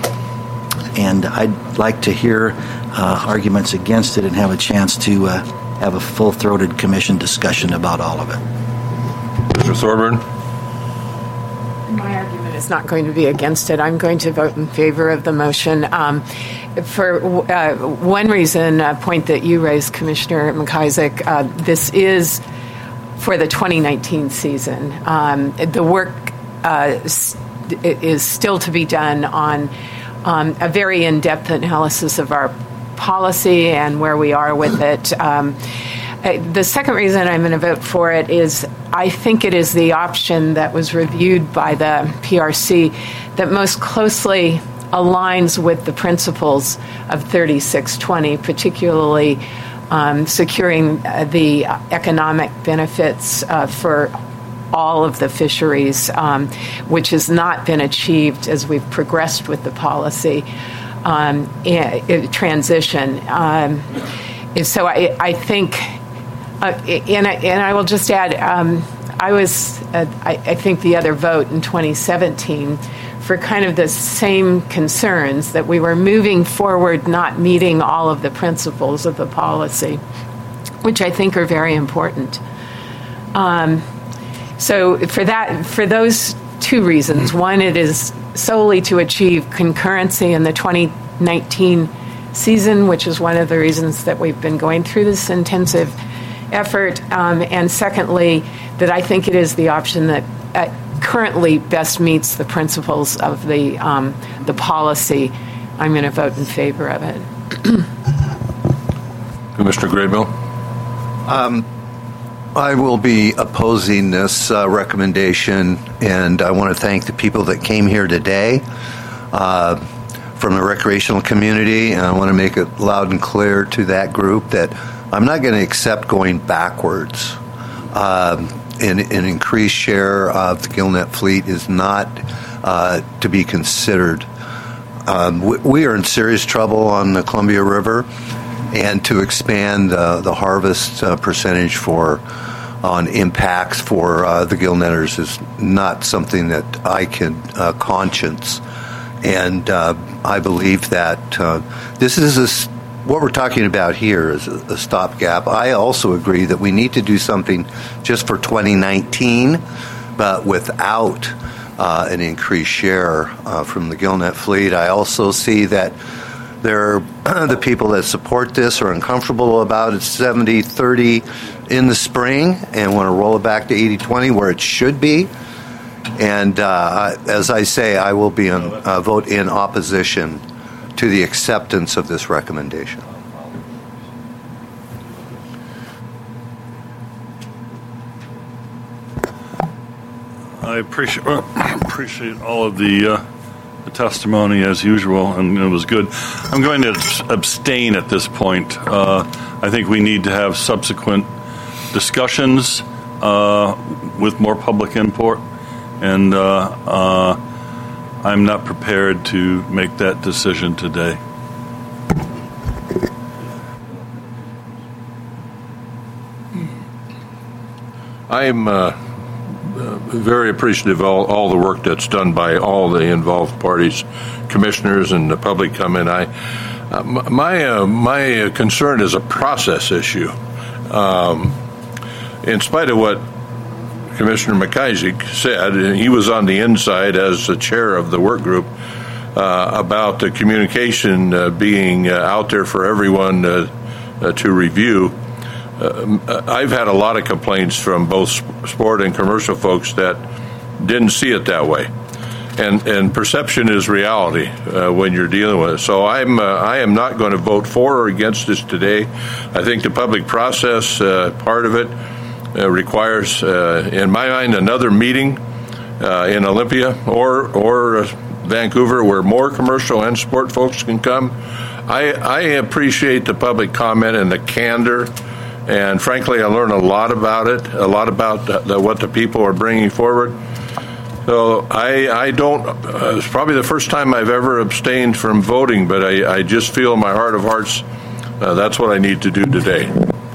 And I'd like to hear uh, arguments against it and have a chance to uh, have a full-throated commission discussion about all of it. Mister Thorburn? My argument is not going to be against it. I'm going to vote in favor of the motion. Um, for uh, one reason, a point that you raised, Commissioner McIsaac, uh, this is for the twenty nineteen season. Um, the work uh, is still to be done on um, a very in-depth analysis of our policy and where we are with it. Um, The second reason I'm going to vote for it is I think it is the option that was reviewed by the P R C that most closely aligns with the principles of thirty-six twenty, particularly um, securing the economic benefits uh, for all of the fisheries, um, which has not been achieved as we've progressed with the policy um, transition. Um, so I, I think... Uh, and, I, and I will just add, um, I was, uh, I, I think, the other vote in twenty seventeen for kind of the same concerns that we were moving forward, not meeting all of the principles of the policy, which I think are very important. Um, so for that, for those two reasons, one, it is solely to achieve concurrency in the twenty nineteen season, which is one of the reasons that we've been going through this intensive effort, um, and secondly, that I think it is the option that uh, currently best meets the principles of the um, the policy. I'm going to vote in favor of it. Commissioner Graybill? Um, I will be opposing this uh, recommendation, and I want to thank the people that came here today uh, from the recreational community, and I want to make it loud and clear to that group that I'm not going to accept going backwards. Um, an, an increased share of the gillnet fleet is not uh, to be considered. Um, we, we are in serious trouble on the Columbia River, and to expand uh, the harvest uh, percentage for on impacts for uh, the gill netters is not something that I can uh, conscience. And uh, I believe that uh, this is a, what we're talking about here is a, a stopgap. I also agree that we need to do something just for twenty nineteen, but without uh, an increased share uh, from the gillnet fleet. I also see that there are the people that support this are uncomfortable about it seventy thirty in the spring and want to roll it back to eighty twenty where it should be. And uh, as I say, I will be on uh, vote in opposition to the acceptance of this recommendation. I appreciate appreciate all of the, uh, the testimony as usual, and it was good. I'm going to abstain at this point. Uh, I think we need to have subsequent discussions uh, with more public input, and uh, uh, I'm not prepared to make that decision today. I am uh, very appreciative of all, all the work that's done by all the involved parties, commissioners, and the public come in. I, uh, my uh, my concern is a process issue. Um, in spite of what Commissioner McIsaac said, and he was on the inside as the chair of the work group uh, about the communication uh, being uh, out there for everyone uh, uh, to review. Uh, I've had a lot of complaints from both sport and commercial folks that didn't see it that way, and and perception is reality uh, when you're dealing with it. So I'm uh, I am not going to vote for or against this today. I think the public process uh, part of it uh, requires, uh, in my mind, another meeting uh, in Olympia or or uh, Vancouver where more commercial and sport folks can come. I I appreciate the public comment and the candor. And frankly, I learned a lot about it, a lot about the, the, what the people are bringing forward. So I, I don't, uh, it's probably the first time I've ever abstained from voting, but I, I just feel in my heart of hearts uh, that's what I need to do today.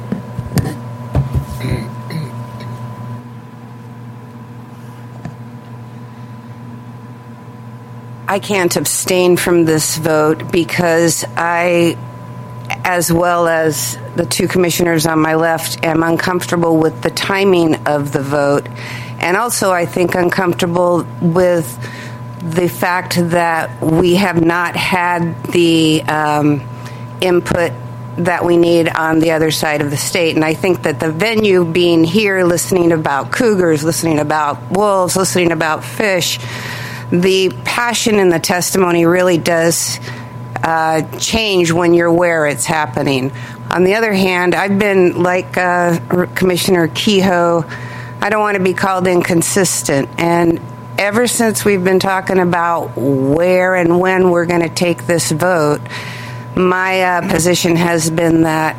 I can't abstain from this vote because I, as well as the two commissioners on my left, am uncomfortable with the timing of the vote. And also, I think uncomfortable with the fact that we have not had the um, input that we need on the other side of the state. And I think that the venue being here, listening about cougars, listening about wolves, listening about fish, the passion in the testimony really does Uh, change when you're where it's happening. On the other hand, I've been like uh, Commissioner Kehoe, I don't want to be called inconsistent. And ever since we've been talking about where and when we're going to take this vote, my uh, position has been that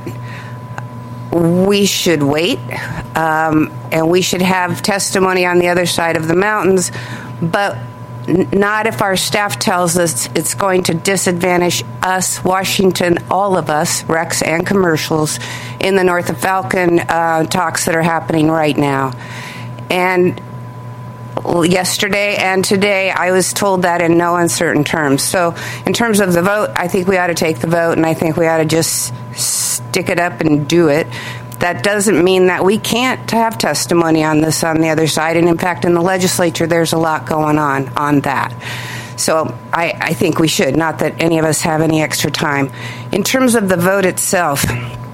we should wait um, and we should have testimony on the other side of the mountains, but not if our staff tells us it's going to disadvantage us, Washington, all of us, Rex and commercials, in the North of Falcon uh, talks that are happening right now. And yesterday and today, I was told that in no uncertain terms. So in terms of the vote, I think we ought to take the vote, and I think we ought to just stick it up and do it. That doesn't mean that we can't have testimony on this on the other side. And in fact, in the legislature, there's a lot going on on that. So I, I think we should, not that any of us have any extra time. In terms of the vote itself,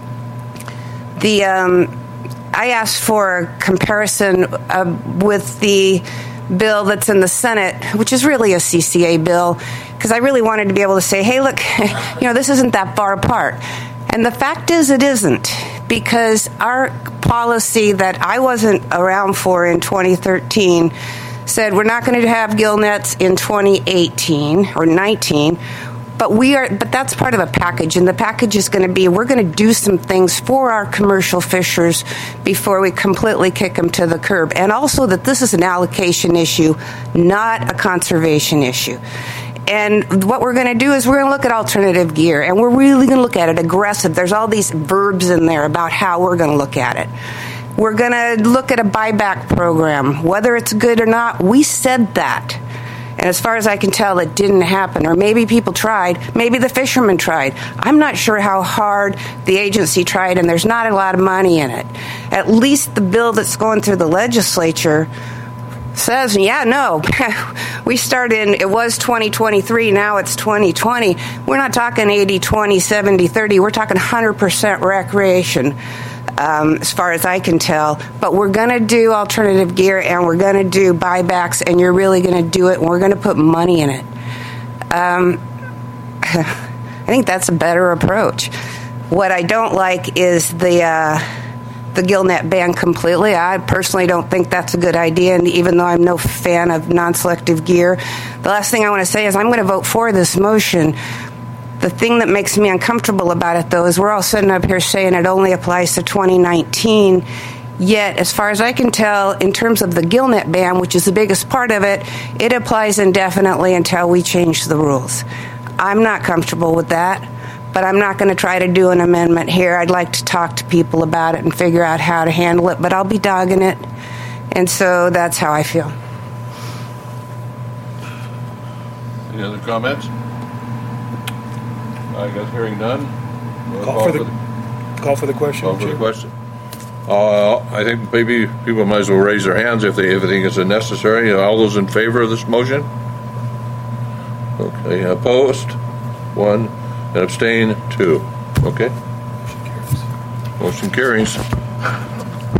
the um, I asked for a comparison uh, with the bill that's in the Senate, which is really a C C A bill, because I really wanted to be able to say, hey, look, you know, this isn't that far apart. And the fact is it isn't, because our policy that I wasn't around for in twenty thirteen said we're not going to have gill nets in twenty eighteen or nineteen, but we are. But that's part of a package, and the package is going to be we're going to do some things for our commercial fishers before we completely kick them to the curb, and also that this is an allocation issue, not a conservation issue. And what we're going to do is we're going to look at alternative gear, and we're really going to look at it aggressive. There's all these verbs in there about how we're going to look at it. We're going to look at a buyback program. Whether it's good or not, we said that. And as far as I can tell, it didn't happen. Or maybe people tried. Maybe the fishermen tried. I'm not sure how hard the agency tried, and there's not a lot of money in it. At least the bill that's going through the legislature says, yeah, no, we started, it was twenty twenty-three, now it's twenty twenty. We're not talking eighty twenty, seventy thirty. We're talking one hundred percent recreation. Um, as far as I can tell. But we're going to do alternative gear, and we're going to do buybacks, and you're really going to do it, and we're going to put money in it. Um, I think that's a better approach. What I don't like is the uh, the gillnet ban completely. I personally don't think that's a good idea, and even though I'm no fan of non-selective gear, the last thing I want to say is I'm going to vote for this motion. The thing that makes me uncomfortable about it, though, is we're all sitting up here saying it only applies to twenty nineteen, yet, as far as I can tell, in terms of the gillnet ban, which is the biggest part of it, it applies indefinitely until we change the rules. I'm not comfortable with that, but I'm not going to try to do an amendment here. I'd like to talk to people about it and figure out how to handle it, but I'll be dogging it, and so that's how I feel. Any other comments? I guess hearing none. We'll Call for the- Call for the question. Call for the Chair. question. Uh, I think maybe people might as well raise their hands if they if they think it's necessary. All those in favor of this motion? Okay, opposed? One. And abstain? Two. Okay. Motion carries.